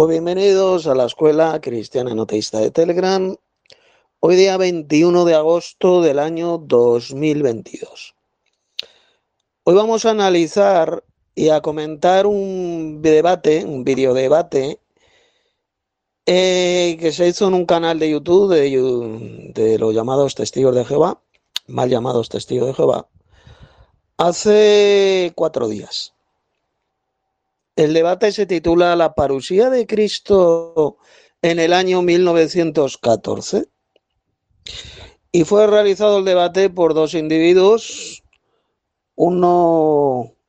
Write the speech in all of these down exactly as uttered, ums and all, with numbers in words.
Pues bienvenidos a la Escuela Cristiana No Teísta de Telegram. Hoy día veintiuno de agosto del año dos mil veintidós. Hoy vamos a analizar y a comentar un debate, un videodebate eh, que se hizo en un canal de YouTube de, de los llamados Testigos de Jehová, mal llamados Testigos de Jehová, hace cuatro días. El debate se titula La parusía de Cristo en el año mil novecientos catorce y fue realizado el debate por dos individuos, uno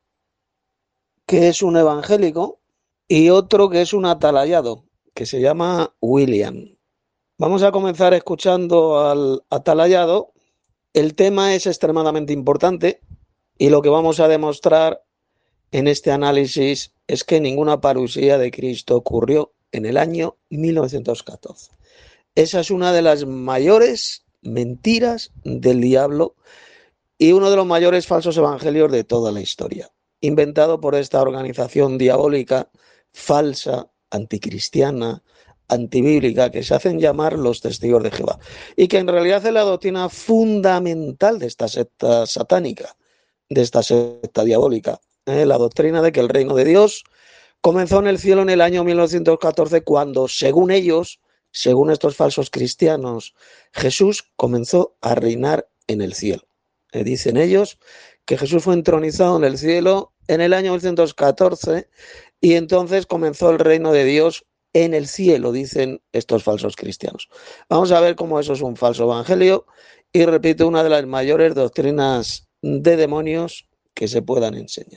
que es un evangélico y otro que es un atalayado, que se llama William. Vamos a comenzar escuchando al atalayado. El tema es extremadamente importante y lo que vamos a demostrar en este análisis es que ninguna parusía de Cristo ocurrió en el año mil novecientos catorce. Esa es una de las mayores mentiras del diablo y uno de los mayores falsos evangelios de toda la historia, inventado por esta organización diabólica, falsa, anticristiana, antibíblica, que se hacen llamar los Testigos de Jehová, y que en realidad es la doctrina fundamental de esta secta satánica, de esta secta diabólica, ¿eh? La doctrina de que el reino de Dios comenzó en el cielo en el año mil novecientos catorce, cuando, según ellos, según estos falsos cristianos, Jesús comenzó a reinar en el cielo. Eh, dicen ellos que Jesús fue entronizado en el cielo en el año mil novecientos catorce y entonces comenzó el reino de Dios en el cielo, dicen estos falsos cristianos. Vamos a ver cómo eso es un falso evangelio y, repito, una de las mayores doctrinas de demonios que se puedan enseñar.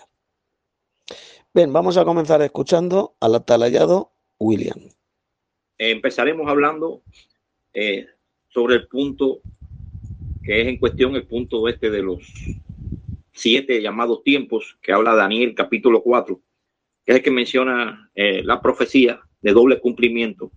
Bien, vamos a comenzar escuchando al atalayado William. Empezaremos hablando eh, sobre el punto que es en cuestión, el punto este de los siete llamados tiempos que habla Daniel capítulo cuatro, que es el que menciona eh, la profecía de doble cumplimiento.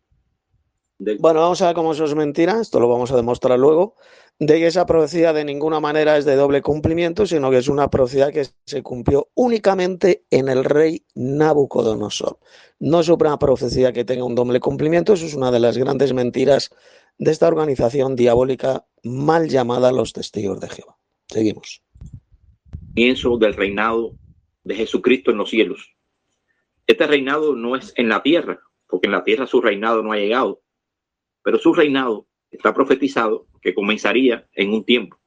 Del... Bueno, vamos a ver cómo eso es mentira, esto lo vamos a demostrar luego, de que esa profecía de ninguna manera es de doble cumplimiento, sino que es una profecía que se cumplió únicamente en el rey Nabucodonosor. No es una profecía que tenga un doble cumplimiento, eso es una de las grandes mentiras de esta organización diabólica mal llamada los Testigos de Jehová. Seguimos. Comienzo del reinado de Jesucristo en los cielos. Este reinado no es en la tierra, porque en la tierra su reinado no ha llegado, pero su reinado está profetizado que comenzaría en un tiempo.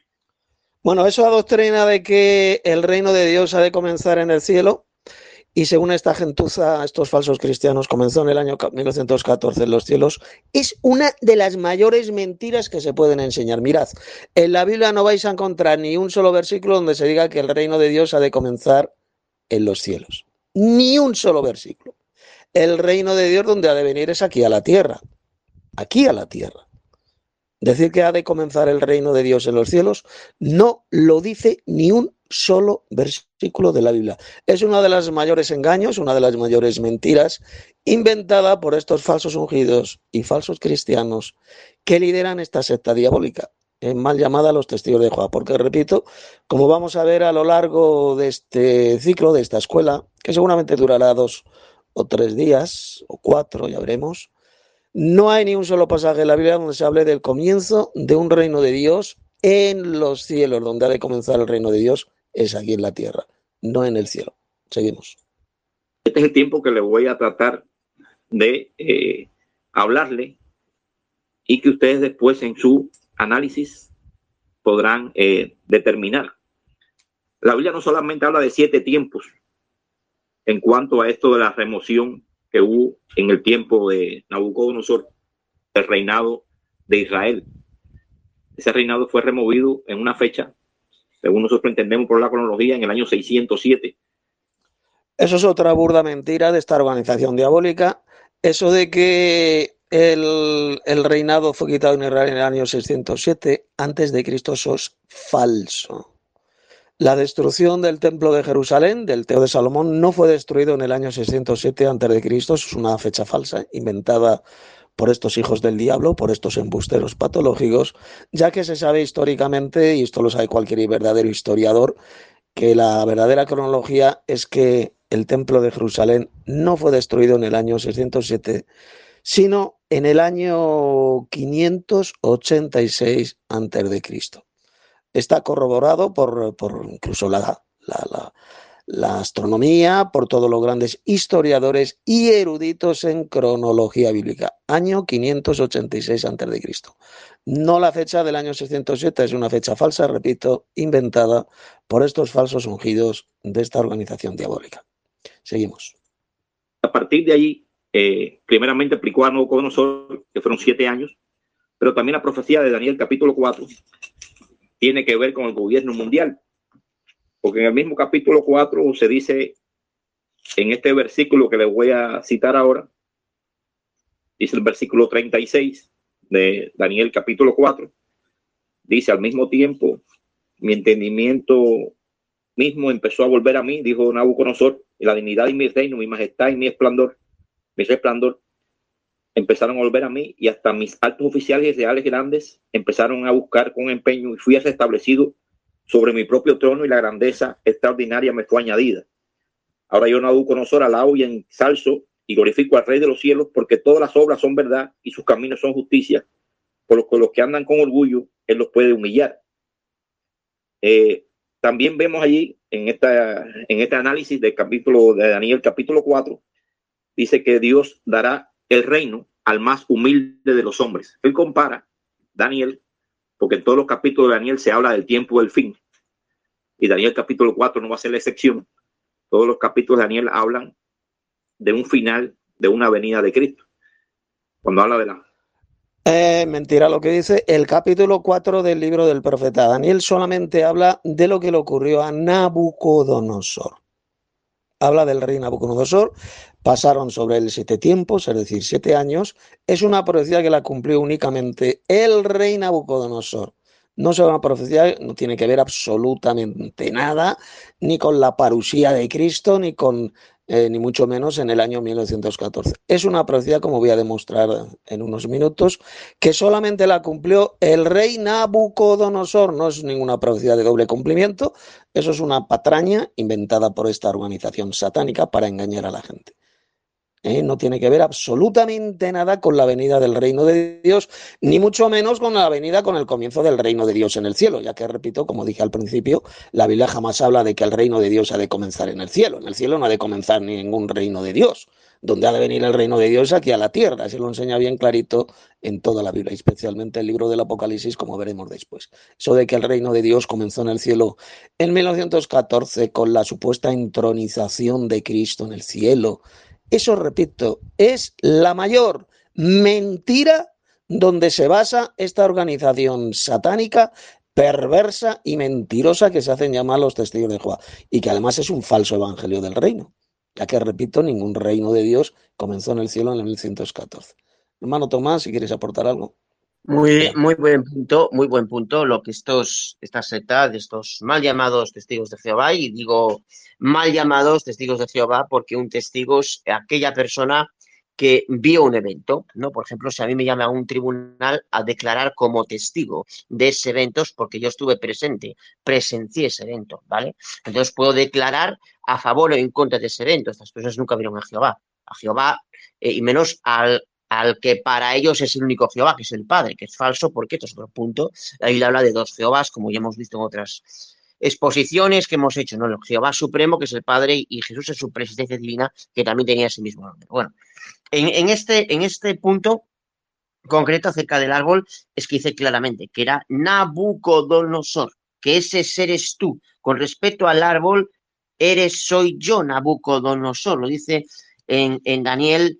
Bueno, eso adoctrina de que el reino de Dios ha de comenzar en el cielo, y según esta gentuza, estos falsos cristianos, comenzó en el año mil novecientos catorce en los cielos. Es una de las mayores mentiras que se pueden enseñar. Mirad, en la Biblia no vais a encontrar ni un solo versículo donde se diga que el reino de Dios ha de comenzar en los cielos. Ni un solo versículo. El reino de Dios donde ha de venir es aquí a la tierra. Aquí a la tierra. Decir que ha de comenzar el reino de Dios en los cielos no lo dice ni un solo versículo de la Biblia. Es uno de los mayores engaños, una de las mayores mentiras inventada por estos falsos ungidos y falsos cristianos que lideran esta secta diabólica, eh, mal llamada los Testigos de Jehová. Porque, repito, como vamos a ver a lo largo de este ciclo, de esta escuela, que seguramente durará dos o tres días o cuatro, ya veremos, no hay ni un solo pasaje de la Biblia donde se hable del comienzo de un reino de Dios en los cielos. Donde ha de comenzar el reino de Dios es aquí en la tierra, no en el cielo. Seguimos. Este es el tiempo que le voy a tratar de eh, hablarle y que ustedes después en su análisis podrán eh, determinar. La Biblia no solamente habla de siete tiempos en cuanto a esto de la remoción que hubo en el tiempo de Nabucodonosor, el reinado de Israel. Ese reinado fue removido en una fecha, según nosotros entendemos por la cronología, en el año seiscientos siete. Eso es otra burda mentira de esta organización diabólica. Eso de que el, el reinado fue quitado en Israel en el año seiscientos siete antes de Cristo, eso es falso. La destrucción del templo de Jerusalén, del Templo de Salomón, no fue destruido en el año seiscientos siete antes de Cristo. Es una fecha falsa, inventada por estos hijos del diablo, por estos embusteros patológicos, ya que se sabe históricamente, y esto lo sabe cualquier verdadero historiador, que la verdadera cronología es que el templo de Jerusalén no fue destruido en el año seiscientos siete, sino en el año quinientos ochenta y seis antes de Cristo. Está corroborado por, por incluso la, la, la, la astronomía, por todos los grandes historiadores y eruditos en cronología bíblica. Año quinientos ochenta y seis antes de Cristo. No la fecha del año seiscientos siete, es una fecha falsa, repito, inventada por estos falsos ungidos de esta organización diabólica. Seguimos. A partir de allí, eh, primeramente aplicó a Nabucodonosor, que fueron siete años, pero también la profecía de Daniel capítulo cuatro tiene que ver con el gobierno mundial, porque en el mismo capítulo cuatro se dice, en este versículo que les voy a citar ahora, dice el versículo treinta y seis de Daniel capítulo cuatro, dice: al mismo tiempo mi entendimiento mismo empezó a volver a mí, dijo Nabucodonosor, y la dignidad de mi reino, mi majestad y mi esplendor, mi resplandor, empezaron a volver a mí, y hasta mis altos oficiales y reales grandes empezaron a buscar con empeño, y fui restablecido sobre mi propio trono, y la grandeza extraordinaria me fue añadida. Ahora yo, Nabucodonosor, alabo y ensalzo y glorifico al Rey de los cielos, porque todas las obras son verdad y sus caminos son justicia, por lo que los que andan con orgullo, él los puede humillar. Eh, también vemos allí, en, esta, en este análisis del capítulo de Daniel, capítulo cuatro, dice que Dios dará el reino al más humilde de los hombres. Él compara Daniel, porque en todos los capítulos de Daniel se habla del tiempo del fin, y Daniel capítulo cuatro no va a ser la excepción. Todos los capítulos de Daniel hablan de un final, de una venida de Cristo. Cuando habla de la... Eh, mentira lo que dice el capítulo cuatro del libro del profeta Daniel, solamente habla de lo que le ocurrió a Nabucodonosor. Habla del rey Nabucodonosor, pasaron sobre él siete tiempos, es decir, siete años. Es una profecía que la cumplió únicamente el rey Nabucodonosor. No es una profecía, no tiene que ver absolutamente nada, ni con la parusía de Cristo, ni con, eh, ni mucho menos en el año mil novecientos catorce. Es una profecía, como voy a demostrar en unos minutos, que solamente la cumplió el rey Nabucodonosor. No es ninguna profecía de doble cumplimiento. Eso es una patraña inventada por esta organización satánica para engañar a la gente. ¿Eh? No tiene que ver absolutamente nada con la venida del reino de Dios, ni mucho menos con la venida, con el comienzo del reino de Dios en el cielo, ya que, repito, como dije al principio, la Biblia jamás habla de que el reino de Dios ha de comenzar en el cielo. En el cielo no ha de comenzar ningún reino de Dios. Donde ha de venir el reino de Dios aquí a la tierra. Se lo enseña bien clarito en toda la Biblia, especialmente el libro del Apocalipsis, como veremos después. Eso de que el reino de Dios comenzó en el cielo en mil novecientos catorce con la supuesta entronización de Cristo en el cielo. Eso, repito, es la mayor mentira donde se basa esta organización satánica, perversa y mentirosa que se hacen llamar los testigos de Jehová, y que además es un falso evangelio del reino, ya que, repito, ningún reino de Dios comenzó en el cielo en el mil novecientos catorce. Hermano Tomás, si quieres aportar algo. Muy, muy buen punto, muy buen punto lo que estos, estas sectas, estos mal llamados testigos de Jehová, y digo mal llamados testigos de Jehová porque un testigo es aquella persona que vio un evento, ¿no? Por ejemplo, si a mí me llama a un tribunal a declarar como testigo de ese evento, porque yo estuve presente, presencié ese evento, ¿vale? Entonces puedo declarar a favor o en contra de ese evento. Estas personas nunca vieron a Jehová, a Jehová, eh, y menos al al que para ellos es el único Jehová, que es el Padre, que es falso, porque esto es otro punto. La Biblia habla de dos Jehovás, como ya hemos visto en otras exposiciones que hemos hecho, ¿no? El Jehová Supremo, que es el Padre, y Jesús en su presencia divina, que también tenía ese mismo nombre. Bueno, en, en, este, en este punto concreto acerca del árbol, es que dice claramente que era Nabucodonosor, que ese ser es tú. Con respecto al árbol, eres, soy yo, Nabucodonosor. Lo dice en, en Daniel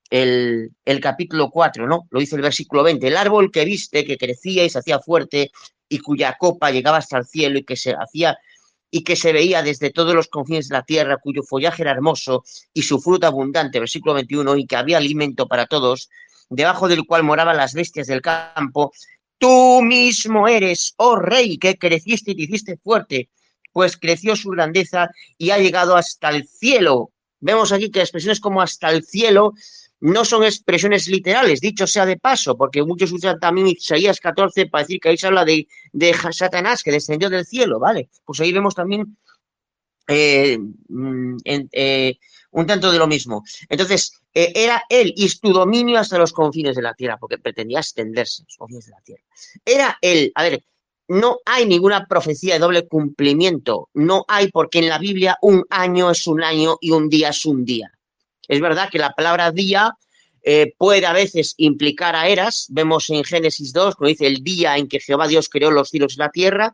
El, el capítulo cuatro, ¿no? Lo dice el versículo veinte. El árbol que viste, que crecía y se hacía fuerte y cuya copa llegaba hasta el cielo y que se hacía y que se veía desde todos los confines de la tierra, cuyo follaje era hermoso y su fruta abundante, versículo veintiuno, y que había alimento para todos, debajo del cual moraban las bestias del campo. Tú mismo eres, oh rey, que creciste y te hiciste fuerte, pues creció su grandeza y ha llegado hasta el cielo. Vemos aquí que expresiones como hasta el cielo no son expresiones literales, dicho sea de paso, porque muchos usan también Isaías catorce para decir que ahí se habla de, de Satanás que descendió del cielo, ¿vale? Pues ahí vemos también eh, mm, en- eh, un tanto de lo mismo. Entonces, eh, era él y su dominio hasta los confines de la tierra, porque pretendía extenderse los confines de la tierra. Era él, a ver, no hay ninguna profecía de doble cumplimiento, no hay, porque en la Biblia un año es un año y un día es un día. Es verdad que la palabra día eh, puede a veces implicar a eras. Vemos en Génesis dos, cuando dice el día en que Jehová Dios creó los cielos y la tierra.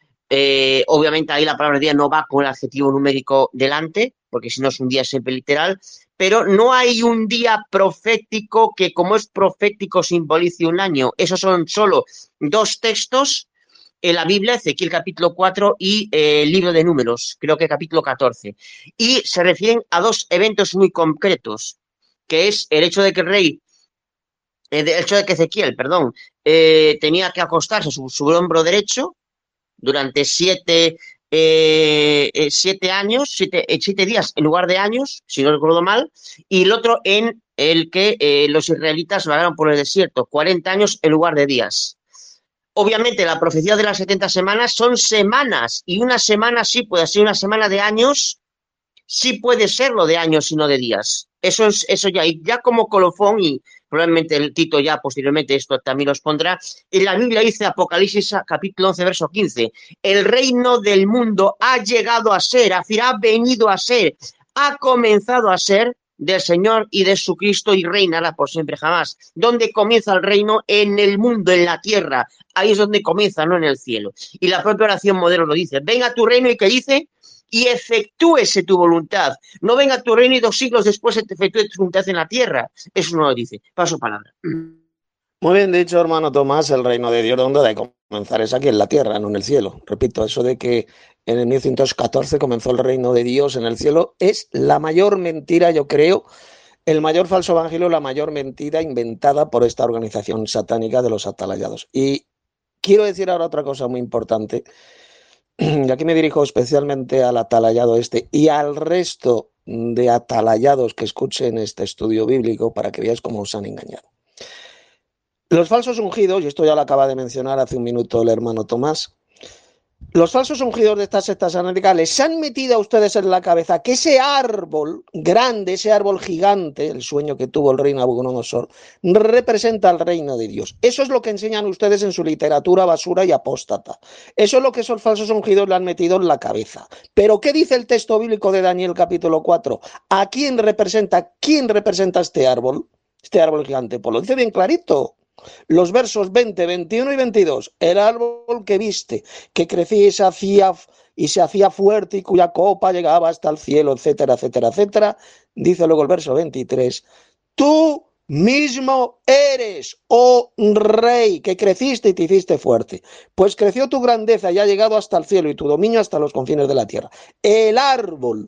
Eh, obviamente ahí la palabra día no va con el adjetivo numérico delante, porque si no es un día siempre literal, pero no hay un día profético que como es profético simbolice un año. Esos son solo dos textos en la Biblia, Ezequiel capítulo cuatro y eh, el libro de Números, creo que capítulo catorce. Y se refieren a dos eventos muy concretos, que es el hecho de que el rey, eh, el hecho de que Ezequiel, perdón, eh, tenía que acostarse sobre su hombro derecho durante siete, eh, eh, siete años, siete, eh, siete días en lugar de años, si no recuerdo mal, y el otro en el que eh, los israelitas vagaron por el desierto, cuarenta años en lugar de días. Obviamente la profecía de las setenta semanas son semanas, y una semana sí puede ser una semana de años, sí puede serlo de años y no de días. Eso es, eso ya, y ya como colofón, y probablemente el Tito ya posteriormente esto también los pondrá, en la Biblia dice Apocalipsis capítulo once, verso quince, el reino del mundo ha llegado a ser, ha venido a ser, ha comenzado a ser del Señor y de su Cristo y reinará por siempre jamás. ¿Dónde comienza el reino? En el mundo, en la tierra. Ahí es donde comienza, no en el cielo. Y la propia oración modelo lo dice. Venga tu reino, y que dice, y efectúese tu voluntad. No venga tu reino y dos siglos después se te efectúe tu voluntad en la tierra. Eso no lo dice. Paso palabra. Muy bien dicho, hermano Tomás, el reino de Dios donde ha de comenzar es aquí en la tierra, no en el cielo. Repito, eso de que en el mil ciento catorce comenzó el reino de Dios en el cielo es la mayor mentira, yo creo, el mayor falso evangelio, la mayor mentira inventada por esta organización satánica de los atalayados. Y quiero decir ahora otra cosa muy importante, y aquí me dirijo especialmente al atalayado este y al resto de atalayados que escuchen este estudio bíblico para que veáis cómo os han engañado. Los falsos ungidos, y esto ya lo acaba de mencionar hace un minuto el hermano Tomás, los falsos ungidos de estas sectas satánicas les han metido a ustedes en la cabeza que ese árbol grande, ese árbol gigante, el sueño que tuvo el rey Nabucodonosor, representa el reino de Dios. Eso es lo que enseñan ustedes en su literatura basura y apóstata. Eso es lo que esos falsos ungidos le han metido en la cabeza. Pero ¿qué dice el texto bíblico de Daniel capítulo cuatro? ¿A quién representa? ¿Quién representa este árbol? Este árbol gigante. Pues lo dice bien clarito. Los versos veinte, veintiuno y veintidós, el árbol que viste, que crecía y se hacía, y se hacía fuerte y cuya copa llegaba hasta el cielo, etcétera, etcétera, etcétera, dice luego el verso veintitrés, tú mismo eres, oh rey, que creciste y te hiciste fuerte, pues creció tu grandeza y ha llegado hasta el cielo y tu dominio hasta los confines de la tierra. El árbol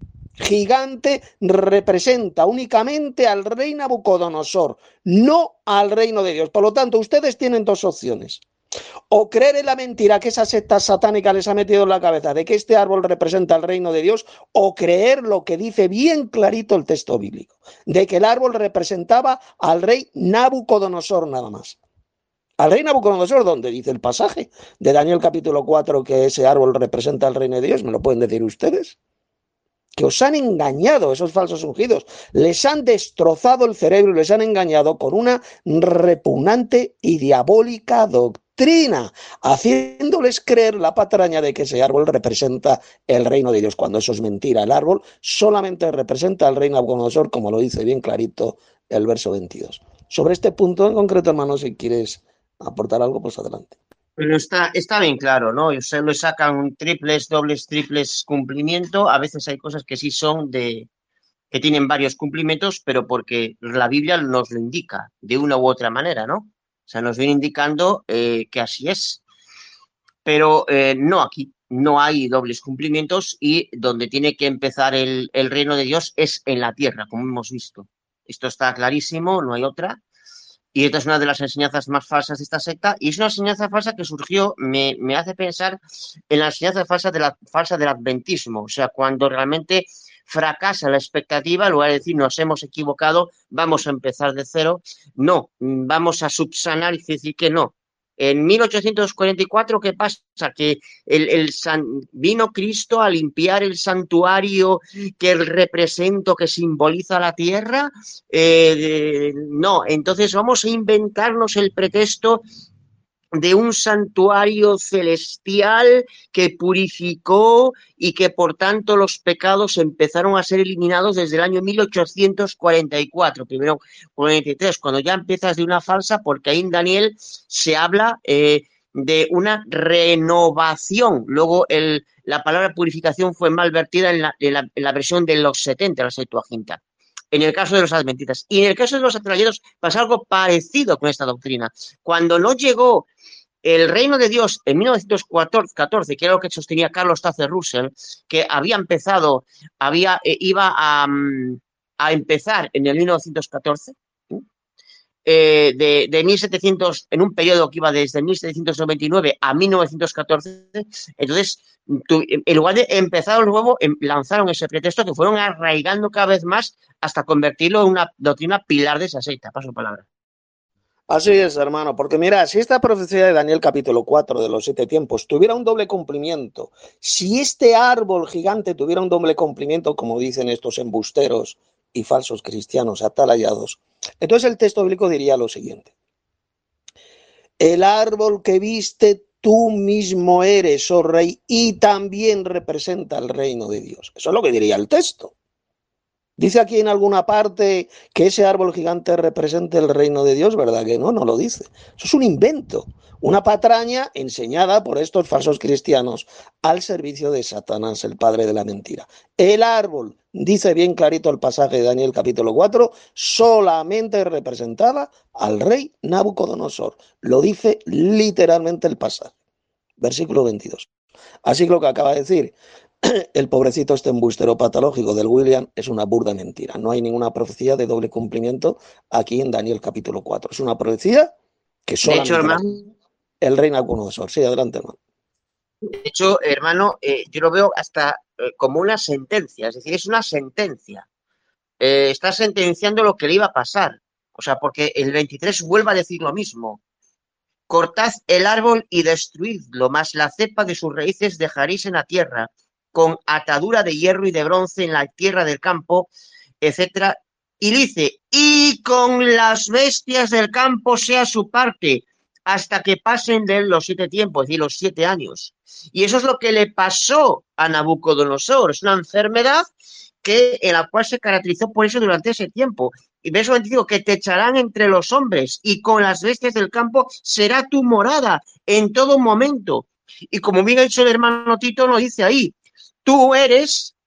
gigante representa únicamente al rey Nabucodonosor, no al reino de Dios. Por lo tanto, ustedes tienen dos opciones. O creer en la mentira que esa secta satánica les ha metido en la cabeza de que este árbol representa el reino de Dios, o creer lo que dice bien clarito el texto bíblico, de que el árbol representaba al rey Nabucodonosor nada más. Al rey Nabucodonosor, donde dice el pasaje de Daniel capítulo cuatro que ese árbol representa el reino de Dios, ¿me lo pueden decir ustedes? Que os han engañado esos falsos ungidos, les han destrozado el cerebro y les han engañado con una repugnante y diabólica doctrina, haciéndoles creer la patraña de que ese árbol representa el reino de Dios, cuando eso es mentira. El árbol solamente representa al rey Nabucodonosor, como lo dice bien clarito el verso veintidós. Sobre este punto en concreto, hermano, si quieres aportar algo, pues adelante. Pero está, está bien claro, ¿no? Y se lo sacan triples, dobles, triples cumplimiento. A veces hay cosas que sí son de, que tienen varios cumplimientos, pero porque la Biblia nos lo indica de una u otra manera, ¿no? O sea, nos viene indicando eh, que así es. Pero eh, no aquí, no hay dobles cumplimientos, y donde tiene que empezar el, el reino de Dios es en la tierra, como hemos visto. Esto está clarísimo, no hay otra. Y esta es una de las enseñanzas más falsas de esta secta, y es una enseñanza falsa que surgió, me, me hace pensar en la enseñanza falsa, de la, falsa del adventismo, o sea, cuando realmente fracasa la expectativa, en lugar de decir nos hemos equivocado, vamos a empezar de cero, no, vamos a subsanar y decir que no, En mil ochocientos cuarenta y cuatro, ¿qué pasa? Que el, el san, vino Cristo a limpiar el santuario que representa, que simboliza la tierra. Eh, no, entonces vamos a inventarnos el pretexto de un santuario celestial que purificó y que por tanto los pecados empezaron a ser eliminados desde el año mil ochocientos cuarenta y cuatro, primero cuarenta y tres, cuando ya empiezas de una falsa, porque ahí en Daniel se habla eh, de una renovación. Luego el, la palabra purificación fue mal vertida en la, en la, en la versión de los setenta, la Septuaginta, en el caso de los adventistas. Y en el caso de los atalayeros pasa algo parecido con esta doctrina. Cuando no llegó el reino de Dios en mil novecientos catorce, que era lo que sostenía Carlos Taze Russell, que había empezado, había, eh, iba a, a empezar en el mil novecientos catorce, eh, de, de mil setecientos, en un periodo que iba desde mil setecientos noventa y nueve a mil novecientos catorce, entonces, tu, en lugar de empezar luego, lanzaron ese pretexto que fueron arraigando cada vez más hasta convertirlo en una doctrina pilar de esa secta. Paso palabra. Así es, hermano, porque mira, si esta profecía de Daniel capítulo cuatro de los siete tiempos tuviera un doble cumplimiento, si este árbol gigante tuviera un doble cumplimiento, como dicen estos embusteros y falsos cristianos atalayados, entonces el texto bíblico diría lo siguiente: el árbol que viste tú mismo eres, oh rey, y también representa el reino de Dios. Eso es lo que diría el texto. ¿Dice aquí en alguna parte que ese árbol gigante represente el reino de Dios? ¿Verdad que no? No lo dice. Eso es un invento, una patraña enseñada por estos falsos cristianos al servicio de Satanás, el padre de la mentira. El árbol, dice bien clarito el pasaje de Daniel capítulo cuatro, solamente representaba al rey Nabucodonosor. Lo dice literalmente el pasaje. Versículo veintidós. Así que lo que acaba de decir el pobrecito este embustero patológico del William es una burda mentira. No hay ninguna profecía de doble cumplimiento aquí en Daniel capítulo cuatro. Es una profecía que solamente... De hecho, hermano, el rey Nabucodonosor. Sí, adelante, hermano. De hecho, hermano, eh, yo lo veo hasta eh, como una sentencia. Es decir, es una sentencia. Eh, está sentenciando lo que le iba a pasar. O sea, porque el veintitrés vuelve a decir lo mismo. Cortad el árbol y destruidlo, mas la cepa de sus raíces dejaréis en la tierra, con atadura de hierro y de bronce en la tierra del campo, etcétera. Y dice, y con las bestias del campo sea su parte, hasta que pasen de él los siete tiempos, es decir, los siete años. Y eso es lo que le pasó a Nabucodonosor. Es una enfermedad que, en la cual se caracterizó por eso durante ese tiempo. Y verso veinticinco, que te echarán entre los hombres y con las bestias del campo será tu morada en todo momento. Y como bien ha dicho el hermano Tito, lo dice ahí, tú eres,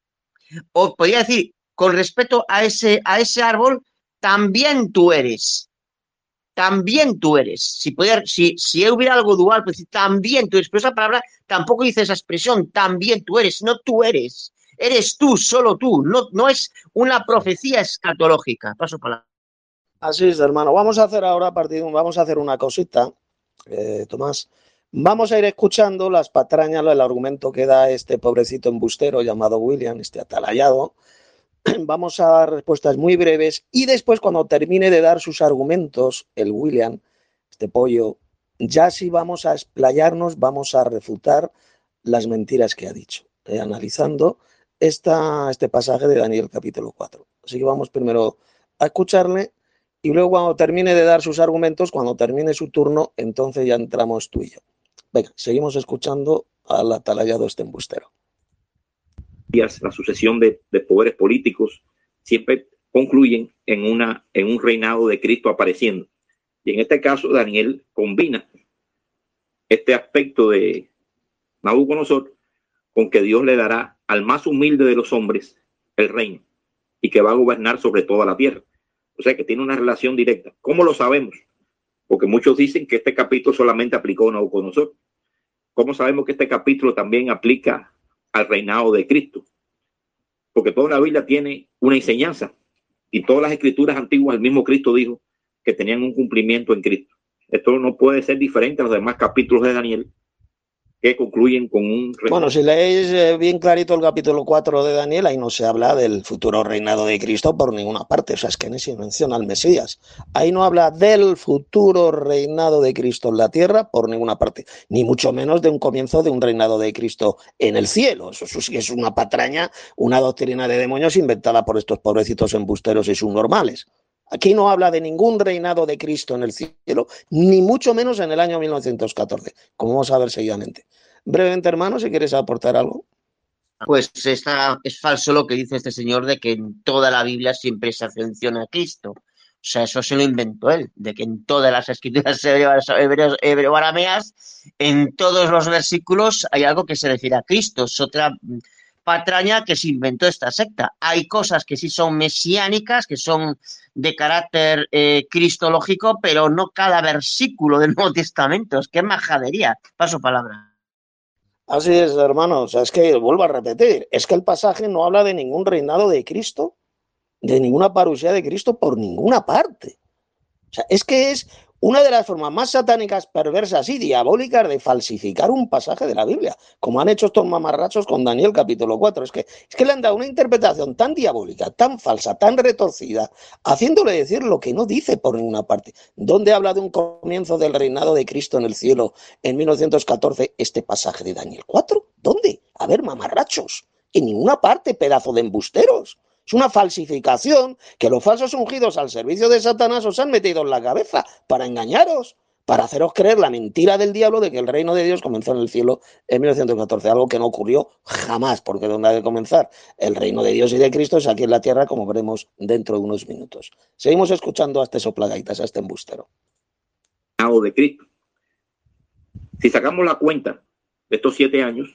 o podría decir, con respecto a ese, a ese árbol, también tú eres. También tú eres. Si, pudiera, si, si hubiera algo dual, pues también tú eres. Pero esa palabra tampoco dice esa expresión, también tú eres, no tú eres. Eres tú, solo tú. No, no es una profecía escatológica. Paso palabra. Así es, hermano. Vamos a hacer ahora, partido, vamos a hacer una cosita, eh, Tomás. Vamos a ir escuchando las patrañas, el argumento que da este pobrecito embustero llamado William, este atalayado. Vamos a dar respuestas muy breves y después, cuando termine de dar sus argumentos, el William, este pollo, ya sí vamos a explayarnos, vamos a refutar las mentiras que ha dicho, eh, analizando esta, este pasaje de Daniel capítulo cuatro. Así que vamos primero a escucharle y luego, cuando termine de dar sus argumentos, cuando termine su turno, entonces ya entramos tú y yo. Venga, seguimos escuchando al atalayado este embustero. La sucesión de, de poderes políticos siempre concluyen en, una, en un reinado de Cristo apareciendo. Y en este caso, Daniel combina este aspecto de Nabucodonosor con que Dios le dará al más humilde de los hombres el reino y que va a gobernar sobre toda la tierra. O sea que tiene una relación directa. ¿Cómo lo sabemos? Porque muchos dicen que este capítulo solamente aplicó a Nabucodonosor. ¿Cómo sabemos que este capítulo también aplica al reinado de Cristo? Porque toda la Biblia tiene una enseñanza y todas las escrituras antiguas, el mismo Cristo dijo que tenían un cumplimiento en Cristo. Esto no puede ser diferente a los demás capítulos de Daniel, que concluyen con un reino. Bueno, si leéis eh, bien clarito el capítulo cuatro de Daniel, ahí no se habla del futuro reinado de Cristo por ninguna parte. O sea, es que ni se menciona al Mesías. Ahí no habla del futuro reinado de Cristo en la tierra por ninguna parte, ni mucho menos de un comienzo de un reinado de Cristo en el cielo. Eso, eso sí es una patraña, una doctrina de demonios inventada por estos pobrecitos embusteros y subnormales. Aquí no habla de ningún reinado de Cristo en el cielo, ni mucho menos en el año mil novecientos catorce, como vamos a ver seguidamente. Brevemente, hermano, si quieres aportar algo. Pues está, es falso lo que dice este señor de que en toda la Biblia siempre se hace mención a Cristo. O sea, eso se lo inventó él, de que en todas las escrituras hebreo-arameas, en todos los versículos hay algo que se refiere a Cristo. Es otra patraña que se inventó esta secta. Hay cosas que sí son mesiánicas, que son de carácter eh, cristológico, pero no cada versículo del Nuevo Testamento. Es que majadería. Paso palabra. Así es, hermano. O sea, es que vuelvo a repetir, es que el pasaje no habla de ningún reinado de Cristo, de ninguna parusía de Cristo por ninguna parte. O sea, es que es una de las formas más satánicas, perversas y diabólicas de falsificar un pasaje de la Biblia, como han hecho estos mamarrachos con Daniel capítulo cuatro. Es que, es que le han dado una interpretación tan diabólica, tan falsa, tan retorcida, haciéndole decir lo que no dice por ninguna parte. ¿Dónde habla de un comienzo del reinado de Cristo en el cielo en mil novecientos catorce este pasaje de Daniel cuatro? ¿Dónde? A ver, mamarrachos. En ninguna parte, pedazo de embusteros. Es una falsificación que los falsos ungidos al servicio de Satanás os han metido en la cabeza para engañaros, para haceros creer la mentira del diablo de que el reino de Dios comenzó en el cielo en mil novecientos catorce, algo que no ocurrió jamás, porque donde ha de comenzar el reino de Dios y de Cristo es aquí en la tierra, como veremos dentro de unos minutos. Seguimos escuchando a este soplagaitas, a este embustero. De Cristo. Si sacamos la cuenta de estos siete años,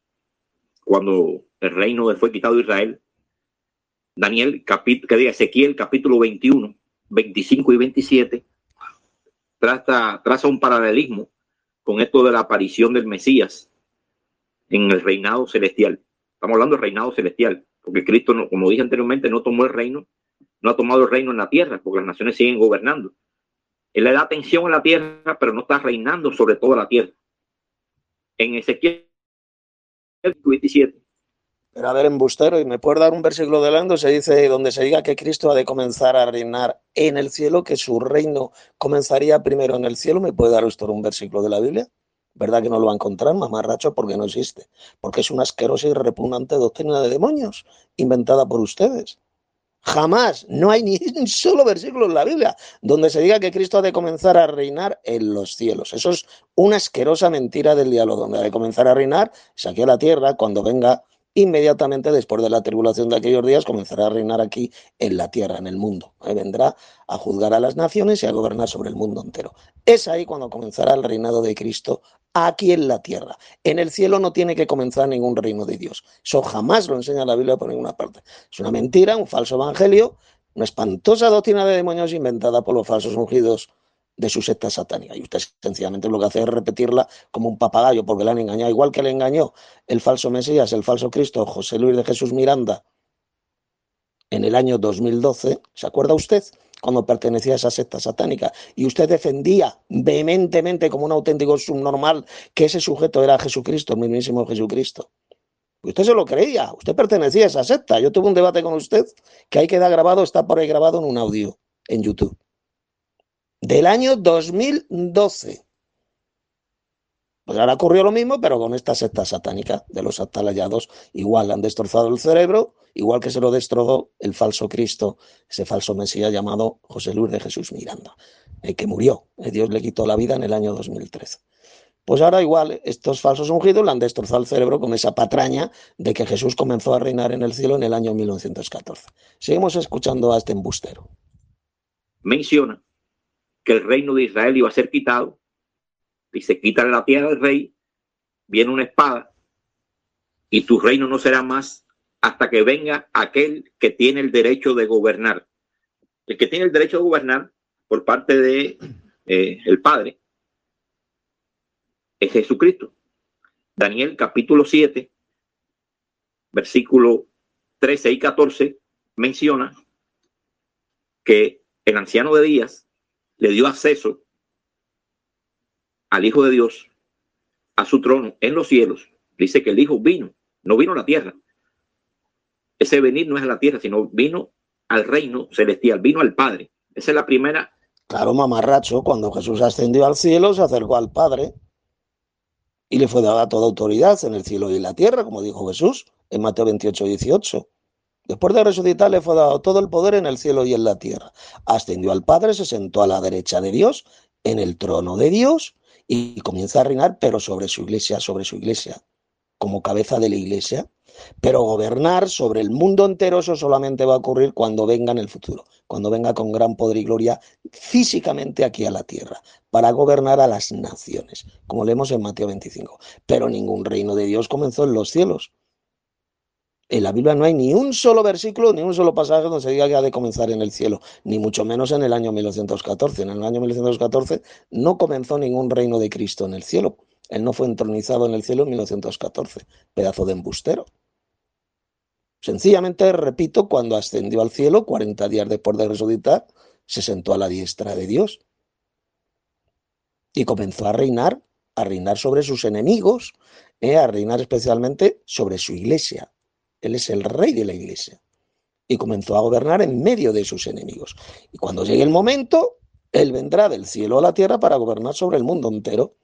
cuando el reino fue quitado de Israel, Daniel, capítulo, que diga Ezequiel, capítulo veintiuno, veinticinco y veintisiete, traza, traza un paralelismo con esto de la aparición del Mesías en el reinado celestial. Estamos hablando del reinado celestial, porque Cristo, no, como dije anteriormente, no tomó el reino, no ha tomado el reino en la tierra, porque las naciones siguen gobernando. Él le da atención a la tierra, pero no está reinando sobre toda la tierra. En Ezequiel veintisiete. Pero a ver, embustero, ¿y me puede dar un versículo de Lando? Se dice, donde se diga que Cristo ha de comenzar a reinar en el cielo, que su reino comenzaría primero en el cielo. ¿Me puede dar usted un versículo de la Biblia? ¿Verdad que no lo va a encontrar, mamarracho? Porque no existe. Porque es una asquerosa y repugnante doctrina de demonios inventada por ustedes. Jamás, no hay ni un solo versículo en la Biblia donde se diga que Cristo ha de comenzar a reinar en los cielos. Eso es una asquerosa mentira del diablo. Donde ha de comenzar a reinar es aquí a la tierra, cuando venga inmediatamente después de la tribulación de aquellos días, comenzará a reinar aquí en la tierra, en el mundo. Ahí vendrá a juzgar a las naciones y a gobernar sobre el mundo entero. Es ahí cuando comenzará el reinado de Cristo aquí en la tierra. En el cielo no tiene que comenzar ningún reino de Dios. Eso jamás lo enseña la Biblia por ninguna parte. Es una mentira, un falso evangelio, una espantosa doctrina de demonios inventada por los falsos ungidos de su secta satánica. Y usted sencillamente lo que hace es repetirla como un papagayo, porque le han engañado, igual que le engañó el falso Mesías, el falso Cristo, José Luis de Jesús Miranda, en el año dos mil doce. ¿Se acuerda usted? Cuando pertenecía a esa secta satánica, y usted defendía vehementemente como un auténtico subnormal que ese sujeto era Jesucristo, el mismísimo Jesucristo. Usted se lo creía, usted pertenecía a esa secta. Yo tuve un debate con usted que ahí queda grabado, está por ahí grabado en un audio en YouTube. Del año dos mil doce. Pues ahora ocurrió lo mismo, pero con esta secta satánica de los atalayados. Igual le han destrozado el cerebro, igual que se lo destrozó el falso Cristo, ese falso Mesías llamado José Luis de Jesús Miranda, el que murió. Dios le quitó la vida en el año dos mil trece. Pues ahora igual estos falsos ungidos le han destrozado el cerebro con esa patraña de que Jesús comenzó a reinar en el cielo en el año mil novecientos catorce. Seguimos escuchando a este embustero. Menciona que el reino de Israel iba a ser quitado, y se quita la tierra del rey, viene una espada, y tu reino no será más hasta que venga aquel que tiene el derecho de gobernar. El que tiene el derecho de gobernar por parte de eh, el Padre es Jesucristo. Daniel capítulo siete, versículo trece y catorce, menciona que el anciano de días le dio acceso al Hijo de Dios a su trono en los cielos. Dice que el Hijo vino, no vino a la tierra. Ese venir no es a la tierra, sino vino al reino celestial, vino al Padre. Esa es la primera. Claro, mamarracho, cuando Jesús ascendió al cielo, se acercó al Padre y le fue dada toda autoridad en el cielo y en la tierra, como dijo Jesús en Mateo veintiocho, dieciocho. Después de resucitar, le fue dado todo el poder en el cielo y en la tierra. Ascendió al Padre, se sentó a la derecha de Dios, en el trono de Dios, y comienza a reinar, pero sobre su iglesia, sobre su iglesia, como cabeza de la iglesia. Pero gobernar sobre el mundo entero, eso solamente va a ocurrir cuando venga en el futuro, cuando venga con gran poder y gloria físicamente aquí a la tierra, para gobernar a las naciones, como leemos en Mateo veinticinco. Pero ningún reino de Dios comenzó en los cielos. En la Biblia no hay ni un solo versículo, ni un solo pasaje donde se diga que ha de comenzar en el cielo, ni mucho menos en el año mil novecientos catorce. En el año mil novecientos catorce no comenzó ningún reino de Cristo en el cielo. Él no fue entronizado en el cielo en mil novecientos catorce, pedazo de embustero. Sencillamente, repito, cuando ascendió al cielo, cuarenta días después de resucitar, se sentó a la diestra de Dios y comenzó a reinar, a reinar sobre sus enemigos, eh, a reinar especialmente sobre su iglesia. Él es el rey de la iglesia y comenzó a gobernar en medio de sus enemigos. Y cuando llegue el momento, él vendrá del cielo a la tierra para gobernar sobre el mundo entero.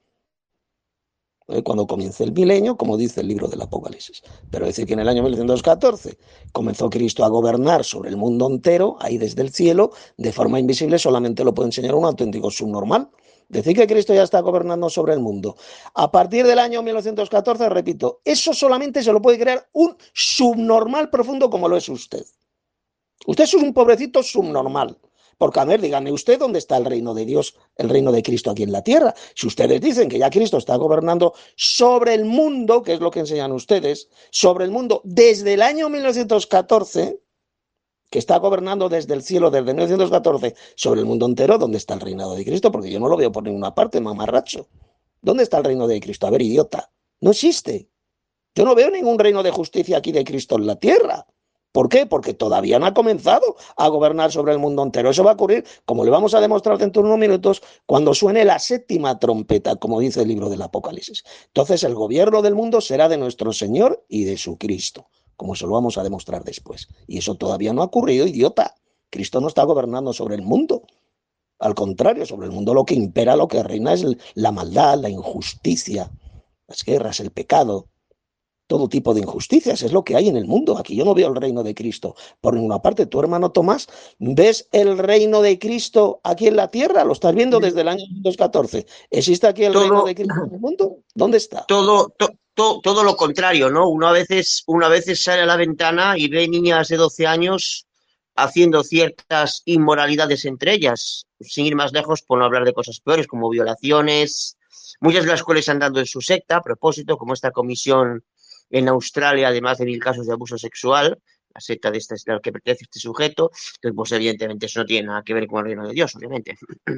Cuando comience el milenio, como dice el libro del Apocalipsis. Pero decir que en el año mil novecientos catorce comenzó Cristo a gobernar sobre el mundo entero, ahí desde el cielo, de forma invisible, solamente lo puede enseñar un auténtico subnormal. Decir que Cristo ya está gobernando sobre el mundo a partir del año mil novecientos catorce, repito, eso solamente se lo puede crear un subnormal profundo como lo es usted. Usted es un pobrecito subnormal. Porque, a ver, dígame usted dónde está el reino de Dios, el reino de Cristo aquí en la tierra. Si ustedes dicen que ya Cristo está gobernando sobre el mundo, que es lo que enseñan ustedes, sobre el mundo desde el año mil novecientos catorce, que está gobernando desde el cielo desde mil novecientos catorce sobre el mundo entero, ¿dónde está el reinado de Cristo? Porque yo no lo veo por ninguna parte, mamarracho. ¿Dónde está el reino de Cristo? A ver, idiota, no existe. Yo no veo ningún reino de justicia aquí de Cristo en la tierra. ¿Por qué? Porque todavía no ha comenzado a gobernar sobre el mundo entero. Eso va a ocurrir, como le vamos a demostrar dentro de unos minutos, cuando suene la séptima trompeta, como dice el libro del Apocalipsis. Entonces el gobierno del mundo será de nuestro Señor y de su Cristo, como se lo vamos a demostrar después. Y eso todavía no ha ocurrido, idiota. Cristo no está gobernando sobre el mundo. Al contrario, sobre el mundo lo que impera, lo que reina es la maldad, la injusticia, las guerras, el pecado. Todo tipo de injusticias, es lo que hay en el mundo. Aquí yo no veo el reino de Cristo por ninguna parte. Tu hermano Tomás, ¿ves el reino de Cristo aquí en la tierra? Lo estás viendo desde el año mil novecientos catorce. ¿Existe aquí el todo, reino de Cristo en el mundo? ¿Dónde está? Todo, to, to, todo lo contrario, ¿no? Uno a veces, uno a veces sale a la ventana y ve niñas de doce años haciendo ciertas inmoralidades entre ellas, sin ir más lejos, por no hablar de cosas peores como violaciones, muchas de las cuales andando en su secta, a propósito, como esta comisión en Australia, además de mil casos de abuso sexual, la secta de esta es la que pertenece a este sujeto, entonces pues evidentemente eso no tiene nada que ver con el reino de Dios, obviamente.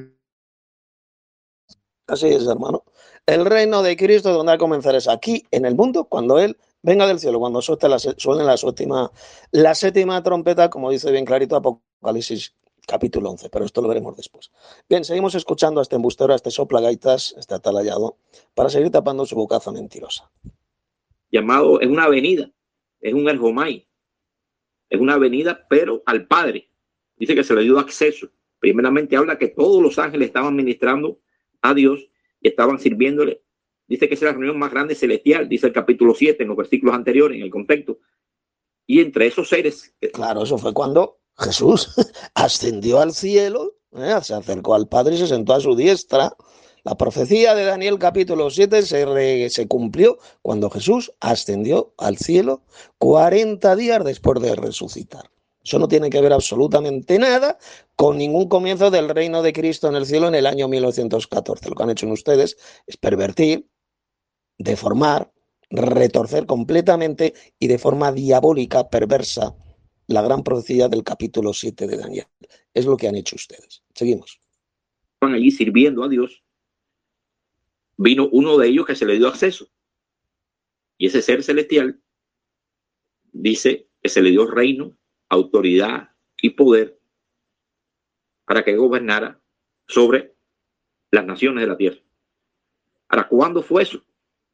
Así es, hermano. El reino de Cristo donde va a comenzar es aquí, en el mundo, cuando Él venga del cielo, cuando suelte la, suene la séptima, la séptima trompeta, como dice bien clarito Apocalipsis capítulo once, pero esto lo veremos después. Bien, seguimos escuchando a este embustero, a este soplagaitas, este atalayado, para seguir tapando su bocaza mentirosa. Llamado, es una avenida, es un erjomai, es una avenida, pero al Padre. Dice que se le dio acceso. Primeramente habla que todos los ángeles estaban ministrando a Dios y estaban sirviéndole. Dice que es la reunión más grande celestial, dice el capítulo siete en los versículos anteriores, en el contexto. Y entre esos seres... Claro, eso fue cuando Jesús ascendió al cielo, ¿eh? Se acercó al Padre y se sentó a su diestra. La profecía de Daniel capítulo siete se, re, se cumplió cuando Jesús ascendió al cielo cuarenta días después de resucitar. Eso no tiene que ver absolutamente nada con ningún comienzo del reino de Cristo en el cielo en el año mil novecientos catorce. Lo que han hecho en ustedes es pervertir, deformar, retorcer completamente y de forma diabólica, perversa, la gran profecía del capítulo siete de Daniel. Es lo que han hecho ustedes. Seguimos. Estaban allí sirviendo a Dios. Vino uno de ellos que se le dio acceso. Y ese ser celestial dice que se le dio reino, autoridad y poder para que gobernara sobre las naciones de la tierra. Ahora, ¿cuándo fue eso?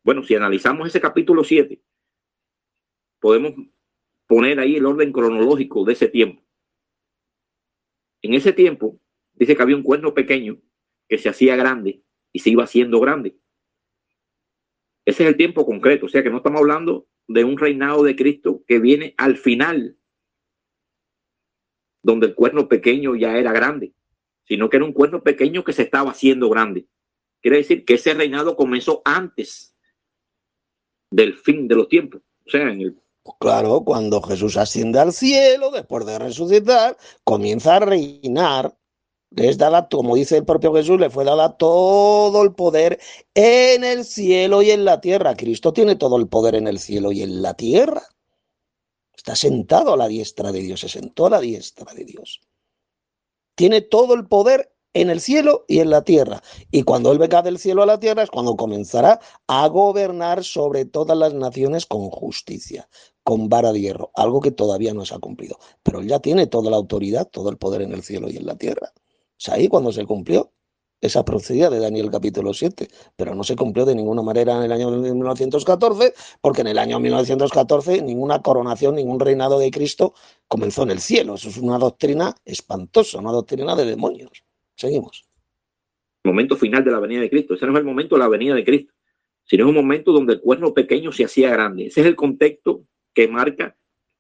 Bueno, si analizamos ese capítulo siete, podemos poner ahí el orden cronológico de ese tiempo. En ese tiempo, dice que había un cuerno pequeño que se hacía grande y se iba haciendo grande. Ese es el tiempo concreto, o sea que no estamos hablando de un reinado de Cristo que viene al final, donde el cuerno pequeño ya era grande, sino que era un cuerno pequeño que se estaba haciendo grande. Quiere decir que ese reinado comenzó antes del fin de los tiempos. O sea, en el... Claro, cuando Jesús asciende al cielo, después de resucitar, comienza a reinar. Les da, como dice el propio Jesús, le fue dada todo el poder en el cielo y en la tierra. Cristo tiene todo el poder en el cielo y en la tierra. Está sentado a la diestra de Dios, se sentó a la diestra de Dios. Tiene todo el poder en el cielo y en la tierra. Y cuando Él venga del cielo a la tierra es cuando comenzará a gobernar sobre todas las naciones con justicia, con vara de hierro, algo que todavía no se ha cumplido. Pero Él ya tiene toda la autoridad, todo el poder en el cielo y en la tierra. Es ahí cuando se cumplió esa profecía de Daniel capítulo siete, pero no se cumplió de ninguna manera en el año mil novecientos catorce, porque en el año mil novecientos catorce ninguna coronación, ningún reinado de Cristo comenzó en el cielo. Eso es una doctrina espantosa, una doctrina de demonios. Seguimos. El momento final de la venida de Cristo. Ese no es el momento de la venida de Cristo, sino es un momento donde el cuerno pequeño se hacía grande. Ese es el contexto que marca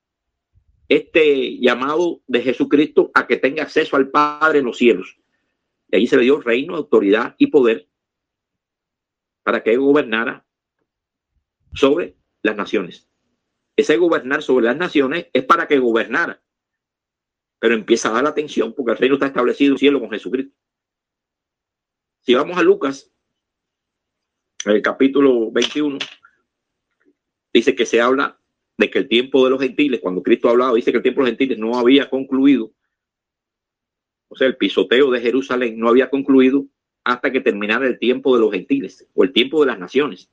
este llamado de Jesucristo a que tenga acceso al Padre en los cielos. Y allí se le dio reino, autoridad y poder para que él gobernara sobre las naciones. Ese gobernar sobre las naciones es para que gobernara. Pero empieza a dar la atención porque el reino está establecido en el cielo con Jesucristo. Si vamos a Lucas, el capítulo veintiuno, dice que se habla de que el tiempo de los gentiles, cuando Cristo hablaba, dice que el tiempo de los gentiles no había concluido. O sea, el pisoteo de Jerusalén no había concluido hasta que terminara el tiempo de los gentiles o el tiempo de las naciones.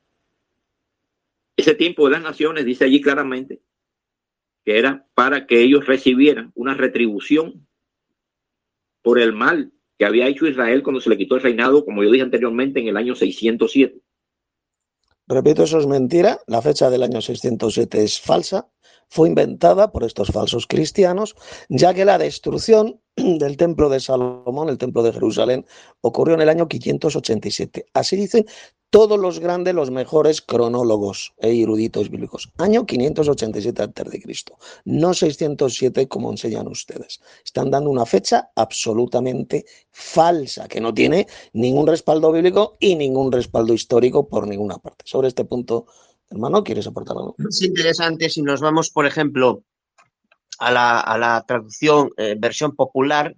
Ese tiempo de las naciones dice allí claramente que era para que ellos recibieran una retribución por el mal que había hecho Israel cuando se le quitó el reinado, como yo dije anteriormente, en el año seiscientos siete. Repito, eso es mentira. La fecha del año seiscientos siete es falsa. Fue inventada por estos falsos cristianos, ya que la destrucción del templo de Salomón, el templo de Jerusalén, ocurrió en el año quinientos ochenta y siete. Así dicen todos los grandes, los mejores cronólogos e eruditos bíblicos. Año quinientos ochenta y siete antes de Cristo, no seiscientos siete como enseñan ustedes. Están dando una fecha absolutamente falsa, que no tiene ningún respaldo bíblico y ningún respaldo histórico por ninguna parte. Sobre este punto, hermano, ¿quieres aportar algo? Es interesante si nos vamos, por ejemplo, a la, a la traducción, eh, versión popular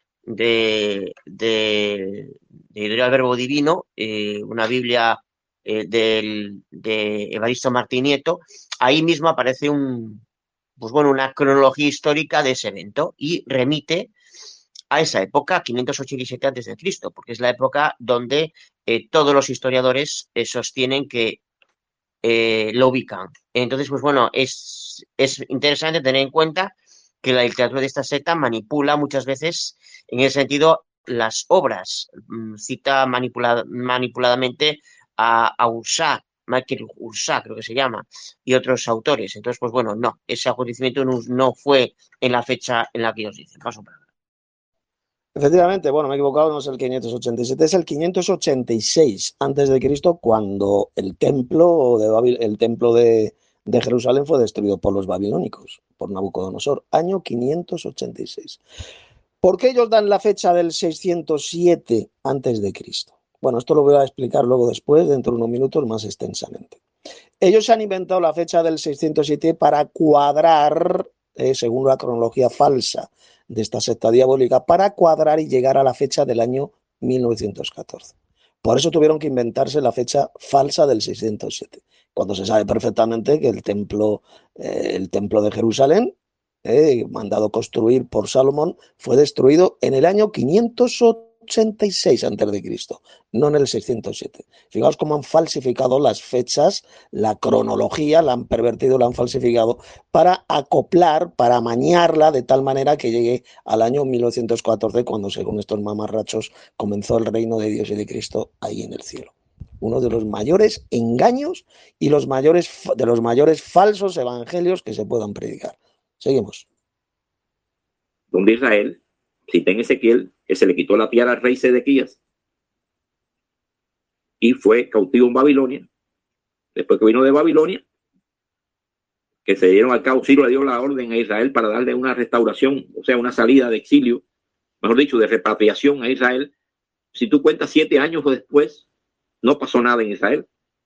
de, de, de Editorial Verbo Divino, eh, una Biblia eh, del, de Evaristo Martín Nieto. Ahí mismo aparece un, pues bueno, una cronología histórica de ese evento y remite a esa época, quinientos ochenta y siete antes de Cristo, porque es la época donde eh, todos los historiadores eh, sostienen que eh, lo ubican. Entonces, pues bueno, es, es interesante tener en cuenta que la literatura de esta secta manipula muchas veces, en ese sentido, las obras. Cita manipula, manipuladamente a, a Ursa, Michael Ursa, creo que se llama, y otros autores. Entonces, pues bueno, no, ese acontecimiento no, no fue en la fecha en la que ellos dicen. Paso para Efectivamente, bueno, me he equivocado, no es el quinientos ochenta y siete, es el quinientos ochenta y seis antes de Cristo, cuando el templo de Babil, el templo de, de Jerusalén fue destruido por los babilónicos, por Nabucodonosor, año quinientos ochenta y seis. ¿Por qué ellos dan la fecha del seiscientos siete antes de Cristo? Bueno, esto lo voy a explicar luego después, dentro de unos minutos, más extensamente. Ellos han inventado la fecha del seiscientos siete para cuadrar, eh, según la cronología falsa de esta secta diabólica, para cuadrar y llegar a la fecha del año mil novecientos catorce. Por eso tuvieron que inventarse la fecha falsa del seiscientos siete, cuando se sabe perfectamente que el templo, eh, el templo de Jerusalén, eh, mandado construir por Salomón, fue destruido en el año quinientos ochenta y seis antes de Cristo, no en el seiscientos siete. Fijaos cómo han falsificado las fechas, la cronología, la han pervertido, la han falsificado para acoplar, para amañarla de tal manera que llegue al año mil novecientos catorce, cuando según estos mamarrachos comenzó el reino de Dios y de Cristo ahí en el cielo. uno de los mayores engaños y los mayores, de los mayores falsos evangelios que se puedan predicar. Seguimos. Donde Israel, cita en Ezequiel, que se le quitó la piedra al rey Sedequías y fue cautivo en Babilonia. Después que vino de Babilonia, que se dieron al cabo, Ciro le dio la orden a Israel para darle una restauración, o sea, una salida de exilio, mejor dicho, de repatriación a Israel. Si tú cuentas siete años después, no pasó nada en Israel.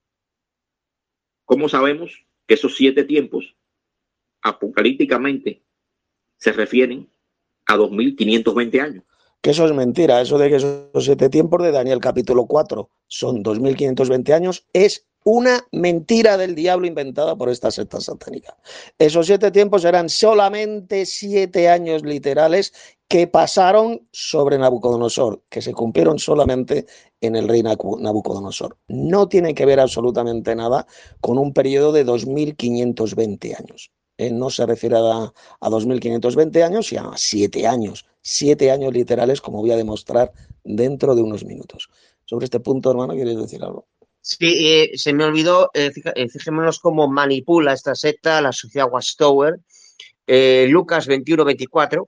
¿Cómo sabemos que esos siete tiempos apocalípticamente se refieren a dos mil quinientos veinte años? Que eso es mentira, eso de que esos siete tiempos de Daniel capítulo cuatro son dos mil quinientos veinte años, es una mentira del diablo inventada por esta secta satánica. Esos siete tiempos eran solamente siete años literales que pasaron sobre Nabucodonosor, que se cumplieron solamente en el rey Nabucodonosor. No tiene que ver absolutamente nada con un periodo de dos mil quinientos veinte años. Eh, no se refiere a, a dos mil quinientos veinte años, sino a siete años. Siete años literales, como voy a demostrar dentro de unos minutos. Sobre este punto, hermano, ¿quieres decir algo? Sí, eh, se me olvidó, eh, fija, eh, fijémonos cómo manipula esta secta la sociedad Watchtower, eh, Lucas veintiuno veinticuatro,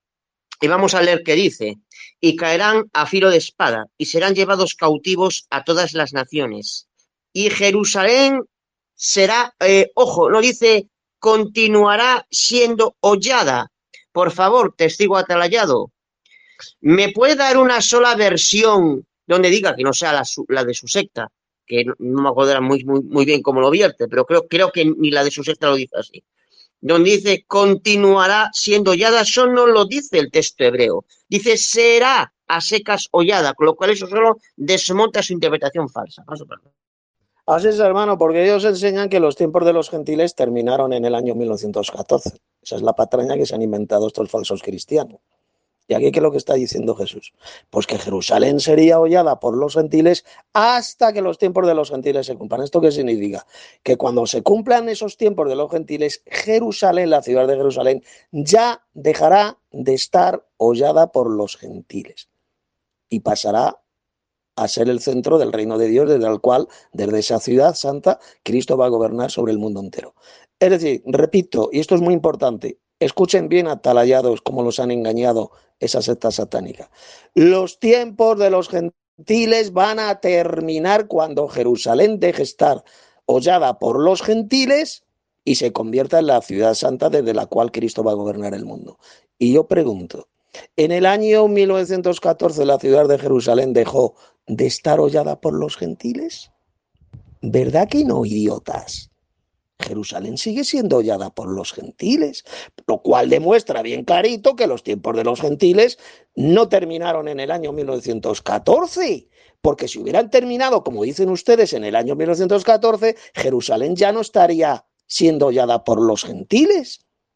y vamos a leer qué dice: y caerán a filo de espada, y serán llevados cautivos a todas las naciones, y Jerusalén será, eh, ojo, no dice continuará siendo hollada. Por favor, testigo atalayado, ¿me puede dar una sola versión donde diga que no sea la, su, la de su secta? Que no, no me acuerdo muy, muy, muy bien cómo lo vierte, pero creo, creo que ni la de su secta lo dice así. Donde dice continuará siendo hollada, eso no lo dice el texto hebreo. Dice será a secas hollada, con lo cual eso solo desmonta su interpretación falsa. Paso para Así es, hermano, porque ellos enseñan que los tiempos de los gentiles terminaron en el año mil novecientos catorce. Esa es la patraña que se han inventado estos falsos cristianos. ¿Y aquí qué es lo que está diciendo Jesús? Pues que Jerusalén sería hollada por los gentiles hasta que los tiempos de los gentiles se cumplan. ¿Esto qué significa? Que cuando se cumplan esos tiempos de los gentiles, Jerusalén, la ciudad de Jerusalén, ya dejará de estar hollada por los gentiles y pasará a ser el centro del reino de Dios, desde el cual, desde esa ciudad santa, Cristo va a gobernar sobre el mundo entero. Es decir, repito, y esto es muy importante, escuchen bien, atalayados, cómo los han engañado esa secta satánica. Los tiempos de los gentiles van a terminar cuando Jerusalén deje estar hollada por los gentiles y se convierta en la ciudad santa desde la cual Cristo va a gobernar el mundo. Y yo pregunto, ¿en el año mil novecientos catorce la ciudad de Jerusalén dejó de estar hollada por los gentiles? ¿Verdad que no, idiotas? Jerusalén sigue siendo hollada por los gentiles, lo cual demuestra bien clarito que los tiempos de los gentiles no terminaron en el año mil novecientos catorce, porque si hubieran terminado, como dicen ustedes, en el año mil novecientos catorce, Jerusalén ya no estaría siendo hollada por los gentiles,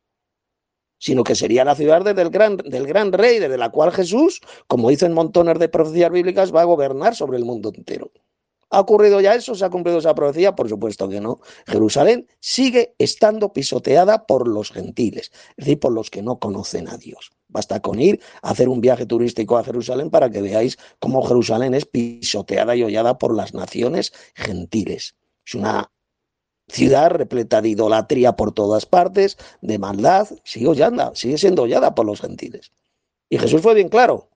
sino que sería la ciudad del gran, del gran rey, desde la cual Jesús, como dicen montones de profecías bíblicas, va a gobernar sobre el mundo entero. ¿Ha ocurrido ya eso? ¿Se ha cumplido esa profecía? Por supuesto que no. Jerusalén sigue estando pisoteada por los gentiles, es decir, por los que no conocen a Dios. Basta con ir a hacer un viaje turístico a Jerusalén para que veáis cómo Jerusalén es pisoteada y hollada por las naciones gentiles. Es una ciudad repleta de idolatría por todas partes, de maldad, sigue hollada, sigue siendo hollada por los gentiles. Y Jesús fue bien claro.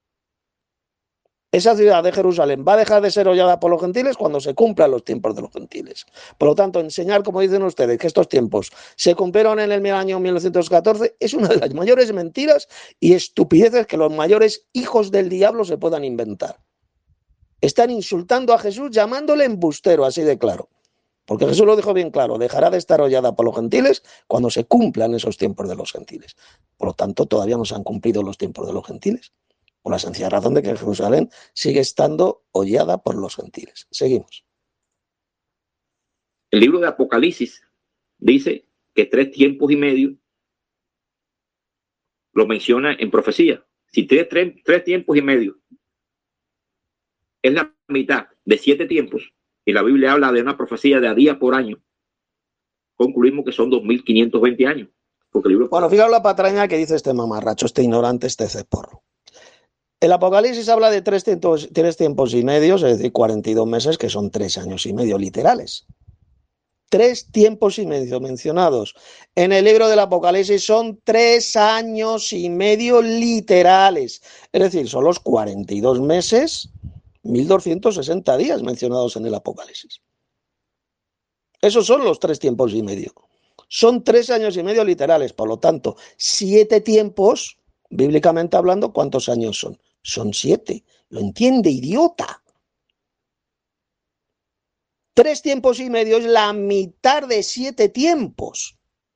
Esa ciudad de Jerusalén va a dejar de ser hollada por los gentiles cuando se cumplan los tiempos de los gentiles. Por lo tanto, enseñar, como dicen ustedes, que estos tiempos se cumplieron en el año mil novecientos catorce es una de las mayores mentiras y estupideces que los mayores hijos del diablo se puedan inventar. Están insultando a Jesús llamándole embustero, así de claro. Porque Jesús lo dijo bien claro, dejará de estar hollada por los gentiles cuando se cumplan esos tiempos de los gentiles. Por lo tanto, todavía no se han cumplido los tiempos de los gentiles. Por la sencilla razón de que Jerusalén sigue estando hollada por los gentiles. Seguimos. El libro de Apocalipsis dice que tres tiempos y medio lo menciona en profecía. Si tres, tres, tres tiempos y medio es la mitad de siete tiempos, y la Biblia habla de una profecía de a día por año, concluimos que son dos mil quinientos veinte años. Porque el libro... Bueno, fijaos la patraña que dice este mamarracho, este ignorante, este ceporro. El Apocalipsis habla de tres tiempos, tres tiempos y medio, es decir, cuarenta y dos meses, que son tres años y medio literales. Tres tiempos y medio mencionados en el libro del Apocalipsis son tres años y medio literales. Es decir, son los cuarenta y dos meses, mil doscientos sesenta días mencionados en el Apocalipsis. Esos son los tres tiempos y medio. Son tres años y medio literales, por lo tanto, siete tiempos, bíblicamente hablando, ¿cuántos años son? Son siete. ¿Lo entiende, idiota? Tres tiempos y medio es la mitad de siete tiempos.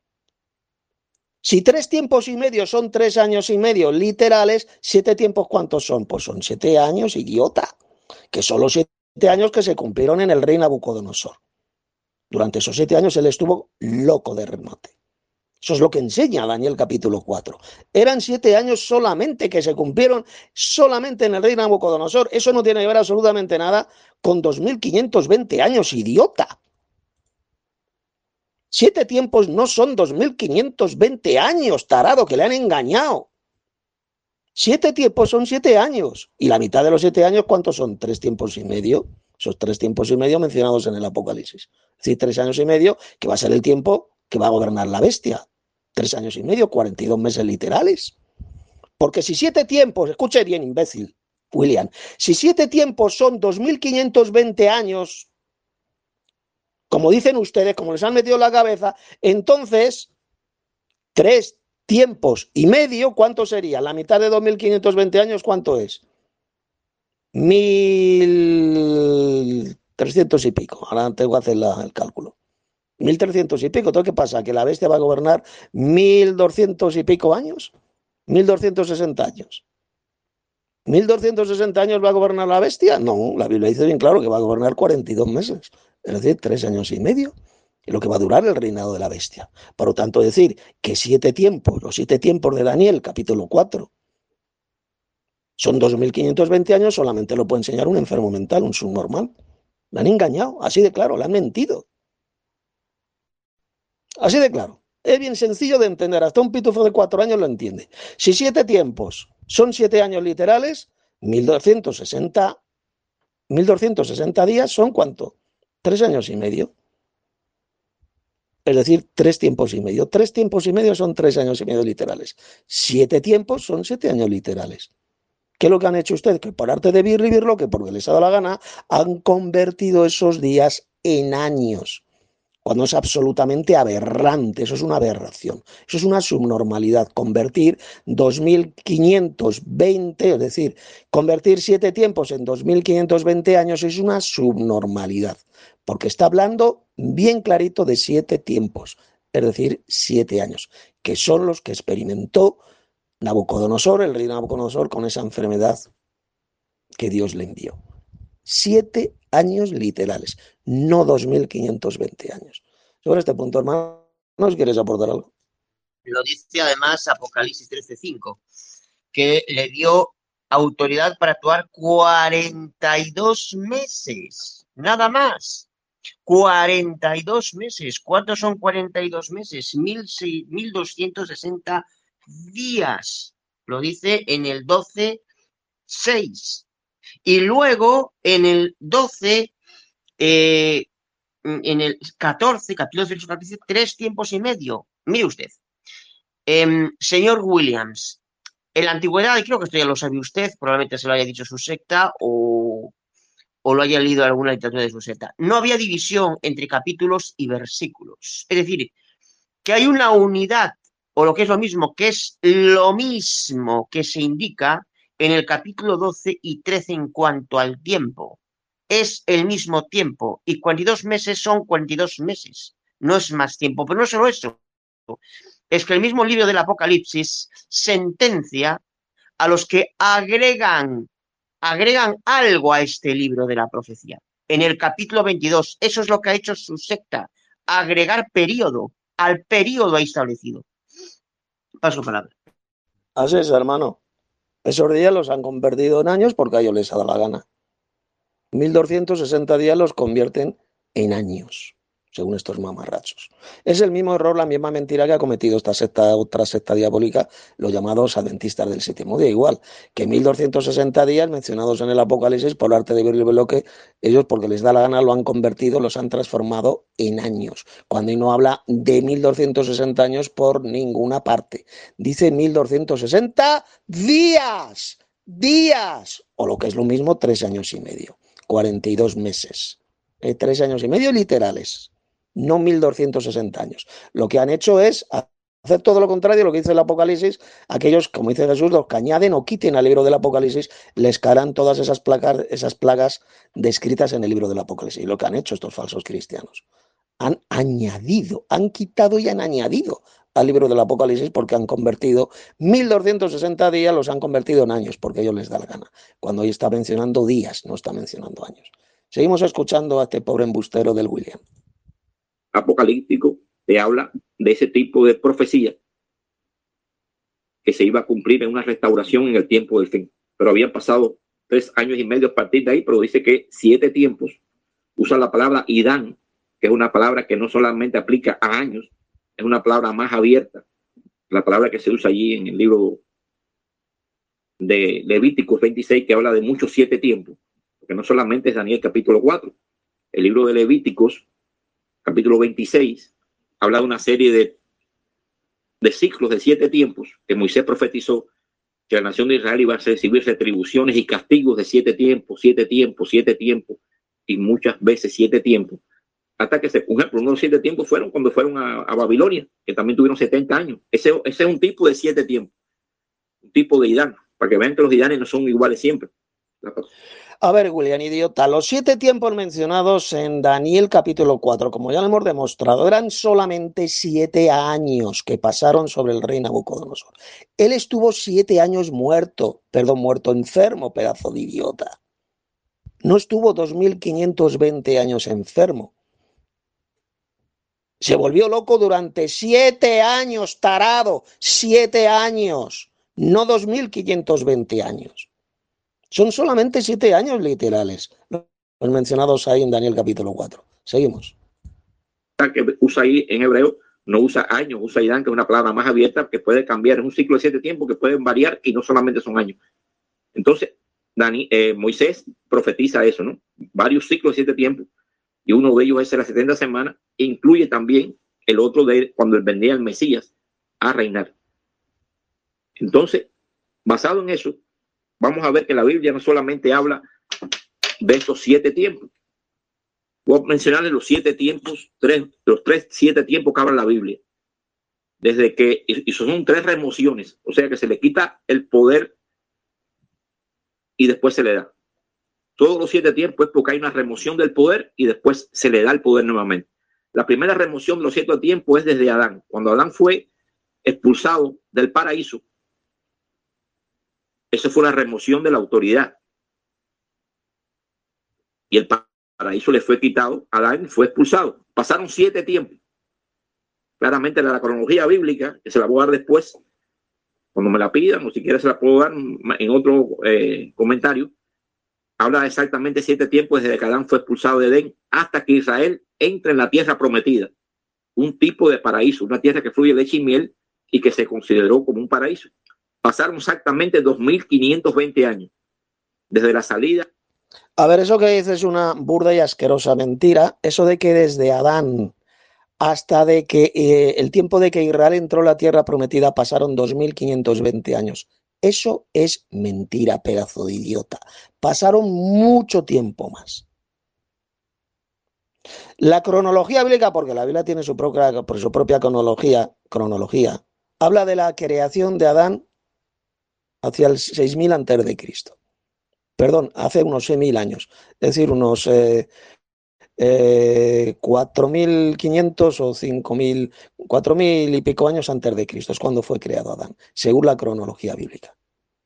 Si tres tiempos y medio son tres años y medio literales, siete tiempos, ¿cuántos son? Pues son siete años, idiota, que son los siete años que se cumplieron en el rey Nabucodonosor. Durante esos siete años él estuvo loco de remate. Eso es lo que enseña Daniel capítulo cuatro. Eran siete años solamente que se cumplieron solamente en el rey Nabucodonosor. Eso no tiene que ver absolutamente nada con dos mil quinientos veinte años, idiota. Siete tiempos no son dos mil quinientos veinte años, tarado, que le han engañado. Siete tiempos son siete años. Y la mitad de los siete años, ¿cuántos son? Tres tiempos y medio. Esos tres tiempos y medio mencionados en el Apocalipsis. Es decir, tres años y medio, que va a ser el tiempo que va a gobernar la bestia. Tres años y medio, cuarenta y dos meses literales. Porque si siete tiempos, escuche bien, imbécil, William, si siete tiempos son dos mil quinientos veinte años, como dicen ustedes, como les han metido en la cabeza, entonces, tres tiempos y medio, ¿cuánto sería? La mitad de dos mil quinientos veinte años, ¿cuánto es? Mil trescientos y pico. Ahora tengo que hacer la, el cálculo. Mil trescientos y pico. ¿Entonces qué pasa? ¿Que la bestia va a gobernar mil doscientos y pico años? Mil doscientos sesenta años. ¿Mil doscientos sesenta años va a gobernar la bestia? No, la Biblia dice bien claro que va a gobernar cuarenta y dos meses. Es decir, tres años y medio. Es lo que va a durar el reinado de la bestia. Por lo tanto, decir que siete tiempos, los siete tiempos de Daniel, capítulo cuatro, son dos mil quinientos veinte años, solamente lo puede enseñar un enfermo mental, un subnormal. Le han engañado, así de claro, le han mentido. Así de claro. Es bien sencillo de entender, hasta un pitufo de cuatro años lo entiende. Si siete tiempos son siete años literales, mil doscientos sesenta, mil doscientos sesenta días son ¿cuánto? Tres años y medio. Es decir, tres tiempos y medio. Tres tiempos y medio son tres años y medio literales. Siete tiempos son siete años literales. ¿Qué es lo que han hecho ustedes? Que por arte de vivirlo, que porque les ha dado la gana, han convertido esos días en años. Cuando es absolutamente aberrante, eso es una aberración, eso es una subnormalidad. Convertir dos mil quinientos veinte, es decir, convertir siete tiempos en dos mil quinientos veinte años es una subnormalidad, porque está hablando bien clarito de siete tiempos, es decir, siete años, que son los que experimentó Nabucodonosor, el rey Nabucodonosor, con esa enfermedad que Dios le envió. Siete años literales, no dos mil quinientos veinte años. Sobre este punto, hermanos, ¿quieres aportar algo? Lo dice además Apocalipsis trece cinco, que le dio autoridad para actuar cuarenta y dos meses, nada más. cuarenta y dos meses. ¿Cuántos son cuarenta y dos meses? mil doscientos sesenta días. Lo dice en el doce seis. Y luego en el doce, eh, en el catorce, capítulo de dice tres tiempos y medio. Mire usted, eh, señor Williams, en la antigüedad, y creo que esto ya lo sabe usted, probablemente se lo haya dicho su secta o, o lo haya leído en alguna literatura de su secta, no había división entre capítulos y versículos. Es decir, que hay una unidad, o lo que es lo mismo, que es lo mismo que se indica en el capítulo doce y trece en cuanto al tiempo. Es el mismo tiempo, y cuarenta y dos meses son cuarenta y dos meses, no es más tiempo. Pero no solo eso, es que el mismo libro del Apocalipsis sentencia a los que agregan, agregan algo a este libro de la profecía. En el capítulo veintidós, eso es lo que ha hecho su secta, agregar periodo al periodo establecido. Paso palabra. Así es, hermano. Esos días los han convertido en años porque a ellos les ha dado la gana. mil doscientos sesenta días los convierten en años. según estos mamarrachos. Es el mismo error, la misma mentira que ha cometido esta secta, otra secta diabólica, los llamados adventistas del séptimo día, igual que mil doscientos sesenta días mencionados en el Apocalipsis por arte de bloque, ellos porque les da la gana lo han convertido, los han transformado en años, cuando no habla de mil doscientos sesenta años por ninguna parte, dice mil doscientos sesenta días, días, o lo que es lo mismo, tres años y medio, cuarenta y dos meses, eh, tres años y medio literales, no mil doscientos sesenta años. Lo que han hecho es hacer todo lo contrario de lo que dice el Apocalipsis. Aquellos, como dice Jesús, los que añaden o quiten al libro del Apocalipsis, les caerán todas esas plagas, esas plagas descritas en el libro del Apocalipsis. Y lo que han hecho estos falsos cristianos, han añadido, han quitado y han añadido al libro del Apocalipsis porque han convertido mil doscientos sesenta días, los han convertido en años porque a ellos les da la gana. Cuando hoy está mencionando días, no está mencionando años. Seguimos escuchando a este pobre embustero del William. Apocalíptico te habla de ese tipo de profecía que se iba a cumplir en una restauración en el tiempo del fin. Pero habían pasado tres años y medio a partir de ahí, pero dice que siete tiempos. Usa la palabra Idán, que es una palabra que no solamente aplica a años, es una palabra más abierta. La palabra que se usa allí en el libro de Levíticos veintiséis, que habla de muchos siete tiempos, porque no solamente es Daniel capítulo cuatro. El libro de Levíticos capítulo veintiséis habla de una serie de, de ciclos de siete tiempos que Moisés profetizó que la nación de Israel iba a recibir retribuciones y castigos de siete tiempos, siete tiempos, siete tiempos y muchas veces siete tiempos. Hasta que, se, por ejemplo, unos siete tiempos fueron cuando fueron a, a Babilonia, que también tuvieron setenta años. Ese, ese es un tipo de siete tiempos, un tipo de Idán, para que vean que los Idanes no son iguales siempre. A ver, William, idiota, los siete tiempos mencionados en Daniel capítulo cuatro, como ya lo hemos demostrado, eran solamente siete años que pasaron sobre el rey Nabucodonosor. Él estuvo siete años muerto, perdón, muerto enfermo, pedazo de idiota. No estuvo dos mil quinientos veinte años enfermo. Se volvió loco durante siete años, tarado, siete años, no dos mil quinientos veinte años. Son solamente siete años literales, los mencionados ahí en Daniel capítulo cuatro. Seguimos. Que usa ahí en hebreo, no usa años, usa Idán, que es una palabra más abierta que puede cambiar. Es un ciclo de siete tiempos que pueden variar y no solamente son años. Entonces, Dani, eh, Moisés profetiza eso, ¿no? Varios ciclos de siete tiempos, y uno de ellos es las setenta semanas, e incluye también el otro de cuando vendría el Mesías a reinar. Entonces, basado en eso, vamos a ver que la Biblia no solamente habla de estos siete tiempos. Voy a mencionarles los siete tiempos, tres, los tres, siete tiempos que habla la Biblia. Desde que, y son tres remociones, o sea que se le quita el poder y después se le da. Todos los siete tiempos es porque hay una remoción del poder y después se le da el poder nuevamente. La primera remoción de los siete tiempos es desde Adán. Cuando Adán fue expulsado del paraíso, eso fue la remoción de la autoridad. Y el paraíso le fue quitado, Adán fue expulsado. Pasaron siete tiempos. Claramente la cronología bíblica, que se la voy a dar después, cuando me la pidan, o si quieres se la puedo dar en otro eh, comentario, habla exactamente siete tiempos desde que Adán fue expulsado de Edén hasta que Israel entre en la tierra prometida, un tipo de paraíso, una tierra que fluye leche y miel y que se consideró como un paraíso. Pasaron exactamente dos mil quinientos veinte años desde la salida. A ver, eso que dices es una burda y asquerosa mentira, eso de que desde Adán hasta de que eh, el tiempo de que Israel entró a la tierra prometida pasaron dos mil quinientos veinte años. Eso es mentira, pedazo de idiota. Pasaron mucho tiempo más. La cronología bíblica, porque la Biblia tiene su propia, por su propia cronología, cronología, habla de la creación de Adán hacia el seis mil antes de Cristo. Perdón, hace unos seis mil años, es decir, unos eh, eh, cuatro mil quinientos o cinco mil, cuatro mil y pico años antes de Cristo, es cuando fue creado Adán, según la cronología bíblica.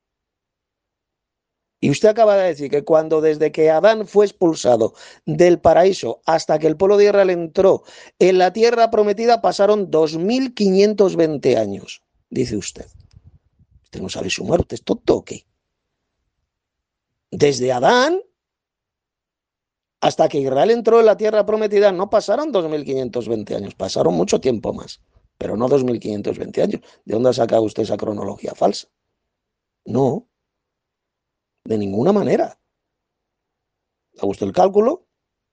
Y usted acaba de decir que cuando desde que Adán fue expulsado del paraíso hasta que el pueblo de Israel entró en la tierra prometida pasaron dos mil quinientos veinte años, dice usted. ¿Usted no sabe sumar? ¿Usted es tonto o qué? Desde Adán hasta que Israel entró en la tierra prometida no pasaron dos mil quinientos veinte años, pasaron mucho tiempo más, pero no dos mil quinientos veinte años. ¿De dónde ha sacado usted esa cronología falsa? No, de ninguna manera. ¿Ha usted el cálculo?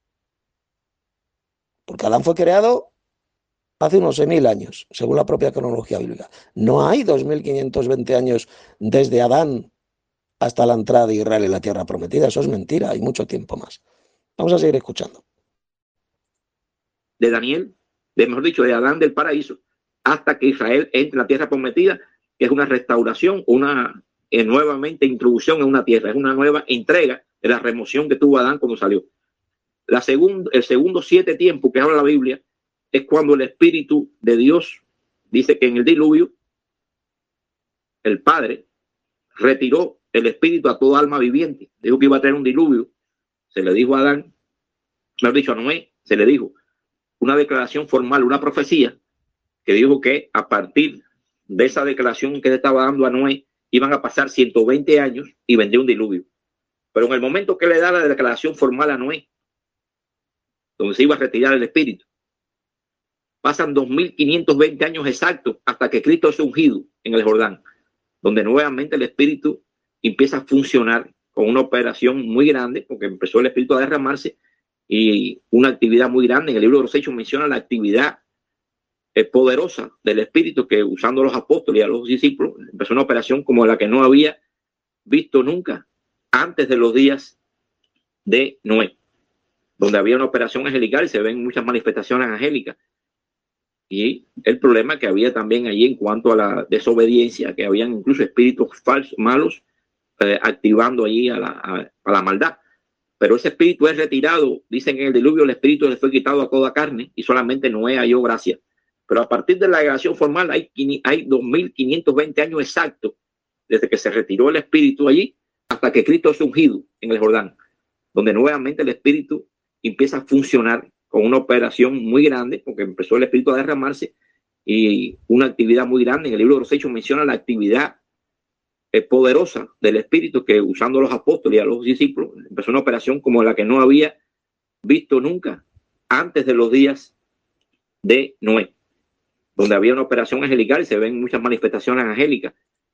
Porque Adán fue creado hace unos seis mil años, según la propia cronología bíblica. No hay dos mil quinientos veinte años desde Adán hasta la entrada de Israel en la tierra prometida. Eso es mentira, hay mucho tiempo más. Vamos a seguir escuchando. De Daniel, de, mejor dicho, de Adán del paraíso, hasta que Israel entre en la tierra prometida, que es una restauración, una eh, nuevamente introducción en una tierra, es una nueva entrega de la remoción que tuvo Adán cuando salió. La segunda, el segundo siete tiempo que habla la Biblia es cuando el Espíritu de Dios dice que en el diluvio el Padre retiró el Espíritu a toda alma viviente. Dijo que iba a tener un diluvio. Se le dijo a Adán, mejor dicho a Noé, se le dijo una declaración formal, una profecía que dijo que a partir de esa declaración que le estaba dando a Noé iban a pasar ciento veinte años y vendría un diluvio. Pero en el momento que le da la declaración formal a Noé, donde se iba a retirar el Espíritu, pasan dos mil quinientos veinte años exactos hasta que Cristo es ungido en el Jordán, donde nuevamente el Espíritu empieza a funcionar con una operación muy grande, porque empezó el Espíritu a derramarse y una actividad muy grande. En el libro de los Hechos menciona la actividad eh, poderosa del Espíritu que, usando a los apóstoles y a los discípulos, empezó una operación como la que no había visto nunca antes de los días de Noé, donde había una operación angelical y se ven muchas manifestaciones angélicas. Y el problema que había también allí en cuanto a la desobediencia, que habían incluso espíritus falsos, malos, eh, activando allí a la, a, a la maldad. Pero ese espíritu es retirado. Dicen que en el diluvio el espíritu le fue quitado a toda carne y solamente Noé halló gracia. Pero a partir de la declaración formal hay, hay dos mil quinientos veinte años exactos desde que se retiró el espíritu allí hasta que Cristo es ungido en el Jordán, donde nuevamente el espíritu empieza a funcionar con una operación muy grande, porque empezó el espíritu a derramarse y una actividad muy grande. En el libro de los Hechos menciona la actividad eh, poderosa del espíritu que, usando a los apóstoles y a los discípulos, empezó una operación como la que no había visto nunca antes de los días de Noé, donde había una operación angelical y se ven muchas manifestaciones angélicas.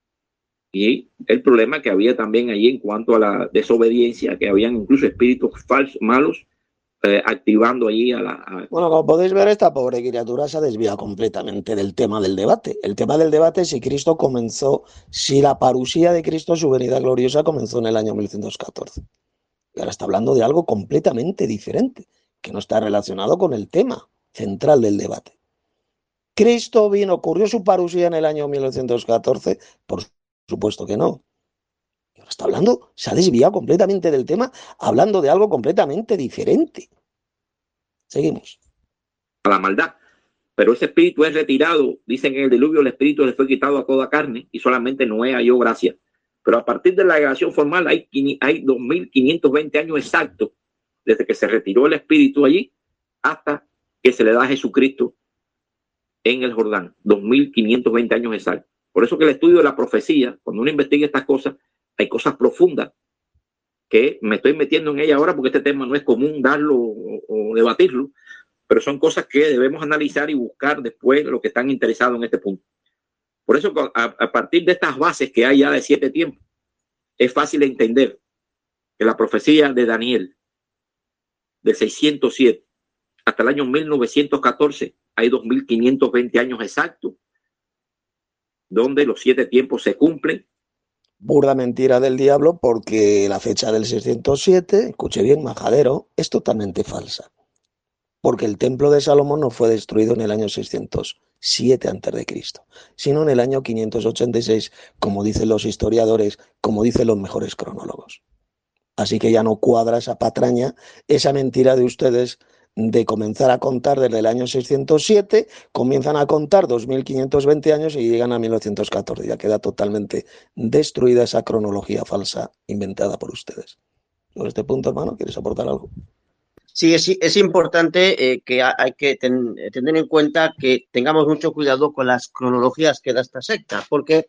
Y el problema que había también allí en cuanto a la desobediencia, que habían incluso espíritus falsos, malos, Eh, activando allí a la... A... Bueno, como podéis ver, esta pobre criatura se ha desviado completamente del tema del debate. El tema del debate es si Cristo comenzó, si la parusía de Cristo, su venida gloriosa, comenzó en el año mil novecientos catorce. Y ahora está hablando de algo completamente diferente, que no está relacionado con el tema central del debate. ¿Cristo vino, ocurrió su parusía en el año mil novecientos catorce? Por supuesto que no. Y ahora está hablando, se ha desviado completamente del tema, hablando de algo completamente diferente. Seguimos. A la maldad. Pero ese espíritu es retirado. Dicen que en el diluvio el espíritu le fue quitado a toda carne y solamente Noé halló gracia. Pero a partir de la declaración formal hay, hay dos mil quinientos veinte años exactos desde que se retiró el espíritu allí hasta que se le da a Jesucristo en el Jordán. dos mil quinientos veinte años exactos. Por eso que el estudio de la profecía, cuando uno investiga estas cosas, hay cosas profundas que me estoy metiendo en ella ahora porque este tema no es común darlo o, o debatirlo, pero son cosas que debemos analizar y buscar después los que están interesados en este punto. Por eso, a, a partir de estas bases que hay ya de siete tiempos, es fácil entender que la profecía de Daniel, de seiscientos siete hasta el año mil novecientos catorce, hay dos mil quinientos veinte años exactos, donde los siete tiempos se cumplen. Burda mentira del diablo, porque la fecha del seiscientos siete, escuche bien, majadero, es totalmente falsa. Porque el templo de Salomón no fue destruido en el año seiscientos siete antes de Cristo, sino en el año quinientos ochenta y seis, como dicen los historiadores, como dicen los mejores cronólogos. Así que ya no cuadra esa patraña, esa mentira de ustedes de comenzar a contar desde el año seiscientos siete, comienzan a contar dos mil quinientos veinte años y llegan a mil novecientos catorce. Ya queda totalmente destruida esa cronología falsa inventada por ustedes. Sobre este punto, hermano, ¿quieres aportar algo? Sí, es, es importante eh, que hay que ten, tener en cuenta que tengamos mucho cuidado con las cronologías que da esta secta, porque,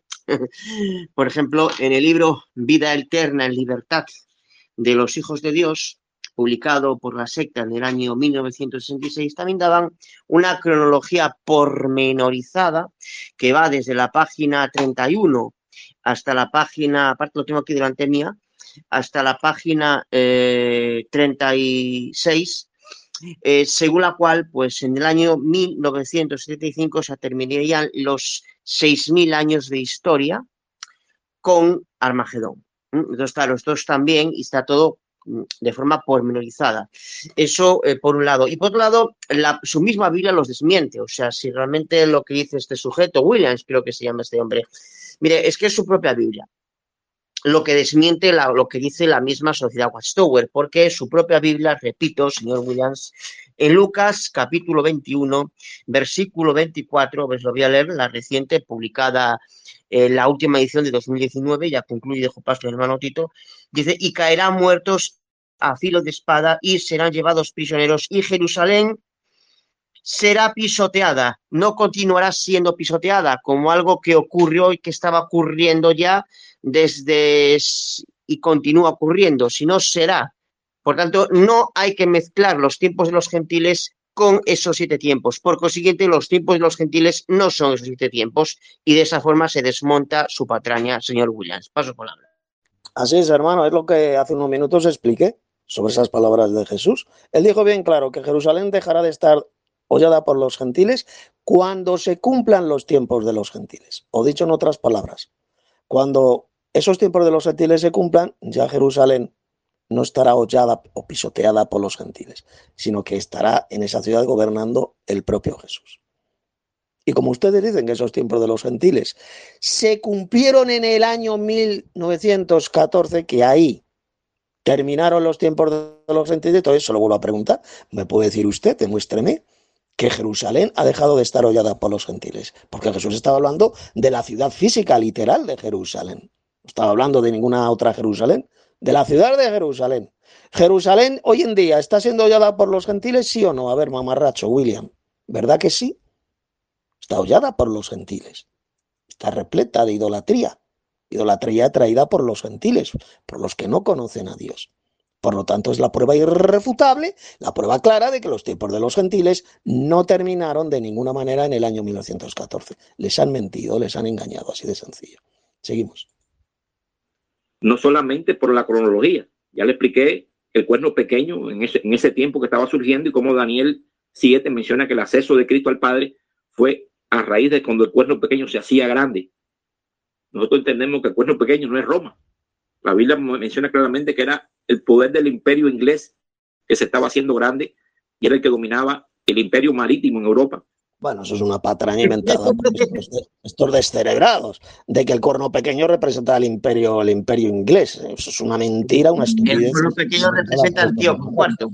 por ejemplo, en el libro Vida Eterna en Libertad de los Hijos de Dios, publicado por la secta en el año mil novecientos sesenta y seis, también daban una cronología pormenorizada que va desde la página treinta y uno hasta la página, aparte lo tengo aquí delante mía, hasta la página eh, treinta y seis, eh, según la cual, pues en el año mil novecientos setenta y cinco se terminarían los seis mil años de historia con Armagedón. Entonces, claro, esto es también, y está todo de forma pormenorizada. Eso eh, por un lado. Y por otro lado, la, su misma Biblia los desmiente. O sea, si realmente lo que dice este sujeto, Williams, creo que se llama este hombre, mire, es que es su propia Biblia lo que desmiente la, lo que dice la misma Sociedad Watchtower, porque su propia Biblia, repito, señor Williams, en Lucas capítulo veintiuno, versículo veinticuatro, pues lo voy a leer, la reciente, publicada en la última edición de dos mil diecinueve, ya concluye, dejo paso al hermano Tito, dice, y caerán muertos a filo de espada y serán llevados prisioneros, y Jerusalén será pisoteada, no continuará siendo pisoteada como algo que ocurrió y que estaba ocurriendo ya desde y continúa ocurriendo, sino será. Por tanto, no hay que mezclar los tiempos de los gentiles con esos siete tiempos. Por consiguiente, los tiempos de los gentiles no son esos siete tiempos y de esa forma se desmonta su patraña, señor Williams. Paso palabra. Así es, hermano, es lo que hace unos minutos expliqué sobre esas palabras de Jesús. Él dijo bien claro que Jerusalén dejará de estar hollada por los gentiles cuando se cumplan los tiempos de los gentiles. O dicho en otras palabras, cuando esos tiempos de los gentiles se cumplan, ya Jerusalén no estará hollada o pisoteada por los gentiles, sino que estará en esa ciudad gobernando el propio Jesús. Y como ustedes dicen que esos tiempos de los gentiles se cumplieron en el año mil novecientos catorce, que ahí terminaron los tiempos de los gentiles, entonces se lo vuelvo a preguntar, ¿me puede decir usted, demuéstreme que Jerusalén ha dejado de estar hollada por los gentiles? Porque Jesús estaba hablando de la ciudad física, literal de Jerusalén. No estaba hablando de ninguna otra Jerusalén, de la ciudad de Jerusalén. ¿Jerusalén hoy en día está siendo hollada por los gentiles, sí o no? A ver, mamarracho, William, ¿verdad que sí? Está hollada por los gentiles. Está repleta de idolatría. Idolatría traída por los gentiles, por los que no conocen a Dios. Por lo tanto, es la prueba irrefutable, la prueba clara de que los tiempos de los gentiles no terminaron de ninguna manera en el año mil novecientos catorce. Les han mentido, les han engañado, así de sencillo. Seguimos. No solamente por la cronología. Ya le expliqué el cuerno pequeño en ese, en ese tiempo que estaba surgiendo y cómo Daniel siete menciona que el acceso de Cristo al Padre fue a raíz de cuando el cuerno pequeño se hacía grande. Nosotros entendemos que el cuerno pequeño no es Roma. La Biblia menciona claramente que era el poder del imperio inglés que se estaba haciendo grande y era el que dominaba el imperio marítimo en Europa. Bueno, eso es una patraña inventada por estos, estos descerebrados, de que el cuerno pequeño representa el imperio, el imperio inglés. Eso es una mentira, una estupidez. El cuerno pequeño representa al tío cuarto.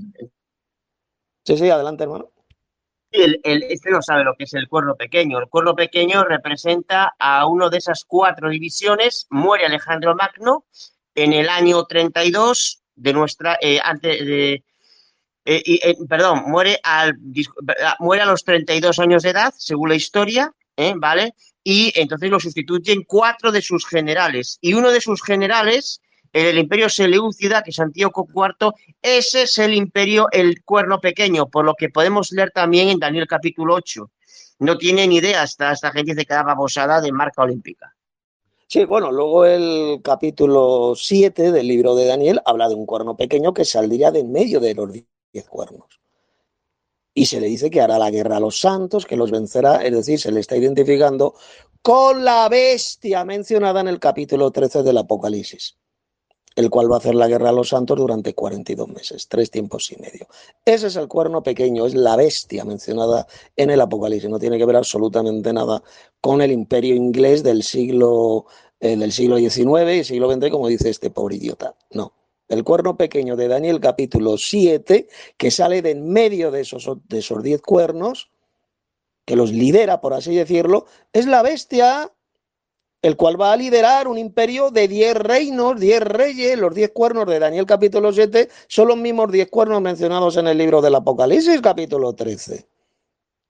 Sí, sí, adelante, hermano. El, el, este no sabe lo que es el cuerno pequeño. El cuerno pequeño representa a uno de esas cuatro divisiones. Muere Alejandro Magno en el año treinta y dos de nuestra... Eh, antes de... Eh, eh, perdón, muere, al, muere a los treinta y dos años de edad, según la historia, ¿eh? ¿Vale? Y entonces lo sustituyen cuatro de sus generales. Y uno de sus generales, en el imperio Seleucida, que es Antíoco cuarto, ese es el imperio, el cuerno pequeño, por lo que podemos leer también en Daniel capítulo ocho. No tiene ni idea hasta esta gente de cada babosada de marca olímpica. Sí, bueno, luego el capítulo siete del libro de Daniel habla de un cuerno pequeño que saldría de en medio de los diez cuernos. Y se le dice que hará la guerra a los santos, que los vencerá, es decir, se le está identificando con la bestia mencionada en el capítulo trece del Apocalipsis, el cual va a hacer la guerra a los santos durante cuarenta y dos meses, tres tiempos y medio. Ese es el cuerno pequeño, es la bestia mencionada en el Apocalipsis, no tiene que ver absolutamente nada con el imperio inglés del siglo, eh, del siglo diecinueve y siglo veinte, como dice este pobre idiota, no. El cuerno pequeño de Daniel capítulo siete, que sale de en medio de esos, de esos diez cuernos, que los lidera, por así decirlo, es la bestia, el cual va a liderar un imperio de diez reinos, diez reyes. Los diez cuernos de Daniel capítulo siete son los mismos diez cuernos mencionados en el libro del Apocalipsis capítulo trece.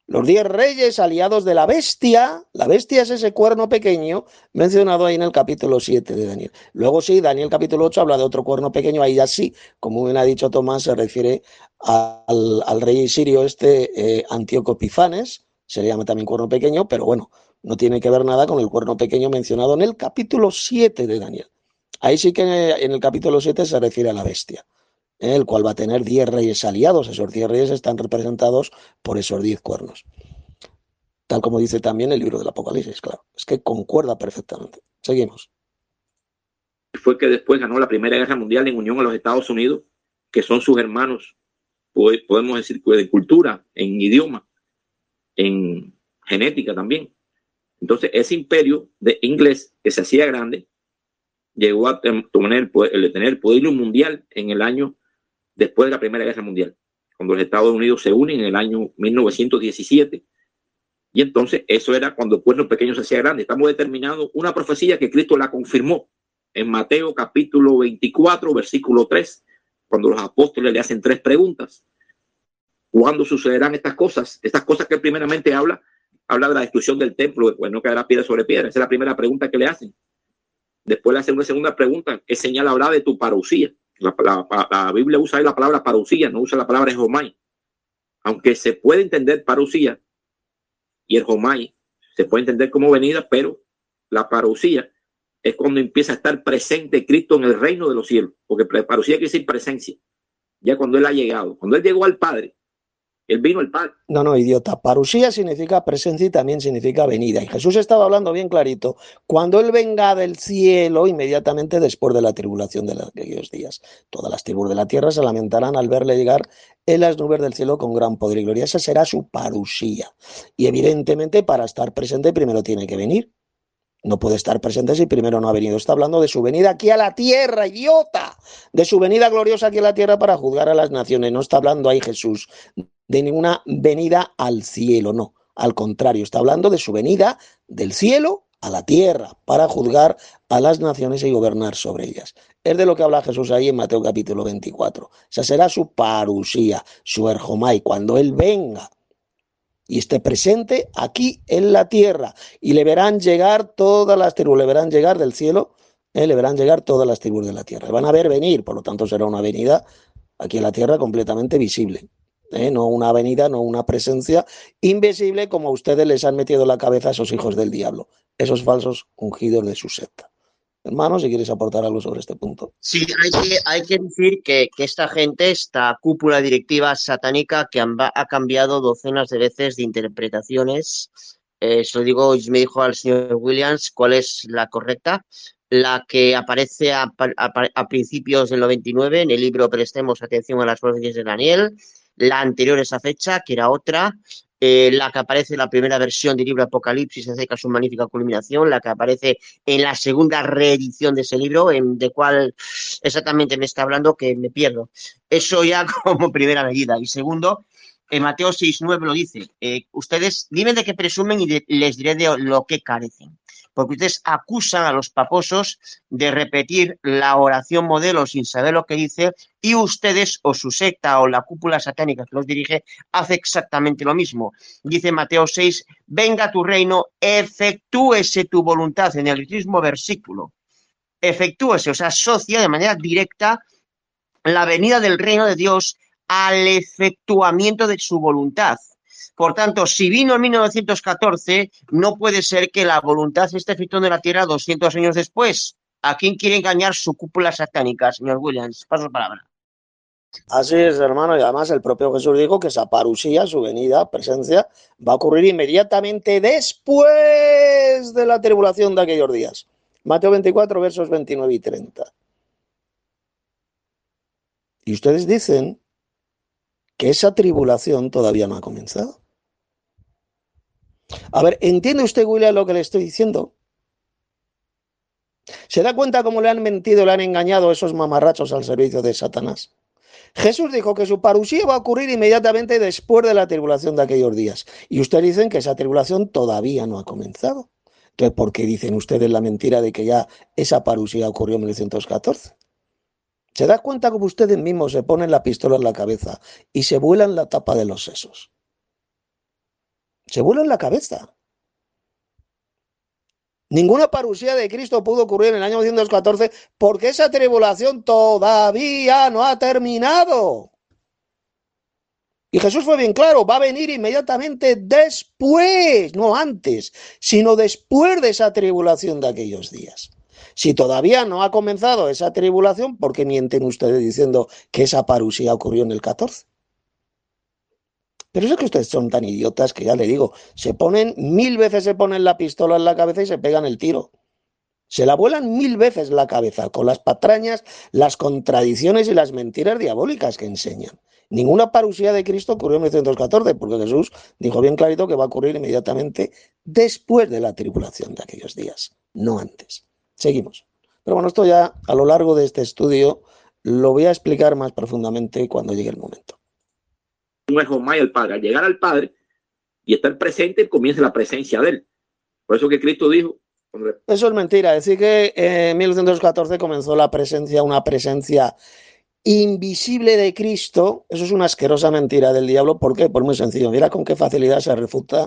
Los diez reyes aliados de la bestia. La bestia es ese cuerno pequeño mencionado ahí en el capítulo siete de Daniel. Luego sí, Daniel capítulo ocho habla de otro cuerno pequeño. Ahí ya sí, como bien ha dicho Tomás, se refiere al, al rey sirio este, eh, Antíoco Epifanes. Se le llama también cuerno pequeño, pero bueno, no tiene que ver nada con el cuerno pequeño mencionado en el capítulo siete de Daniel. Ahí sí que en el capítulo siete se refiere a la bestia, el cual va a tener diez reyes aliados. Esos diez reyes están representados por esos diez cuernos. Tal como dice también el libro del Apocalipsis, claro. Es que concuerda perfectamente. Seguimos. Fue que después ganó la Primera Guerra Mundial en unión a los Estados Unidos, que son sus hermanos, podemos decir, de cultura, en idioma, en genética también. Entonces, ese imperio de inglés que se hacía grande, llegó a tener el poder, tener el poder mundial en el año después de la Primera Guerra Mundial, cuando los Estados Unidos se unen en el año mil novecientos diecisiete. Y entonces eso era cuando el cuerno pequeño se hacía grande. Estamos determinando una profecía que Cristo la confirmó en Mateo capítulo veinticuatro, versículo tres, cuando los apóstoles le hacen tres preguntas. ¿Cuándo sucederán estas cosas? Estas cosas que primeramente habla, habla de la destrucción del templo, pues no quedará piedra sobre piedra. Esa es la primera pregunta que le hacen. Después le hacen una segunda pregunta: ¿qué señal habrá de tu parucía? La, la, la Biblia usa ahí la palabra parucía, no usa la palabra jomai. Aunque se puede entender parucía y el jomai se puede entender como venida, pero la parucía es cuando empieza a estar presente Cristo en el reino de los cielos, porque parucía quiere decir presencia. Ya cuando Él ha llegado, cuando Él llegó al Padre, Él vino al Padre. No, no, idiota. Parusía significa presencia y también significa venida. Y Jesús estaba hablando bien clarito. Cuando Él venga del cielo, inmediatamente después de la tribulación de aquellos días. Todas las tribus de la tierra se lamentarán al verle llegar en las nubes del cielo con gran poder y gloria. Esa será su parusía. Y evidentemente para estar presente primero tiene que venir. No puede estar presente si primero no ha venido. Está hablando de su venida aquí a la tierra, idiota. De su venida gloriosa aquí a la tierra para juzgar a las naciones. No está hablando ahí Jesús de ninguna venida al cielo, no. Al contrario, está hablando de su venida del cielo a la tierra para juzgar a las naciones y gobernar sobre ellas. Es de lo que habla Jesús ahí en Mateo capítulo veinticuatro. Esa será su parusía, su erjomai, cuando Él venga y esté presente aquí en la tierra, y le verán llegar todas las tribus, le verán llegar del cielo, eh, le verán llegar todas las tribus de la tierra, le van a ver venir, por lo tanto será una venida aquí en la tierra completamente visible, eh, no una venida, no una presencia invisible como a ustedes les han metido en la cabeza a esos hijos del diablo, esos falsos ungidos de su secta. Hermano, si quieres aportar algo sobre este punto. Sí, hay que, hay que decir que, que esta gente, esta cúpula directiva satánica que han, ha cambiado docenas de veces de interpretaciones. Eh, se lo digo, me dijo al señor Williams cuál es la correcta. La que aparece a, a, a principios del noventa y nueve en el libro Prestemos atención a las profecías de Daniel. La anterior a esa fecha, que era otra. Eh, la que aparece en la primera versión del libro Apocalipsis acerca de su magnífica culminación, la que aparece en la segunda reedición de ese libro, en de cuál exactamente me está hablando, que me pierdo. Eso ya como primera medida. Y segundo, en Mateo seis nueve lo dice, eh, ustedes dime de qué presumen y de, les diré de lo que carecen. Porque ustedes acusan a los paposos de repetir la oración modelo sin saber lo que dice, y ustedes o su secta o la cúpula satánica que los dirige hace exactamente lo mismo. Dice Mateo seis, venga tu reino, efectúese tu voluntad, en el mismo versículo. Efectúese, o sea, asocia de manera directa la venida del reino de Dios al efectuamiento de su voluntad. Por tanto, si vino en mil novecientos catorce, no puede ser que la voluntad se esté efectuando en la tierra doscientos años después. ¿A quién quiere engañar su cúpula satánica, señor Williams? Paso la palabra. Así es, hermano, y además el propio Jesús dijo que esa parusía, su venida, presencia, va a ocurrir inmediatamente después de la tribulación de aquellos días. Mateo veinticuatro, versos veintinueve y treinta. Y ustedes dicen que esa tribulación todavía no ha comenzado. A ver, ¿entiende usted, William, lo que le estoy diciendo? ¿Se da cuenta cómo le han mentido, le han engañado a esos mamarrachos al servicio de Satanás? Jesús dijo que su parusía va a ocurrir inmediatamente después de la tribulación de aquellos días. Y ustedes dicen que esa tribulación todavía no ha comenzado. Entonces, ¿por qué dicen ustedes la mentira de que ya esa parusía ocurrió en mil novecientos catorce? ¿Se da cuenta cómo ustedes mismos se ponen la pistola en la cabeza y se vuelan la tapa de los sesos? Se vuelan la cabeza. Ninguna parusía de Cristo pudo ocurrir en el año novecientos catorce porque esa tribulación todavía no ha terminado. Y Jesús fue bien claro, va a venir inmediatamente después, no antes, sino después de esa tribulación de aquellos días. Si todavía no ha comenzado esa tribulación, ¿por qué mienten ustedes diciendo que esa parusía ocurrió en el catorce? Pero es que ustedes son tan idiotas que ya le digo, se ponen, mil veces se ponen la pistola en la cabeza y se pegan el tiro. Se la vuelan mil veces la cabeza con las patrañas, las contradicciones y las mentiras diabólicas que enseñan. Ninguna parusía de Cristo ocurrió en mil novecientos catorce, porque Jesús dijo bien clarito que va a ocurrir inmediatamente después de la tribulación de aquellos días, no antes. Seguimos. Pero bueno, esto ya a lo largo de este estudio lo voy a explicar más profundamente cuando llegue el momento. No es Jomai el Padre. Al llegar al Padre y estar presente, comienza la presencia de él. Por eso que Cristo dijo... Eso es mentira. Decir que en mil novecientos catorce comenzó la presencia, una presencia invisible de Cristo, eso es una asquerosa mentira del diablo. ¿Por qué? Por muy sencillo. Mira con qué facilidad se refuta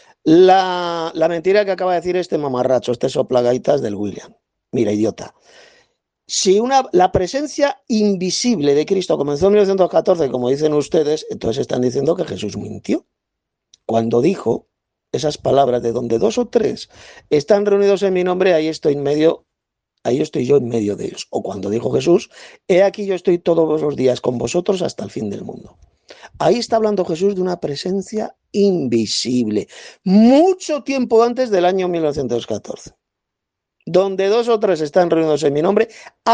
la, la mentira que acaba de decir este mamarracho, este soplagaitas del William. Mira, idiota. Si una, la presencia invisible de Cristo comenzó en mil novecientos catorce, como dicen ustedes, entonces están diciendo que Jesús mintió cuando dijo esas palabras de donde dos o tres están reunidos en mi nombre, ahí estoy en medio, ahí estoy yo en medio de ellos. O cuando dijo Jesús, he aquí yo estoy todos los días con vosotros hasta el fin del mundo. Ahí está hablando Jesús de una presencia invisible, mucho tiempo antes del año mil novecientos catorce. Donde dos o tres están reunidos en mi nombre,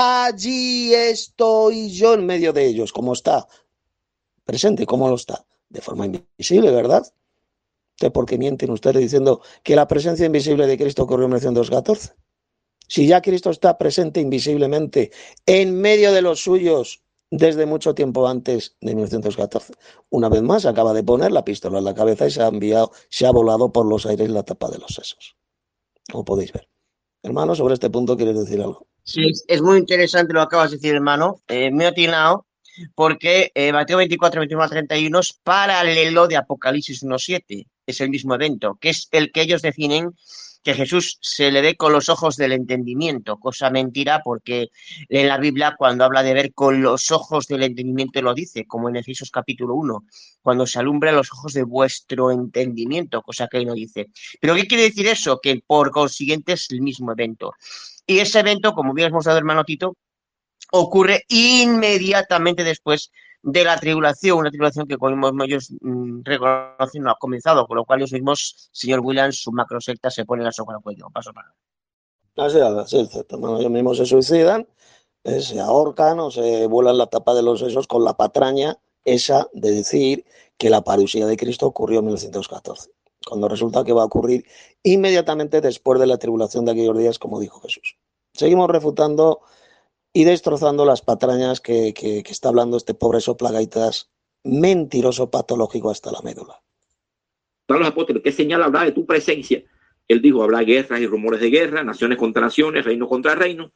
allí estoy yo en medio de ellos. ¿Cómo está? Presente, ¿cómo lo está? De forma invisible, ¿verdad? Entonces, ¿por qué mienten ustedes diciendo que la presencia invisible de Cristo ocurrió en mil novecientos catorce? Si ya Cristo está presente invisiblemente en medio de los suyos desde mucho tiempo antes de mil novecientos catorce. Una vez más, acaba de poner la pistola en la cabeza y se ha enviado, se ha volado por los aires la tapa de los sesos. Como podéis ver. Hermano, sobre este punto, ¿quieres decir algo? Sí, es muy interesante lo que acabas de decir, hermano. Eh, me he atinado porque eh, Mateo veinticuatro, veintiuno a treinta y uno es paralelo de Apocalipsis uno siete. Es el mismo evento, que es el que ellos definen que Jesús se le ve con los ojos del entendimiento, cosa mentira porque en la Biblia cuando habla de ver con los ojos del entendimiento lo dice, como en Efesios capítulo uno, cuando se alumbran los ojos de vuestro entendimiento, cosa que ahí no dice. ¿Pero qué quiere decir eso? Que por consiguiente es el mismo evento. Y ese evento, como bien hemos dado, hermano Tito, ocurre inmediatamente después de la tribulación, una tribulación que como ellos mmm, reconocen no ha comenzado, con lo cual ellos mismos, señor Williams, su macrosecta se pone la soga al cuello. Paso para. Así es, así es, hermano. Ellos mismos se suicidan, eh, se ahorcan o se vuelan la tapa de los sesos con la patraña esa de decir que la parusía de Cristo ocurrió en mil novecientos catorce, cuando resulta que va a ocurrir inmediatamente después de la tribulación de aquellos días, como dijo Jesús. Seguimos refutando y destrozando las patrañas que, que, que está hablando este pobre soplagaitas mentiroso patológico hasta la médula. Los apóstoles, ¿qué señal habrá de tu presencia? Él dijo, habrá guerras y rumores de guerra, naciones contra naciones, reino contra reino.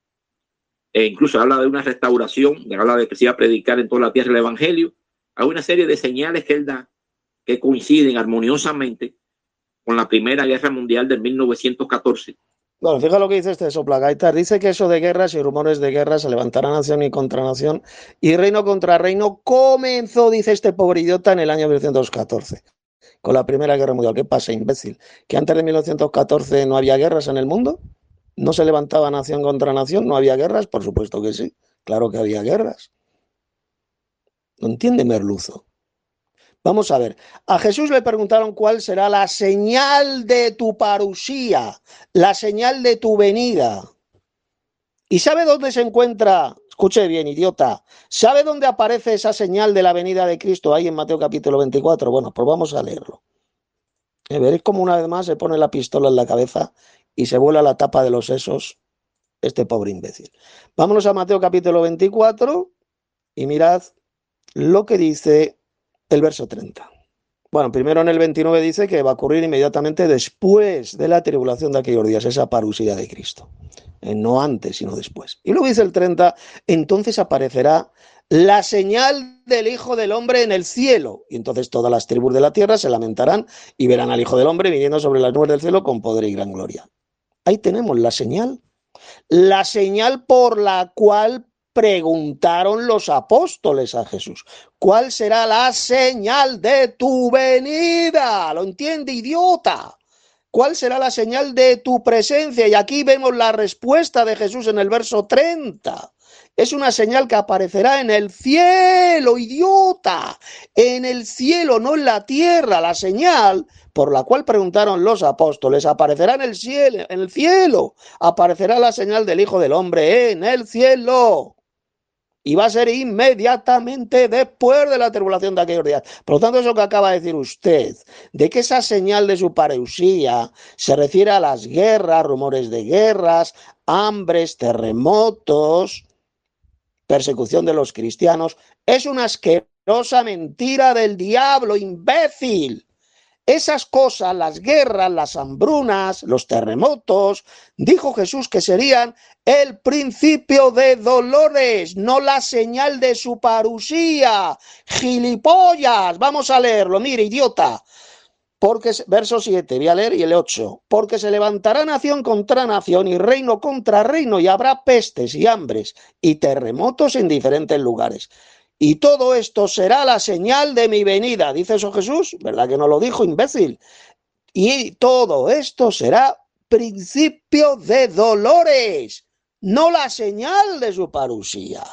E incluso habla de una restauración, habla de que se iba a predicar en toda la tierra el evangelio. Hay una serie de señales que él da que coinciden armoniosamente con la Primera Guerra Mundial de mil novecientos catorce. Bueno, fíjate lo que dice este soplagaitas. Dice que eso de guerras y rumores de guerra se levantará nación y contra nación y reino contra reino comenzó, dice este pobre idiota, en el año mil novecientos catorce, con la Primera Guerra Mundial. ¿Qué pasa, imbécil? ¿Que antes de mil novecientos catorce no había guerras en el mundo? ¿No se levantaba nación contra nación? ¿No había guerras? Por supuesto que sí. Claro que había guerras. ¿No entiende, merluzo? Vamos a ver, a Jesús le preguntaron cuál será la señal de tu parusía, la señal de tu venida. ¿Y sabe dónde se encuentra? Escuche bien, idiota. ¿Sabe dónde aparece esa señal de la venida de Cristo? Ahí en Mateo capítulo veinticuatro. Bueno, pues vamos a leerlo. Eh, veréis cómo una vez más se pone la pistola en la cabeza y se vuela la tapa de los sesos este pobre imbécil. Vámonos a Mateo capítulo veinticuatro y mirad lo que dice el verso treinta. Bueno, primero en el veintinueve dice que va a ocurrir inmediatamente después de la tribulación de aquellos días, esa parusía de Cristo. Eh, no antes, sino después. Y luego dice el treinta, entonces aparecerá la señal del Hijo del Hombre en el cielo. Y entonces todas las tribus de la tierra se lamentarán y verán al Hijo del Hombre viniendo sobre las nubes del cielo con poder y gran gloria. Ahí tenemos la señal. La señal por la cual preguntaron los apóstoles a Jesús: ¿cuál será la señal de tu venida? ¿Lo entiende, idiota? ¿Cuál será la señal de tu presencia? Y aquí vemos la respuesta de Jesús en el verso treinta. Es una señal que aparecerá en el cielo, idiota. En el cielo, no en la tierra. La señal por la cual preguntaron los apóstoles aparecerá en el cielo, en el cielo. Aparecerá la señal del Hijo del Hombre en el cielo. Y va a ser inmediatamente después de la tribulación de aquellos días. Por lo tanto, eso que acaba de decir usted, de que esa señal de su pareusía se refiere a las guerras, rumores de guerras, hambres, terremotos, persecución de los cristianos, es una asquerosa mentira del diablo, imbécil. Esas cosas, las guerras, las hambrunas, los terremotos, dijo Jesús que serían el principio de dolores, no la señal de su parusía. Gilipollas, vamos a leerlo, mire, idiota. Porque, verso siete, voy a leer y el ocho. Porque se levantará nación contra nación y reino contra reino, y habrá pestes y hambres y terremotos en diferentes lugares. Y todo esto será la señal de mi venida. ¿Dice eso Jesús? ¿Verdad que no lo dijo, imbécil? Y todo esto será principio de dolores, no la señal de su parusía.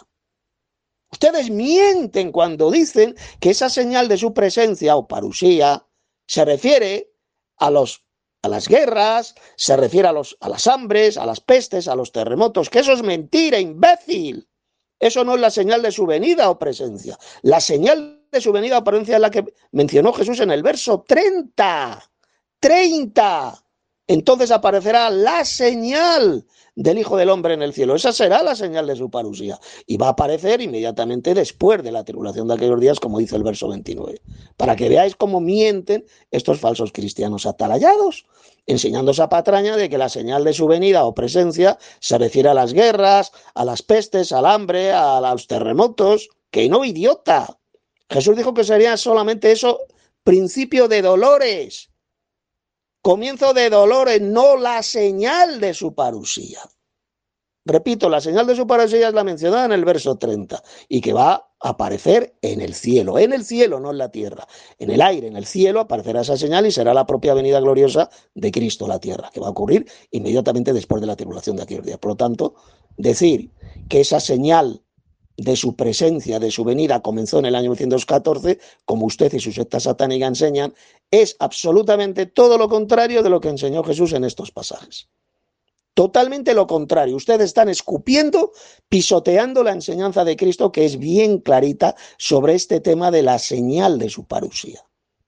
Ustedes mienten cuando dicen que esa señal de su presencia o parusía se refiere a los a las guerras, se refiere a, los, a las hambres, a las pestes, a los terremotos, que eso es mentira, imbécil. Eso no es la señal de su venida o presencia. La señal de su venida o presencia es la que mencionó Jesús en el verso treinta. treinta. Entonces aparecerá la señal del Hijo del Hombre en el cielo. Esa será la señal de su parusía. Y va a aparecer inmediatamente después de la tribulación de aquellos días, como dice el verso veintinueve. Para que veáis cómo mienten estos falsos cristianos atalayados, enseñando esa patraña de que la señal de su venida o presencia se refiere a las guerras, a las pestes, al hambre, a los terremotos. Que no, idiota. Jesús dijo que sería solamente eso, principio de dolores, comienzo de dolores, no la señal de su parusía. Repito, la señal de su parusía es la mencionada en el verso treinta y que va a aparecer en el cielo, en el cielo, no en la tierra. En el aire, en el cielo, aparecerá esa señal y será la propia venida gloriosa de Cristo a la tierra, que va a ocurrir inmediatamente después de la tribulación de aquellos días. Por lo tanto, decir que esa señal de su presencia, de su venida, comenzó en el año mil novecientos catorce, como usted y su secta satánica enseñan, es absolutamente todo lo contrario de lo que enseñó Jesús en estos pasajes. Totalmente lo contrario. Ustedes están escupiendo, pisoteando la enseñanza de Cristo, que es bien clarita sobre este tema de la señal de su parusía.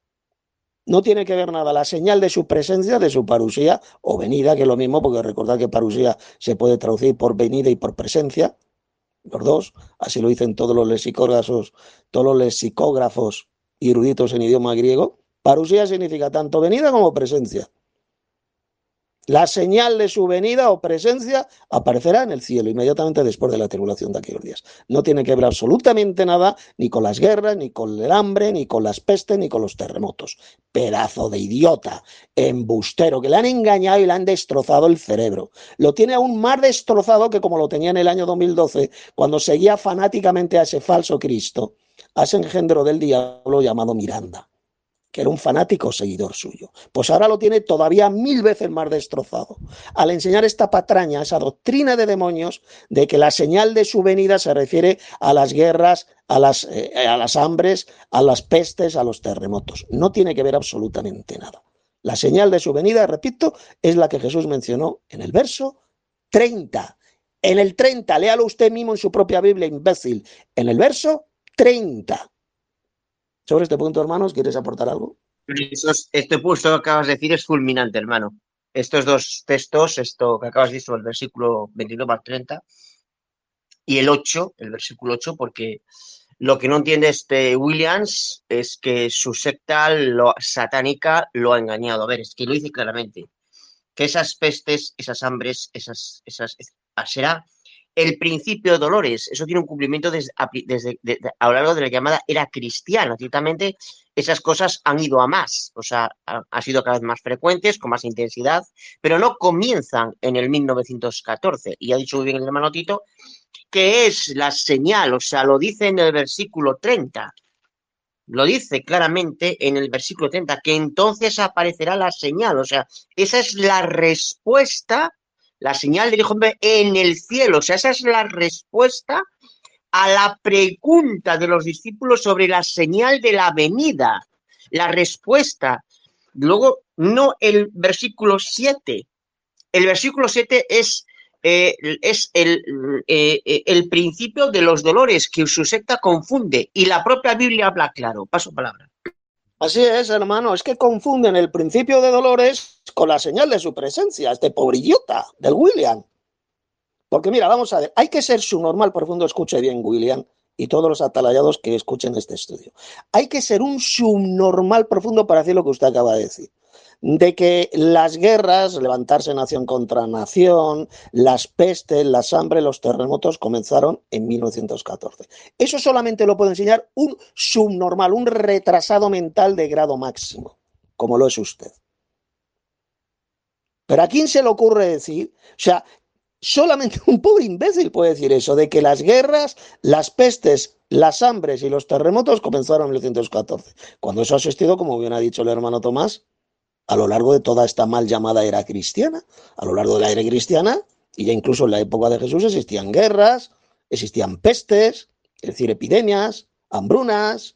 No tiene que ver nada la señal de su presencia, de su parusía o venida, que es lo mismo, porque recordad que parusía se puede traducir por venida y por presencia, los dos, así lo dicen todos los lexicógrafos, todos los lexicógrafos y eruditos en idioma griego. Parusía significa tanto venida como presencia. La señal de su venida o presencia aparecerá en el cielo inmediatamente después de la tribulación de aquellos días. No tiene que ver absolutamente nada ni con las guerras, ni con el hambre, ni con las pestes, ni con los terremotos. Pedazo de idiota, embustero, que le han engañado y le han destrozado el cerebro. Lo tiene aún más destrozado que como lo tenía en el año dos mil doce, cuando seguía fanáticamente a ese falso Cristo, a ese engendro del diablo llamado Miranda, que era un fanático seguidor suyo. Pues ahora lo tiene todavía mil veces más destrozado, al enseñar esta patraña, esa doctrina de demonios, de que la señal de su venida se refiere a las guerras, a las, eh, a las hambres, a las pestes, a los terremotos. No tiene que ver absolutamente nada. La señal de su venida, repito, es la que Jesús mencionó en el verso treinta. En el treinta, léalo usted mismo en su propia Biblia, imbécil. En el verso treinta. Sobre este punto, hermanos, ¿quieres aportar algo? Este punto que acabas de decir es fulminante, hermano. Estos dos textos, esto que acabas de decir, el versículo veintinueve al treinta y el ocho, el versículo ocho, porque lo que no entiende este Williams es que su secta lo, satánica lo ha engañado. A ver, es que lo dice claramente, que esas pestes, esas hambres, esas, esas será el principio de dolores. Eso tiene un cumplimiento desde, desde, desde a lo largo de la llamada era cristiana. Ciertamente esas cosas han ido a más, o sea, han ha sido cada vez más frecuentes, con más intensidad, pero no comienzan en el mil novecientos catorce. Y ha dicho muy bien el hermano Tito que es la señal, o sea, lo dice en el versículo treinta. Lo dice claramente en el versículo treinta, que entonces aparecerá la señal. O sea, esa es la respuesta, la señal del Hijo Hombre en el cielo. O sea, esa es la respuesta a la pregunta de los discípulos sobre la señal de la venida. La respuesta. Luego, no el versículo siete. El versículo siete es... Eh, es el, eh, el principio de los dolores que su secta confunde, y la propia Biblia habla claro. Paso palabra. Así es, hermano, es que confunden el principio de dolores con la señal de su presencia, este pobre idiota del William. Porque mira, vamos a ver, hay que ser subnormal profundo, escuche bien, William, y todos los atalayados que escuchen este estudio. Hay que ser un subnormal profundo para decir lo que usted acaba de decir. De que las guerras, levantarse nación contra nación, las pestes, las hambres, los terremotos comenzaron en mil novecientos catorce. Eso solamente lo puede enseñar un subnormal, un retrasado mental de grado máximo, como lo es usted. Pero ¿a quién se le ocurre decir? O sea, solamente un pobre imbécil puede decir eso, de que las guerras, las pestes, las hambres y los terremotos comenzaron en mil novecientos catorce, cuando eso ha existido, como bien ha dicho el hermano Tomás, a lo largo de toda esta mal llamada era cristiana. A lo largo de la era cristiana, y ya incluso en la época de Jesús, existían guerras, existían pestes, es decir, epidemias, hambrunas,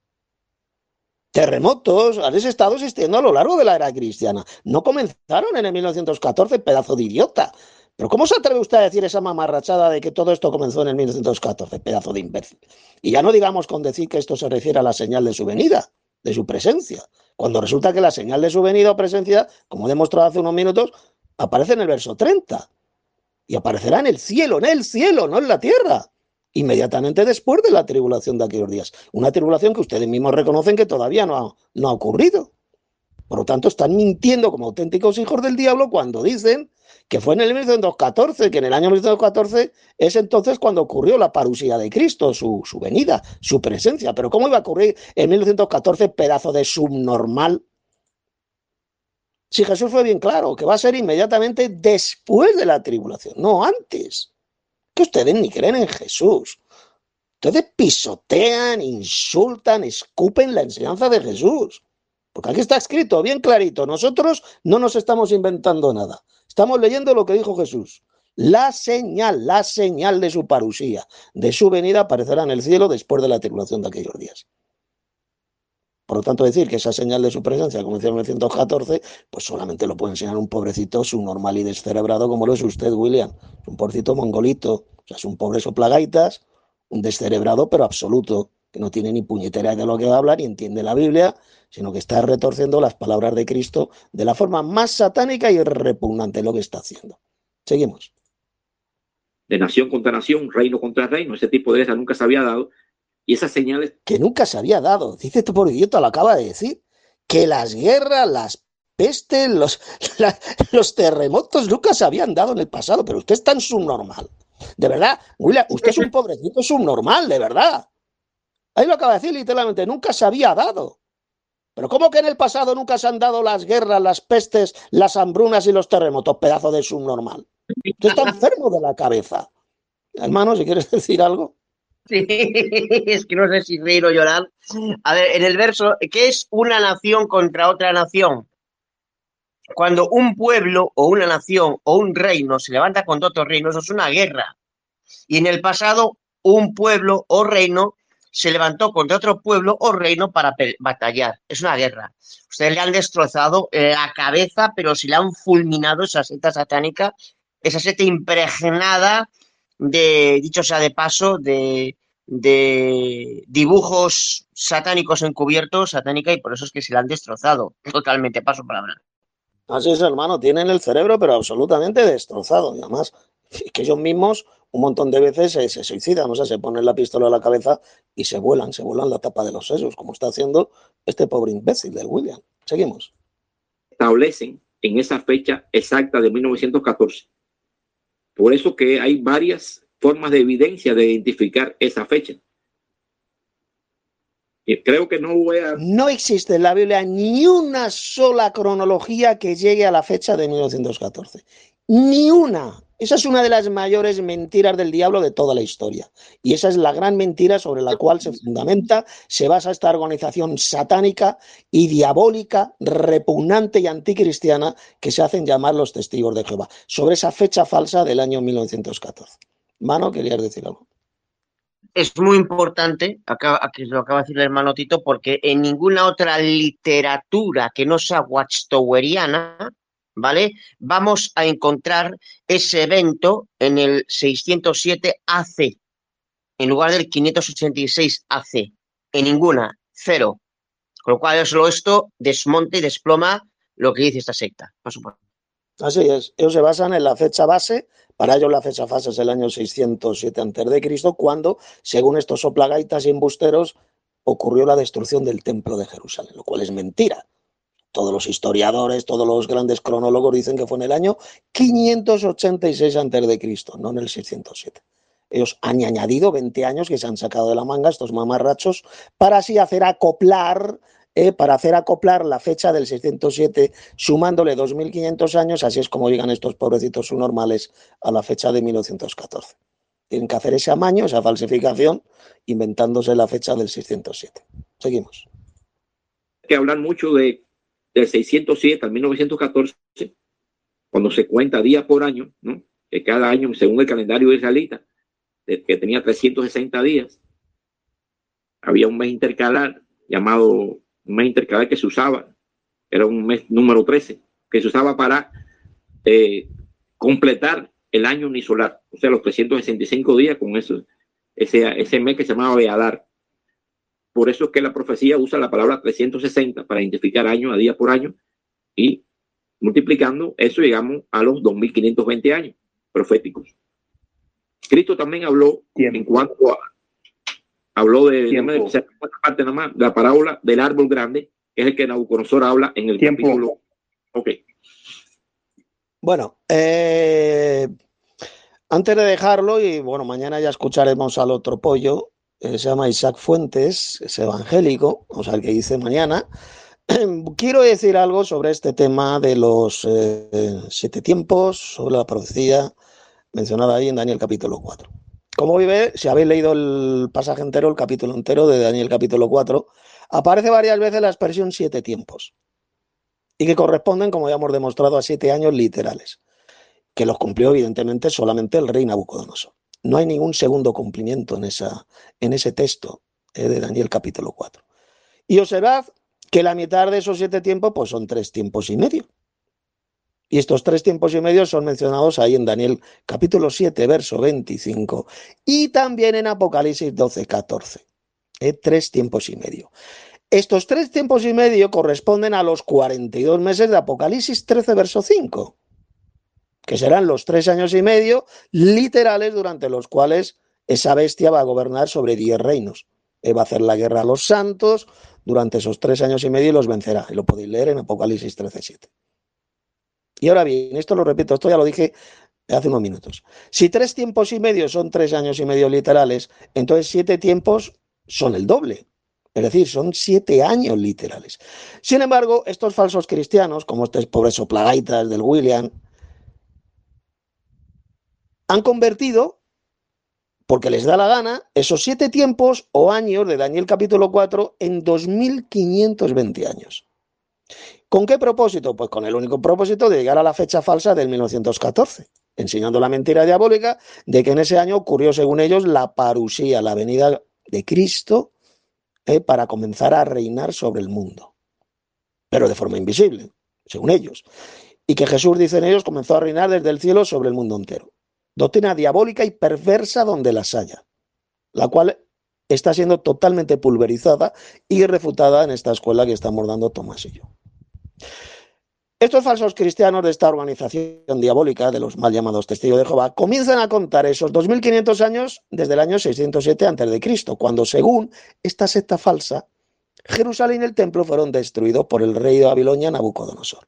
terremotos, han estado existiendo a lo largo de la era cristiana. No comenzaron en el mil novecientos catorce, pedazo de idiota. Pero ¿cómo se atreve usted a decir esa mamarrachada de que todo esto comenzó en el mil novecientos catorce, pedazo de imbécil? Y ya no digamos con decir que esto se refiere a la señal de su venida, de su presencia, cuando resulta que la señal de su venida o presencia, como he demostrado hace unos minutos, aparece en el verso treinta, y aparecerá en el cielo, en el cielo, no en la tierra, inmediatamente después de la tribulación de aquellos días. Una tribulación que ustedes mismos reconocen que todavía no ha, no ha ocurrido. Por lo tanto, están mintiendo como auténticos hijos del diablo cuando dicen que fue en el mil novecientos catorce, que en el año mil novecientos catorce es entonces cuando ocurrió la parusía de Cristo, su, su venida, su presencia. Pero ¿cómo iba a ocurrir en mil novecientos catorce, pedazo de subnormal? Si Jesús fue bien claro, que va a ser inmediatamente después de la tribulación, no antes. Que ustedes ni creen en Jesús. Ustedes pisotean, insultan, escupen la enseñanza de Jesús. Porque aquí está escrito bien clarito, nosotros no nos estamos inventando nada. Estamos leyendo lo que dijo Jesús. La señal, la señal de su parusía, de su venida, aparecerá en el cielo después de la tribulación de aquellos días. Por lo tanto, decir que esa señal de su presencia comenzó en mil novecientos catorce, pues solamente lo puede enseñar un pobrecito subnormal y descerebrado como lo es usted, William. Un pobrecito mongolito, o sea, es un pobre soplagaitas, un descerebrado pero absoluto, que no tiene ni puñetera de lo que habla, ni entiende la Biblia, sino que está retorciendo las palabras de Cristo de la forma más satánica y repugnante lo que está haciendo. Seguimos. De nación contra nación, reino contra reino, ese tipo de guerra nunca se había dado. Y esas señales... Que nunca se había dado. Dice este pobre idiota, lo acaba de decir. Que las guerras, las pestes, los, la, los terremotos nunca se habían dado en el pasado. Pero usted es tan subnormal. De verdad, William, usted es un pobrecito subnormal, de verdad. Ahí lo acaba de decir literalmente, nunca se había dado. Pero ¿cómo que en el pasado nunca se han dado las guerras, las pestes, las hambrunas y los terremotos? Pedazo de subnormal. Usted está enfermo de la cabeza. Hermano, si quieres decir algo. Sí, es que no sé si reír o llorar. A ver, en el verso, ¿qué es una nación contra otra nación? Cuando un pueblo o una nación o un reino se levanta contra otro reino, eso es una guerra. Y en el pasado, un pueblo o reino se levantó contra otro pueblo o reino para batallar. Es una guerra. Ustedes le han destrozado la cabeza, pero si le han fulminado esa secta satánica, esa secta impregnada de, dicho sea de paso, de, de dibujos satánicos encubiertos, satánica, y por eso es que se la han destrozado totalmente. Paso palabra. Así es, hermano, tienen el cerebro pero absolutamente destrozado. Y además, que ellos mismos un montón de veces se, se suicidan, o sea, se ponen la pistola a la cabeza y se vuelan, se vuelan la tapa de los sesos, como está haciendo este pobre imbécil del William. Seguimos. Establecen en esa fecha exacta de mil novecientos catorce. Por eso que hay varias formas de evidencia de identificar esa fecha. Y creo que no voy a... No existe en la Biblia ni una sola cronología que llegue a la fecha de mil novecientos catorce. Ni una. Esa es una de las mayores mentiras del diablo de toda la historia. Y esa es la gran mentira sobre la cual se fundamenta, se basa esta organización satánica y diabólica, repugnante y anticristiana que se hacen llamar los testigos de Jehová. Sobre esa fecha falsa del año mil novecientos catorce. Mano, ¿querías decir algo? Es muy importante, acá, aquí lo acaba de decir el hermano Tito, porque en ninguna otra literatura que no sea watchtoweriana, ¿vale? Vamos a encontrar ese evento en el seiscientos siete A C, en lugar del quinientos ochenta y seis A C. En ninguna, cero. Con lo cual, solo esto desmonta y desploma lo que dice esta secta. Paso por... Así es, ellos se basan en la fecha base, para ellos la fecha base es el año seiscientos siete antes de Cristo, cuando, según estos soplagaitas y embusteros, ocurrió la destrucción del templo de Jerusalén, lo cual es mentira. Todos los historiadores, todos los grandes cronólogos dicen que fue en el año quinientos ochenta y seis antes de Cristo, no en el seiscientos siete. Ellos han añadido veinte años que se han sacado de la manga estos mamarrachos para así hacer acoplar Eh, para hacer acoplar la fecha del seiscientos siete, sumándole dos mil quinientos años, así es como llegan estos pobrecitos subnormales a la fecha de mil novecientos catorce. Tienen que hacer ese amaño, esa falsificación, inventándose la fecha del seiscientos siete. Seguimos. Hay que hablar mucho de, del seiscientos siete al mil novecientos catorce, cuando se cuenta día por año, ¿no? Que cada año, según el calendario israelita, que tenía trescientos sesenta días, había un mes intercalar llamado un mes intercalar que se usaba, era un mes número trece, que se usaba para eh, completar el año unisolar, o sea, los trescientos sesenta y cinco días con eso, ese, ese mes que se llamaba Beadar. Por eso es que la profecía usa la palabra trescientos sesenta para identificar año a día por año, y multiplicando eso llegamos a los dos mil quinientos veinte años proféticos. Cristo también habló Tiempo. en cuanto a Habló de, de, de parte nada más, de la parábola del árbol grande, que es el que Nabucodonosor habla en el Tiempo. capítulo. Ok. Bueno, eh, antes de dejarlo, y bueno, mañana ya escucharemos al otro pollo, eh, se llama Isaac Fuentes, es evangélico, o sea, el que dice mañana. Quiero decir algo sobre este tema de los eh, siete tiempos, sobre la profecía mencionada ahí en Daniel capítulo cuatro. Como vive, si habéis leído el pasaje entero, el capítulo entero de Daniel capítulo cuatro, aparece varias veces la expresión siete tiempos y que corresponden, como ya hemos demostrado, a siete años literales, que los cumplió evidentemente solamente el rey Nabucodonosor. No hay ningún segundo cumplimiento en, esa, en ese texto eh, de Daniel capítulo cuatro. Y observad que la mitad de esos siete tiempos pues son tres tiempos y medio. Y estos tres tiempos y medio son mencionados ahí en Daniel capítulo siete, verso veinticinco, y también en Apocalipsis doce, catorce. ¿eh? Tres tiempos y medio. Estos tres tiempos y medio corresponden a los cuarenta y dos meses de Apocalipsis trece, verso cinco, que serán los tres años y medio literales durante los cuales esa bestia va a gobernar sobre diez reinos. ¿eh? Va a hacer la guerra a los santos durante esos tres años y medio y los vencerá. Y lo podéis leer en Apocalipsis trece, siete. Y ahora bien, esto lo repito, esto ya lo dije hace unos minutos. Si tres tiempos y medio son tres años y medio literales, entonces siete tiempos son el doble. Es decir, son siete años literales. Sin embargo, estos falsos cristianos, como estos pobres soplagaitas del William, han convertido, porque les da la gana, esos siete tiempos o años de Daniel capítulo cuatro en dos mil quinientos veinte años. ¿Con qué propósito? Pues con el único propósito de llegar a la fecha falsa del mil novecientos catorce, enseñando la mentira diabólica de que en ese año ocurrió, según ellos, la parusía, la venida de Cristo, eh, para comenzar a reinar sobre el mundo, pero de forma invisible, según ellos. Y que Jesús, dicen ellos, comenzó a reinar desde el cielo sobre el mundo entero. Doctrina diabólica y perversa donde las haya, la cual está siendo totalmente pulverizada y refutada en esta escuela que estamos dando Tomás y yo. Estos falsos cristianos de esta organización diabólica de los mal llamados testigos de Jehová comienzan a contar esos dos mil quinientos años desde el año seiscientos siete antes de Cristo, cuando, según esta secta falsa, Jerusalén y el templo fueron destruidos por el rey de Babilonia, Nabucodonosor.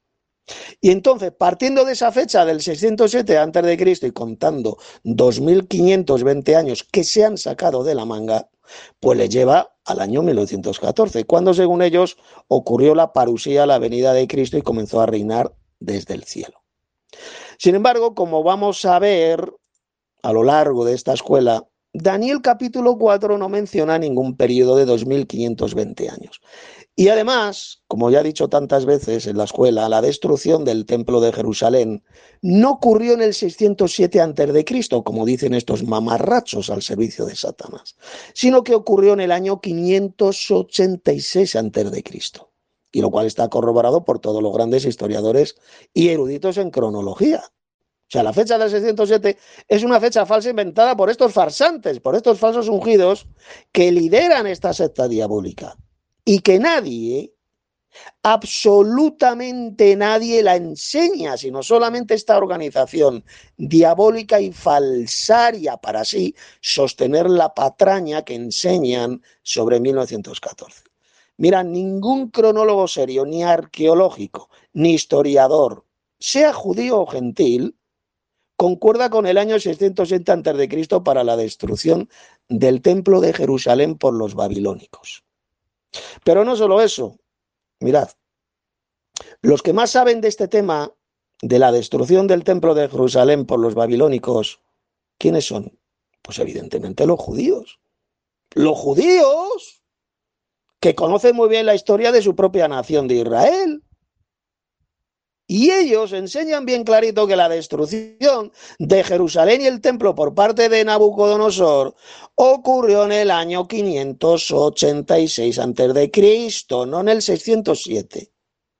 Y entonces, partiendo de esa fecha del seiscientos siete antes de Cristo y contando dos mil quinientos veinte años que se han sacado de la manga, pues les lleva al año mil novecientos catorce, cuando según ellos ocurrió la parusía, la venida de Cristo y comenzó a reinar desde el cielo. Sin embargo, como vamos a ver a lo largo de esta escuela, Daniel capítulo cuatro no menciona ningún periodo de dos mil quinientos veinte años. Y además, como ya he dicho tantas veces en la escuela, la destrucción del templo de Jerusalén no ocurrió en el seiscientos siete antes de Cristo, como dicen estos mamarrachos al servicio de Satanás, sino que ocurrió en el año quinientos ochenta y seis antes de Cristo, y lo cual está corroborado por todos los grandes historiadores y eruditos en cronología. O sea, la fecha del seiscientos siete es una fecha falsa inventada por estos farsantes, por estos falsos ungidos que lideran esta secta diabólica. Y que nadie, absolutamente nadie la enseña, sino solamente esta organización diabólica y falsaria para así sostener la patraña que enseñan sobre mil novecientos catorce. Mira, ningún cronólogo serio, ni arqueológico, ni historiador, sea judío o gentil, concuerda con el año seiscientos siete antes de Cristo para la destrucción del templo de Jerusalén por los babilónicos. Pero no solo eso, mirad, los que más saben de este tema, de la destrucción del templo de Jerusalén por los babilónicos, ¿quiénes son? Pues evidentemente los judíos. Los judíos que conocen muy bien la historia de su propia nación de Israel. Y ellos enseñan bien clarito que la destrucción de Jerusalén y el templo por parte de Nabucodonosor ocurrió en el año quinientos ochenta y seis antes de Cristo, no en el seiscientos siete.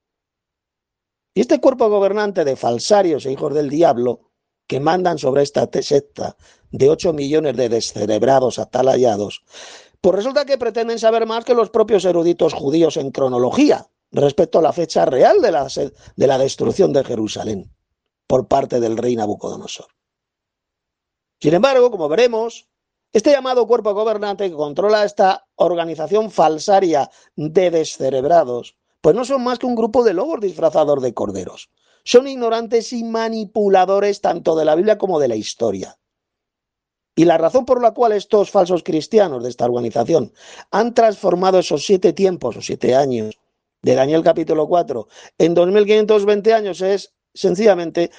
Y este cuerpo gobernante de falsarios e hijos del diablo que mandan sobre esta secta de ocho millones de descerebrados atalayados, pues resulta que pretenden saber más que los propios eruditos judíos en cronología respecto a la fecha real de la, de la destrucción de Jerusalén por parte del rey Nabucodonosor. Sin embargo, como veremos, este llamado cuerpo gobernante que controla esta organización falsaria de descerebrados, pues no son más que un grupo de lobos disfrazados de corderos. Son ignorantes y manipuladores tanto de la Biblia como de la historia. Y la razón por la cual estos falsos cristianos de esta organización han transformado esos siete tiempos o siete años de Daniel capítulo cuatro en dos mil quinientos veinte años es sencillamente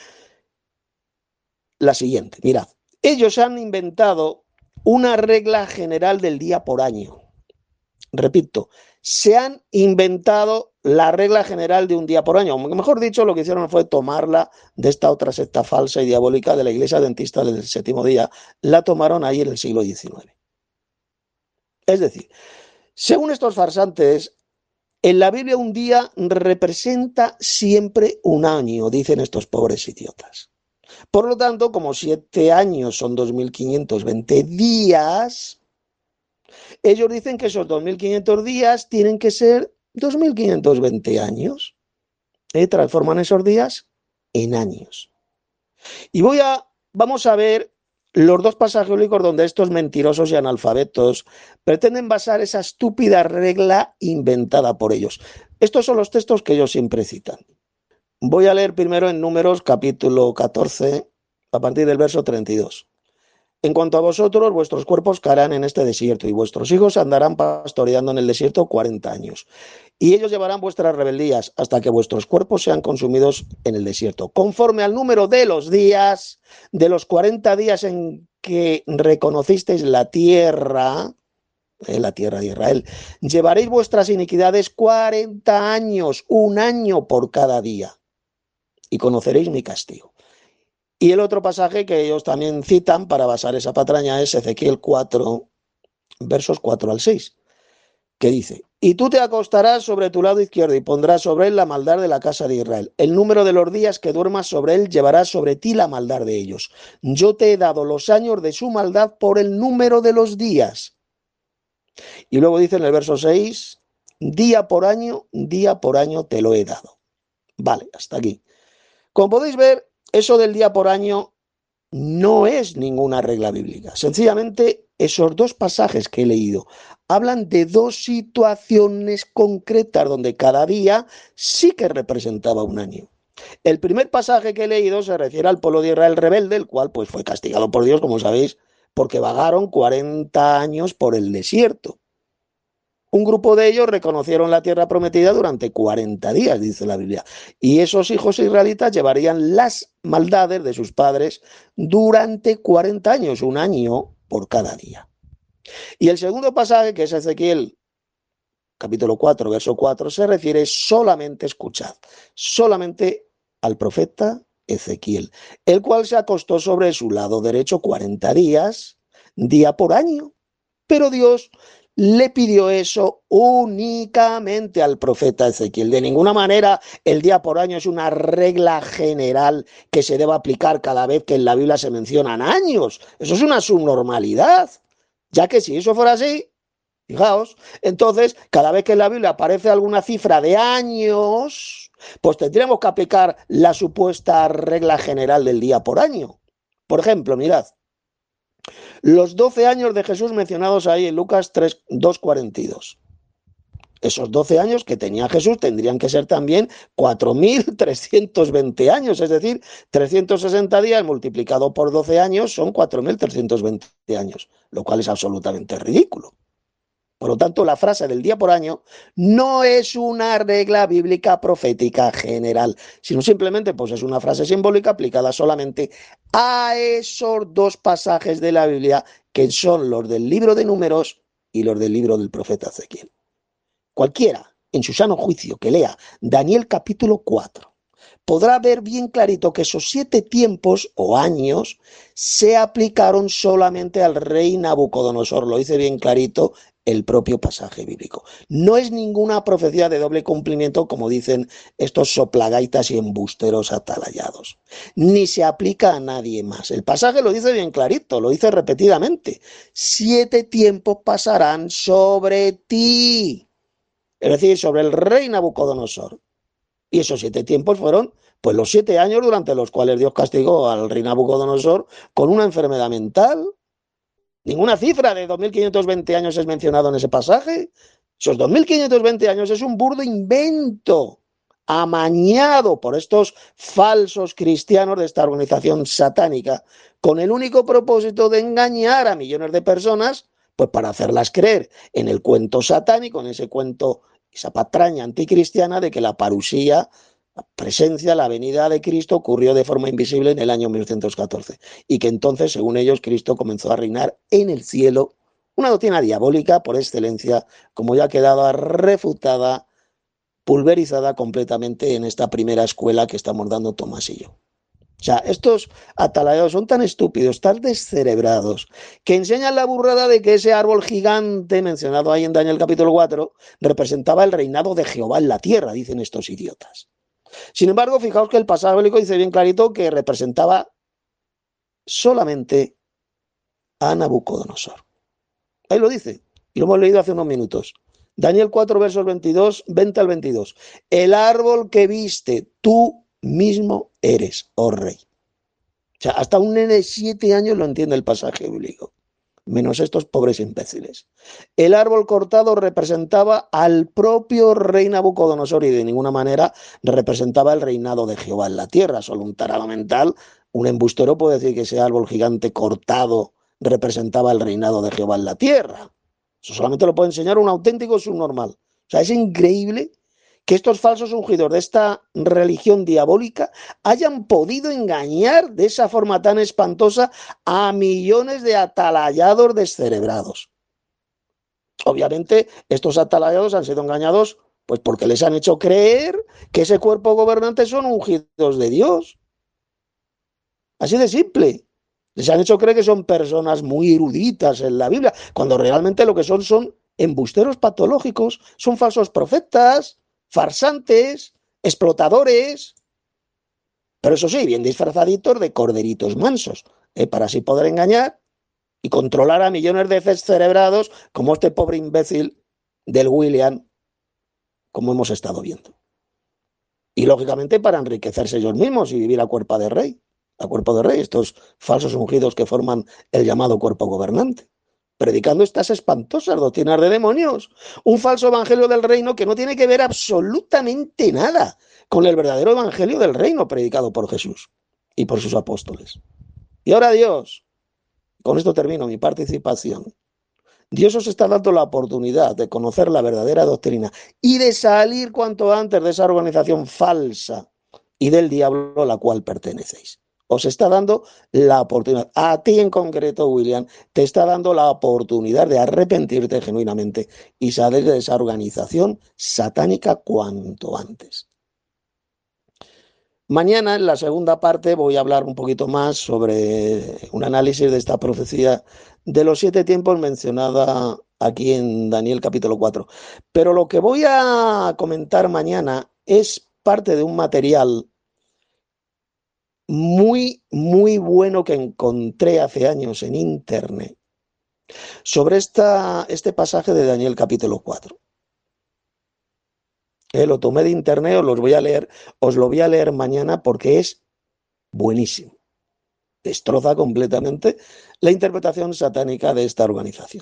la siguiente. Mirad, ellos han inventado una regla general del día por año. Repito, se han inventado la regla general de un día por año. Mejor dicho, lo que hicieron fue tomarla de esta otra secta falsa y diabólica de la Iglesia Adventista del séptimo día. La tomaron ahí en el siglo diecinueve. Es decir, según estos farsantes, en la Biblia un día representa siempre un año, dicen estos pobres idiotas. Por lo tanto, como siete años son dos mil quinientos veinte días, ellos dicen que esos dos mil quinientos días tienen que ser dos mil quinientos veinte años. ¿Eh? Transforman esos días en años. Y voy a, vamos a ver los dos pasajes bíblicos donde estos mentirosos y analfabetos pretenden basar esa estúpida regla inventada por ellos. Estos son los textos que ellos siempre citan. Voy a leer primero en Números capítulo catorce, a partir del verso treinta y dos. En cuanto a vosotros, vuestros cuerpos caerán en este desierto, y vuestros hijos andarán pastoreando en el desierto cuarenta años. Y ellos llevarán vuestras rebeldías hasta que vuestros cuerpos sean consumidos en el desierto. Conforme al número de los días, de los cuarenta días en que reconocisteis la tierra, eh, la tierra de Israel, llevaréis vuestras iniquidades cuarenta años, un año por cada día, y conoceréis mi castigo. Y el otro pasaje que ellos también citan para basar esa patraña es Ezequiel cuatro, versos cuatro al seis, que dice: y tú te acostarás sobre tu lado izquierdo y pondrás sobre él la maldad de la casa de Israel. El número de los días que duermas sobre él llevará sobre ti la maldad de ellos. Yo te he dado los años de su maldad por el número de los días. Y luego dice en el verso seis, día por año, día por año te lo he dado. Vale, hasta aquí. Como podéis ver, eso del día por año no es ninguna regla bíblica. Sencillamente, esos dos pasajes que he leído hablan de dos situaciones concretas donde cada día sí que representaba un año. El primer pasaje que he leído se refiere al pueblo de Israel rebelde, el cual pues fue castigado por Dios, como sabéis, porque vagaron cuarenta años por el desierto. Un grupo de ellos reconocieron la tierra prometida durante cuarenta días, dice la Biblia. Y esos hijos israelitas llevarían las maldades de sus padres durante cuarenta años, un año por cada día. Y el segundo pasaje, que es Ezequiel, capítulo cuatro, verso cuatro, se refiere solamente, escuchad, solamente al profeta Ezequiel, el cual se acostó sobre su lado derecho cuarenta días, día por año. Pero Dios le pidió eso únicamente al profeta Ezequiel. De ninguna manera el día por año es una regla general que se deba aplicar cada vez que en la Biblia se mencionan años. Eso es una subnormalidad, ya que si eso fuera así, fijaos, entonces cada vez que en la Biblia aparece alguna cifra de años, pues tendríamos que aplicar la supuesta regla general del día por año. Por ejemplo, mirad, los doce años de Jesús mencionados ahí en Lucas dos cuarenta y dos. Esos doce años que tenía Jesús tendrían que ser también cuatro mil trescientos veinte años, es decir, trescientos sesenta días multiplicado por doce años son cuatro mil trescientos veinte años, lo cual es absolutamente ridículo. Por lo tanto, la frase del día por año no es una regla bíblica profética general, sino simplemente pues es una frase simbólica aplicada solamente a esos dos pasajes de la Biblia que son los del libro de Números y los del libro del profeta Ezequiel. Cualquiera, en su sano juicio, que lea Daniel capítulo cuatro, podrá ver bien clarito que esos siete tiempos o años se aplicaron solamente al rey Nabucodonosor. Lo dice bien clarito el propio pasaje bíblico. No es ninguna profecía de doble cumplimiento, como dicen estos soplagaitas y embusteros atalayados. Ni se aplica a nadie más. El pasaje lo dice bien clarito, lo dice repetidamente. Siete tiempos pasarán sobre ti. Es decir, sobre el rey Nabucodonosor. Y esos siete tiempos fueron pues los siete años durante los cuales Dios castigó al rey Nabucodonosor con una enfermedad mental. Ninguna cifra de dos mil quinientos veinte años es mencionado en ese pasaje. Esos dos mil quinientos veinte años es un burdo invento amañado por estos falsos cristianos de esta organización satánica con el único propósito de engañar a millones de personas, pues para hacerlas creer en el cuento satánico, en ese cuento, esa patraña anticristiana de que la parusía, la presencia, la venida de Cristo ocurrió de forma invisible en el año mil novecientos catorce y que entonces, según ellos, Cristo comenzó a reinar en el cielo, una doctrina diabólica por excelencia, como ya ha quedado refutada, pulverizada completamente en esta primera escuela que estamos dando Tomás y yo. O sea, estos atalayados son tan estúpidos, tan descerebrados, que enseñan la burrada de que ese árbol gigante mencionado ahí en Daniel capítulo cuatro representaba el reinado de Jehová en la tierra, dicen estos idiotas. Sin embargo, fijaos que el pasaje bíblico dice bien clarito que representaba solamente a Nabucodonosor. Ahí lo dice, y lo hemos leído hace unos minutos. Daniel cuatro, versos veintidós, veinte al veintidós. El árbol que viste, tú mismo eres, oh rey. O sea, hasta un nene de siete años lo entiende el pasaje bíblico, menos estos pobres imbéciles. El árbol cortado representaba al propio rey Nabucodonosor y de ninguna manera representaba el reinado de Jehová en la tierra. Solo un tarado mental, un embustero puede decir que ese árbol gigante cortado representaba el reinado de Jehová en la tierra. Eso solamente lo puede enseñar un auténtico subnormal. O sea, es increíble que estos falsos ungidos de esta religión diabólica hayan podido engañar de esa forma tan espantosa a millones de atalayados descerebrados. Obviamente, estos atalayados han sido engañados pues porque les han hecho creer que ese cuerpo gobernante son ungidos de Dios. Así de simple. Les han hecho creer que son personas muy eruditas en la Biblia, cuando realmente lo que son son embusteros patológicos, son falsos profetas, farsantes, explotadores, pero eso sí, bien disfrazaditos de corderitos mansos, ¿eh? Para así poder engañar y controlar a millones de descerebrados como este pobre imbécil del William, como hemos estado viendo. Y lógicamente para enriquecerse ellos mismos y vivir a cuerpo de rey, a cuerpo de rey, estos falsos ungidos que forman el llamado cuerpo gobernante. predicando estas espantosas doctrinas de demonios, un falso evangelio del reino que no tiene que ver absolutamente nada con el verdadero evangelio del reino predicado por Jesús y por sus apóstoles. Y ahora Dios, con esto termino mi participación, Dios os está dando la oportunidad de conocer la verdadera doctrina y de salir cuanto antes de esa organización falsa y del diablo a la cual pertenecéis. Os está dando la oportunidad, a ti en concreto, William, te está dando la oportunidad de arrepentirte genuinamente y salir de esa organización satánica cuanto antes. Mañana, en la segunda parte, voy a hablar un poquito más sobre un análisis de esta profecía de los siete tiempos mencionada aquí en Daniel capítulo cuatro. Pero lo que voy a comentar mañana es parte de un material muy, muy bueno que encontré hace años en internet sobre esta, este pasaje de Daniel capítulo cuatro. Eh, lo tomé de internet, os lo voy a leer, os lo voy a leer mañana porque es buenísimo. Destroza completamente la interpretación satánica de esta organización.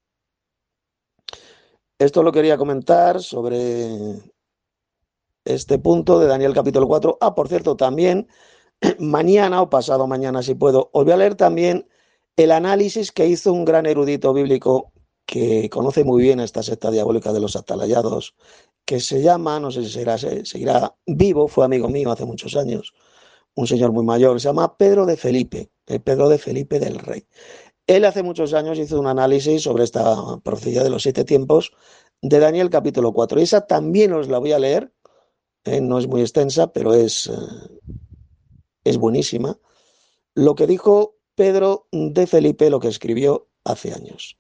Esto lo quería comentar sobre este punto de Daniel capítulo cuatro. Ah, por cierto, también mañana o pasado mañana, si puedo, os voy a leer también el análisis que hizo un gran erudito bíblico que conoce muy bien esta secta diabólica de los atalayados, que se llama, no sé si seguirá, seguirá vivo, fue amigo mío hace muchos años, un señor muy mayor, se llama Pedro de Felipe, el Pedro de Felipe del Rey. Él hace muchos años hizo un análisis sobre esta profecía de los siete tiempos de Daniel capítulo cuatro, y esa también os la voy a leer, eh, no es muy extensa, pero es... Eh, es buenísima, lo que dijo Pedro de Felipe, lo que escribió hace años.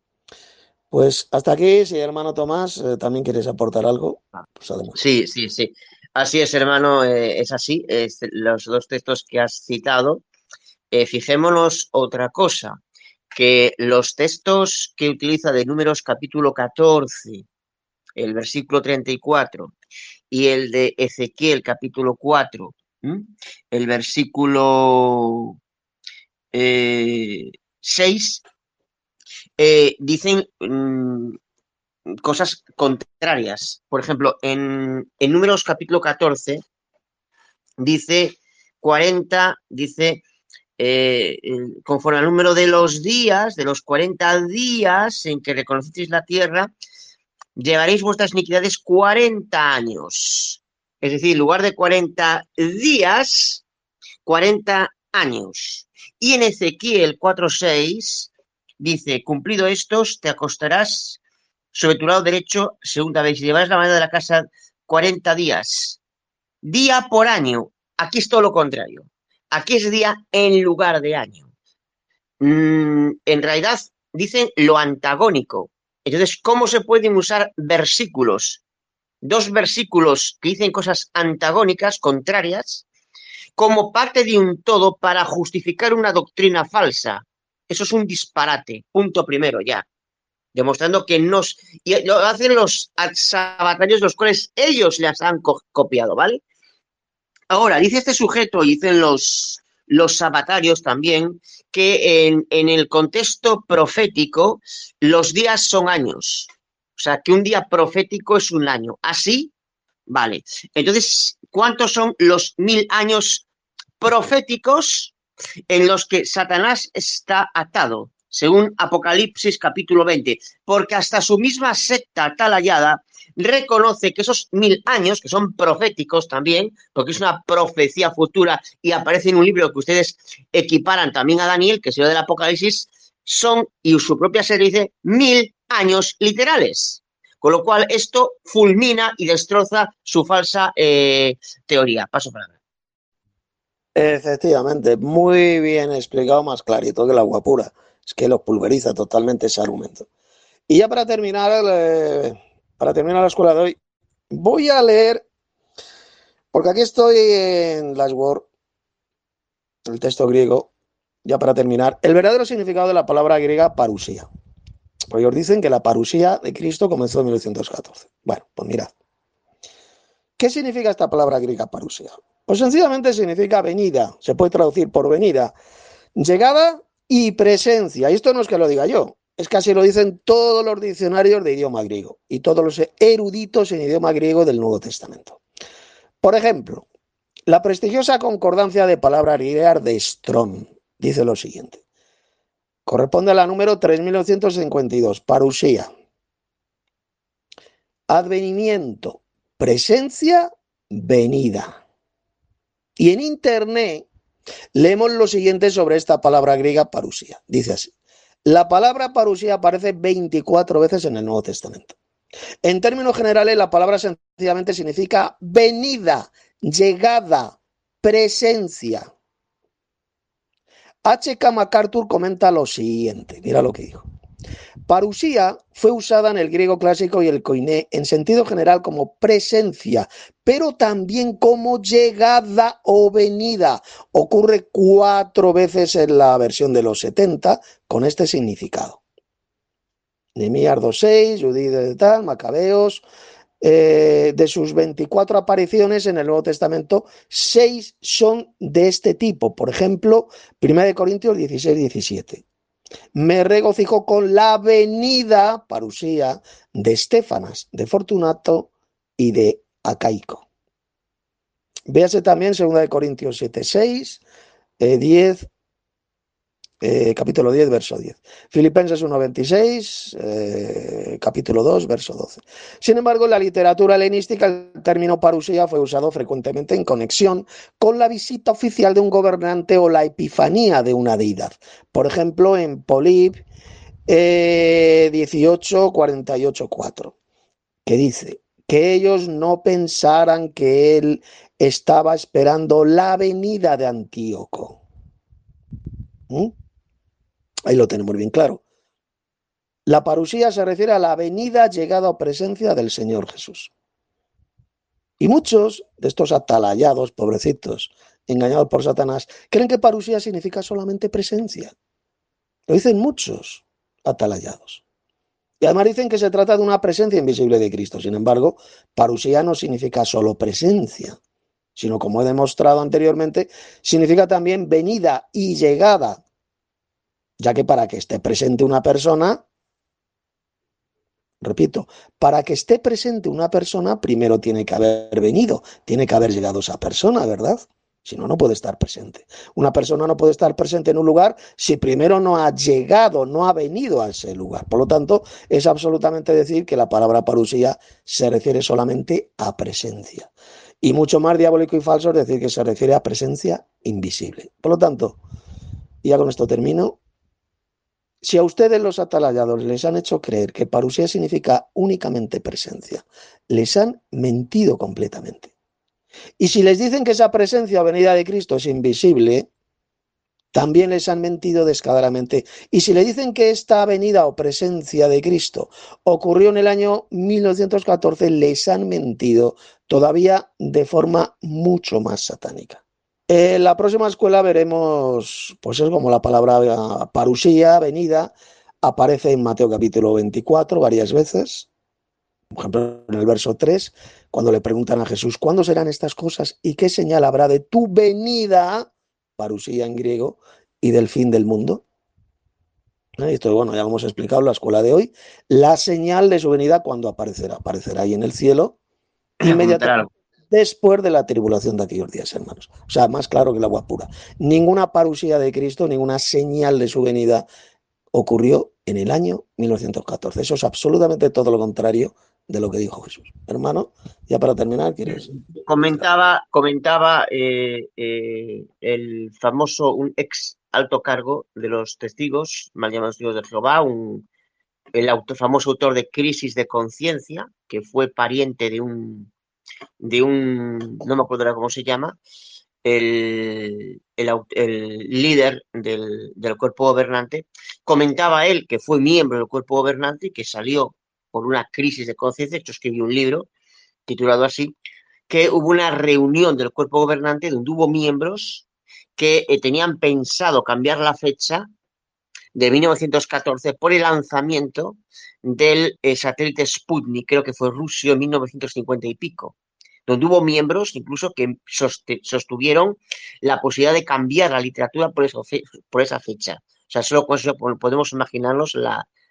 Pues hasta aquí, si hermano Tomás, eh, también quieres aportar algo, pues adelante. Sí, sí, sí. Así es, hermano, eh, es así. Es, los dos textos que has citado, eh, fijémonos otra cosa, que los textos que utiliza de Números capítulo catorce, el versículo treinta y cuatro, y el de Ezequiel capítulo cuatro, ¿m? el versículo eh, seis, eh, dicen mmm, cosas contrarias. Por ejemplo, en, en Números capítulo catorce dice cuarenta, dice eh, conforme al número de los días, de los cuarenta días en que reconocisteis la tierra, llevaréis vuestras iniquidades cuarenta años. Es decir, en lugar de cuarenta días, cuarenta años. Y en Ezequiel cuatro seis dice, cumplido estos, te acostarás sobre tu lado derecho, segunda vez, y llevarás la manera de la casa cuarenta días. Día por año. Aquí es todo lo contrario. Aquí es día en lugar de año. Mm, en realidad dicen lo antagónico. Entonces, ¿cómo se pueden usar versículos? Dos versículos que dicen cosas antagónicas, contrarias, como parte de un todo para justificar una doctrina falsa. Eso es un disparate. Punto primero, ya. Demostrando que nos... Y lo hacen los sabatarios, los cuales ellos les han co copiado, ¿vale? Ahora, dice este sujeto, y dicen los, los sabatarios también, que en, en el contexto profético los días son años. O sea, que un día profético es un año. ¿Así? Vale. Entonces, ¿cuántos son los mil años proféticos en los que Satanás está atado? Según Apocalipsis capítulo veinte. Porque hasta su misma secta atalayada reconoce que esos mil años, que son proféticos también, porque es una profecía futura y aparece en un libro que ustedes equiparan también a Daniel, que es el del Apocalipsis, son, y su propia serie dice, mil años literales. Con lo cual esto fulmina y destroza su falsa eh, teoría. Paso para adelante. Efectivamente, muy bien explicado, más clarito que la agua pura. Es que lo pulveriza totalmente ese argumento. Y ya para terminar, eh, para terminar la escuela de hoy, voy a leer, porque aquí estoy en Last Word, el texto griego, ya para terminar, el verdadero significado de la palabra griega parusía. Pues ellos dicen que la parusía de Cristo comenzó en mil novecientos catorce. Bueno, pues mirad. ¿Qué significa esta palabra griega parusía? Pues sencillamente significa venida, se puede traducir por venida, llegada y presencia. Y esto no es que lo diga yo, Es que así lo dicen todos los diccionarios de idioma griego y todos los eruditos en idioma griego del Nuevo Testamento. Por ejemplo, la prestigiosa concordancia de palabras griegas de Strong dice lo siguiente. Corresponde a la número tres mil novecientos cincuenta y dos, parusía. Advenimiento, presencia, venida. Y en internet leemos lo siguiente sobre esta palabra griega parusía. Dice así. La palabra parusía aparece veinticuatro veces en el Nuevo Testamento. En términos generales, la palabra sencillamente significa venida, llegada, presencia. H K MacArthur comenta lo siguiente, mira lo que dijo. Parusía fue usada en el griego clásico y el koiné en sentido general como presencia, pero también como llegada o venida. Ocurre cuatro veces en la versión de los setenta con este significado. Nehemías dos seis, Judith de tal, Macabeos. Eh, de sus veinticuatro apariciones en el Nuevo Testamento, seis son de este tipo. Por ejemplo, primera de Corintios dieciséis diecisiete. Me regocijo con la venida, parusía, de Estefanas, de Fortunato y de Acaico. Véase también segunda de Corintios siete seis, eh, diez, eh, capítulo diez, verso diez. Filipenses uno veintiséis, eh, capítulo dos, verso doce. Sin embargo, en la literatura helenística el término parusía fue usado frecuentemente en conexión con la visita oficial de un gobernante o la epifanía de una deidad. Por ejemplo, en Polip eh, dieciocho cuarenta y ocho cuatro, que dice que ellos no pensaran que él estaba esperando la venida de Antíoco. ¿Mm? Ahí lo tenemos bien claro. La parusía se refiere a la venida, llegada o presencia del Señor Jesús. Y muchos de estos atalayados, pobrecitos, engañados por Satanás, creen que parusía significa solamente presencia. Lo dicen muchos atalayados. Y además dicen que se trata de una presencia invisible de Cristo. Sin embargo, parusía no significa solo presencia, sino, como he demostrado anteriormente, significa también venida y llegada, ya que para que esté presente una persona, repito, para que esté presente una persona, primero tiene que haber venido, tiene que haber llegado esa persona, ¿verdad? Si no, no puede estar presente. Una persona no puede estar presente en un lugar si primero no ha llegado, no ha venido a ese lugar. Por lo tanto, es absolutamente decir que la palabra parusía se refiere solamente a presencia. Y mucho más diabólico y falso es decir que se refiere a presencia invisible. Por lo tanto, y ya con esto termino, si a ustedes los atalayados les han hecho creer que parusía significa únicamente presencia, les han mentido completamente. Y si les dicen que esa presencia o venida de Cristo es invisible, también les han mentido descaradamente. Y si le dicen que esta venida o presencia de Cristo ocurrió en el año mil novecientos catorce, les han mentido todavía de forma mucho más satánica. En la próxima escuela veremos, pues es como la palabra parusía, venida, aparece en Mateo capítulo veinticuatro varias veces. Por ejemplo, en el verso tres, cuando le preguntan a Jesús, ¿cuándo serán estas cosas y qué señal habrá de tu venida, parusía en griego, y del fin del mundo? ¿Eh? Esto, bueno, ya lo hemos explicado en la escuela de hoy. La señal de su venida, ¿cuándo aparecerá? Aparecerá ahí en el cielo, inmediatamente después de la tribulación de aquellos días, hermanos. O sea, más claro que el agua pura. Ninguna parusía de Cristo, ninguna señal de su venida ocurrió en el año mil novecientos catorce. Eso es absolutamente todo lo contrario de lo que dijo Jesús. Hermano, ya para terminar, ¿quieres? Comentaba, comentaba eh, eh, el famoso, un ex alto cargo de los testigos, mal llamados testigos de Jehová, un, el autor, famoso autor de Crisis de Conciencia, que fue pariente de un, de un, no me acuerdo cómo se llama, el, el, el líder del, del cuerpo gobernante. Comentaba él que fue miembro del cuerpo gobernante y que salió por una crisis de conciencia. De hecho, escribió un libro titulado así, que hubo una reunión del cuerpo gobernante donde hubo miembros que eh, tenían pensado cambiar la fecha de mil novecientos catorce por el lanzamiento del eh, satélite Sputnik, creo que fue ruso, en mil novecientos cincuenta y pico, donde hubo miembros incluso que sostuvieron la posibilidad de cambiar la literatura por, eso, por esa fecha. O sea, solo con eso podemos imaginarnos la,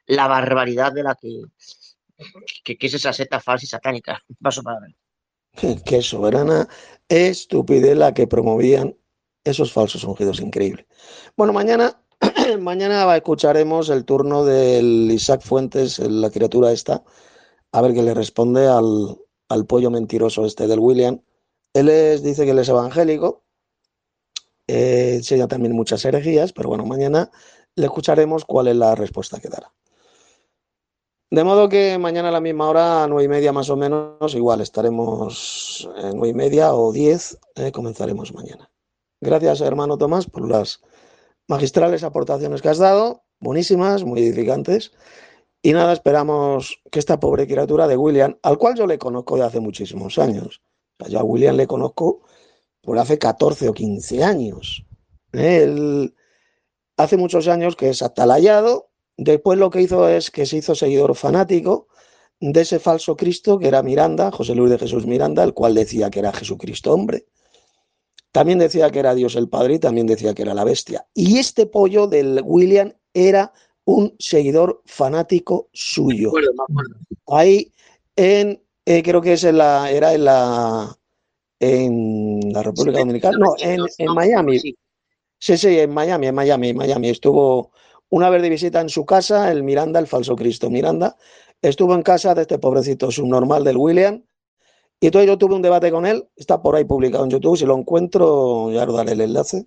la barbaridad de la que, que, que es esa secta falsa y satánica. Paso para ver. Qué soberana estupidez la que promovían esos falsos ungidos, increíble. Bueno, mañana, mañana escucharemos el turno del Isaac Fuentes, la criatura esta, a ver qué le responde al, al pollo mentiroso este del William. Él es, dice que él es evangélico, eh, enseña también muchas herejías, pero bueno, mañana le escucharemos cuál es la respuesta que dará. De modo que mañana a la misma hora, nueve y media más o menos, igual estaremos en nueve y media o diez, eh, comenzaremos mañana. Gracias, hermano Tomás, por las magistrales aportaciones que has dado, buenísimas, muy edificantes. Y nada, esperamos que esta pobre criatura de William, al cual yo le conozco de hace muchísimos años, o sea, yo a William le conozco por hace catorce o quince años. ¿eh? Él hace muchos años que es atalayado. Después lo que hizo es que se hizo seguidor fanático de ese falso Cristo que era Miranda, José Luis de Jesús Miranda, el cual decía que era Jesucristo hombre. También decía que era Dios el Padre y también decía que era la bestia. Y este pollo del William era un seguidor fanático suyo. Me acuerdo, me acuerdo. Ahí en, eh, creo que es en la, era en la, en la República Dominicana, no, en, en Miami. Sí. Sí, sí, en Miami, en Miami, en Miami. Estuvo una vez de visita en su casa, el Miranda, el falso Cristo Miranda. Estuvo en casa de este pobrecito subnormal del William. Y entonces yo tuve un debate con él. Está por ahí publicado en YouTube. Si lo encuentro, ya os daré el enlace.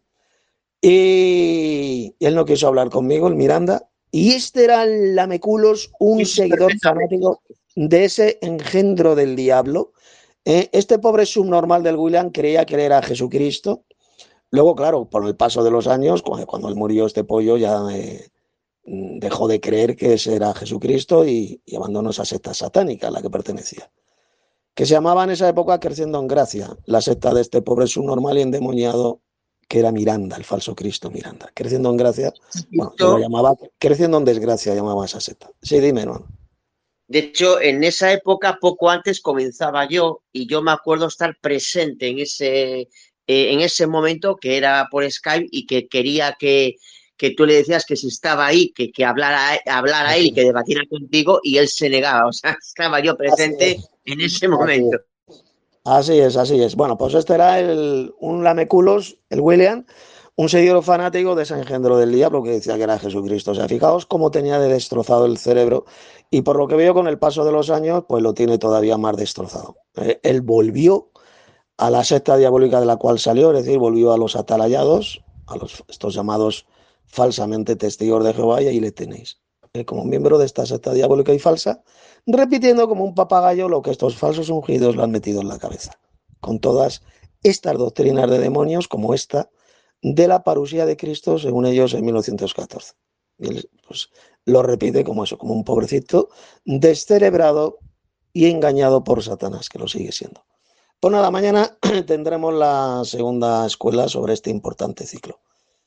Y, y él no quiso hablar conmigo, el Miranda. Y este era el Lameculos, un Sí, seguidor fanático de ese engendro del diablo. Eh, este pobre subnormal del William creía que él era Jesucristo. Luego, claro, por el paso de los años, cuando él murió este pollo ya eh, dejó de creer que ese era Jesucristo y, y abandonó esa secta satánica a la que pertenecía. Que se llamaba en esa época Creciendo en Gracia, la secta de este pobre subnormal y endemoniado que era Miranda, el falso Cristo Miranda. Creciendo en Gracia, bueno, yo lo llamaba Creciendo en Desgracia, llamaba esa secta. Sí, dime, hermano. De hecho, en esa época, poco antes comenzaba yo y yo me acuerdo estar presente en ese, eh, en ese momento que era por Skype y que quería que, que tú le decías que si estaba ahí, que, que hablara, hablara él y que debatiera contigo y él se negaba. O sea, estaba yo presente en ese momento. Así es, así es. Bueno, pues este era el, un lameculos, el William, un seguidor fanático de ese engendro del diablo que decía que era Jesucristo. O sea, fijaos cómo tenía de destrozado el cerebro y por lo que veo con el paso de los años, pues lo tiene todavía más destrozado. Eh, él volvió a la secta diabólica de la cual salió, es decir, volvió a los atalayados, a los, estos llamados falsamente testigos de Jehová, y ahí le tenéis. Eh, como miembro de esta secta diabólica y falsa, repitiendo como un papagayo lo que estos falsos ungidos le han metido en la cabeza, con todas estas doctrinas de demonios, como esta de la parusía de Cristo, según ellos, en mil novecientos catorce. Y él, pues, lo repite como eso, como un pobrecito descerebrado y engañado por Satanás, que lo sigue siendo. Pues nada, mañana tendremos la segunda escuela sobre este importante ciclo.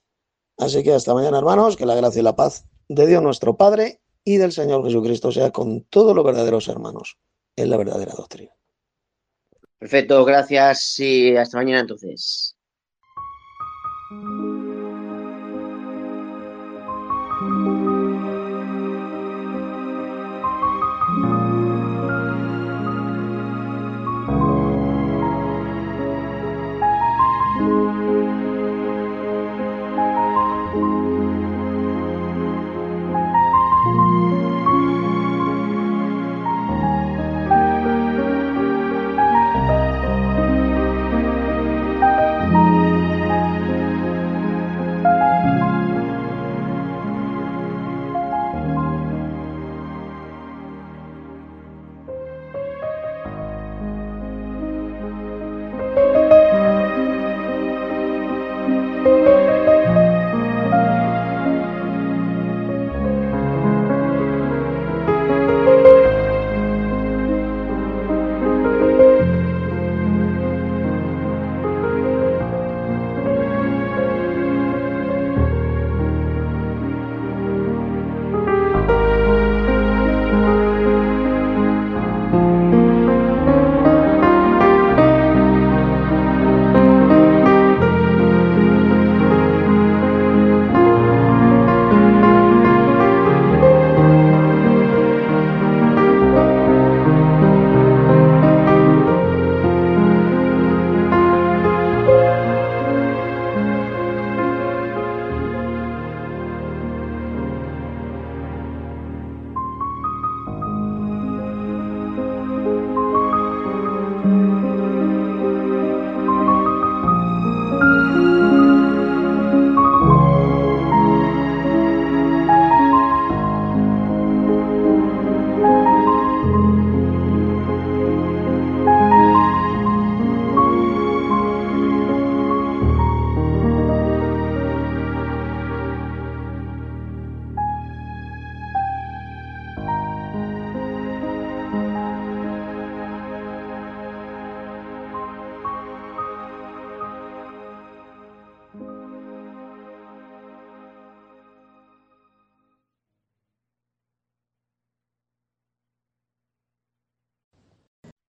Así que hasta mañana, hermanos, que la gracia y la paz de Dios nuestro Padre y del Señor Jesucristo sea con todos los verdaderos hermanos en la verdadera doctrina. Perfecto, gracias y hasta mañana entonces.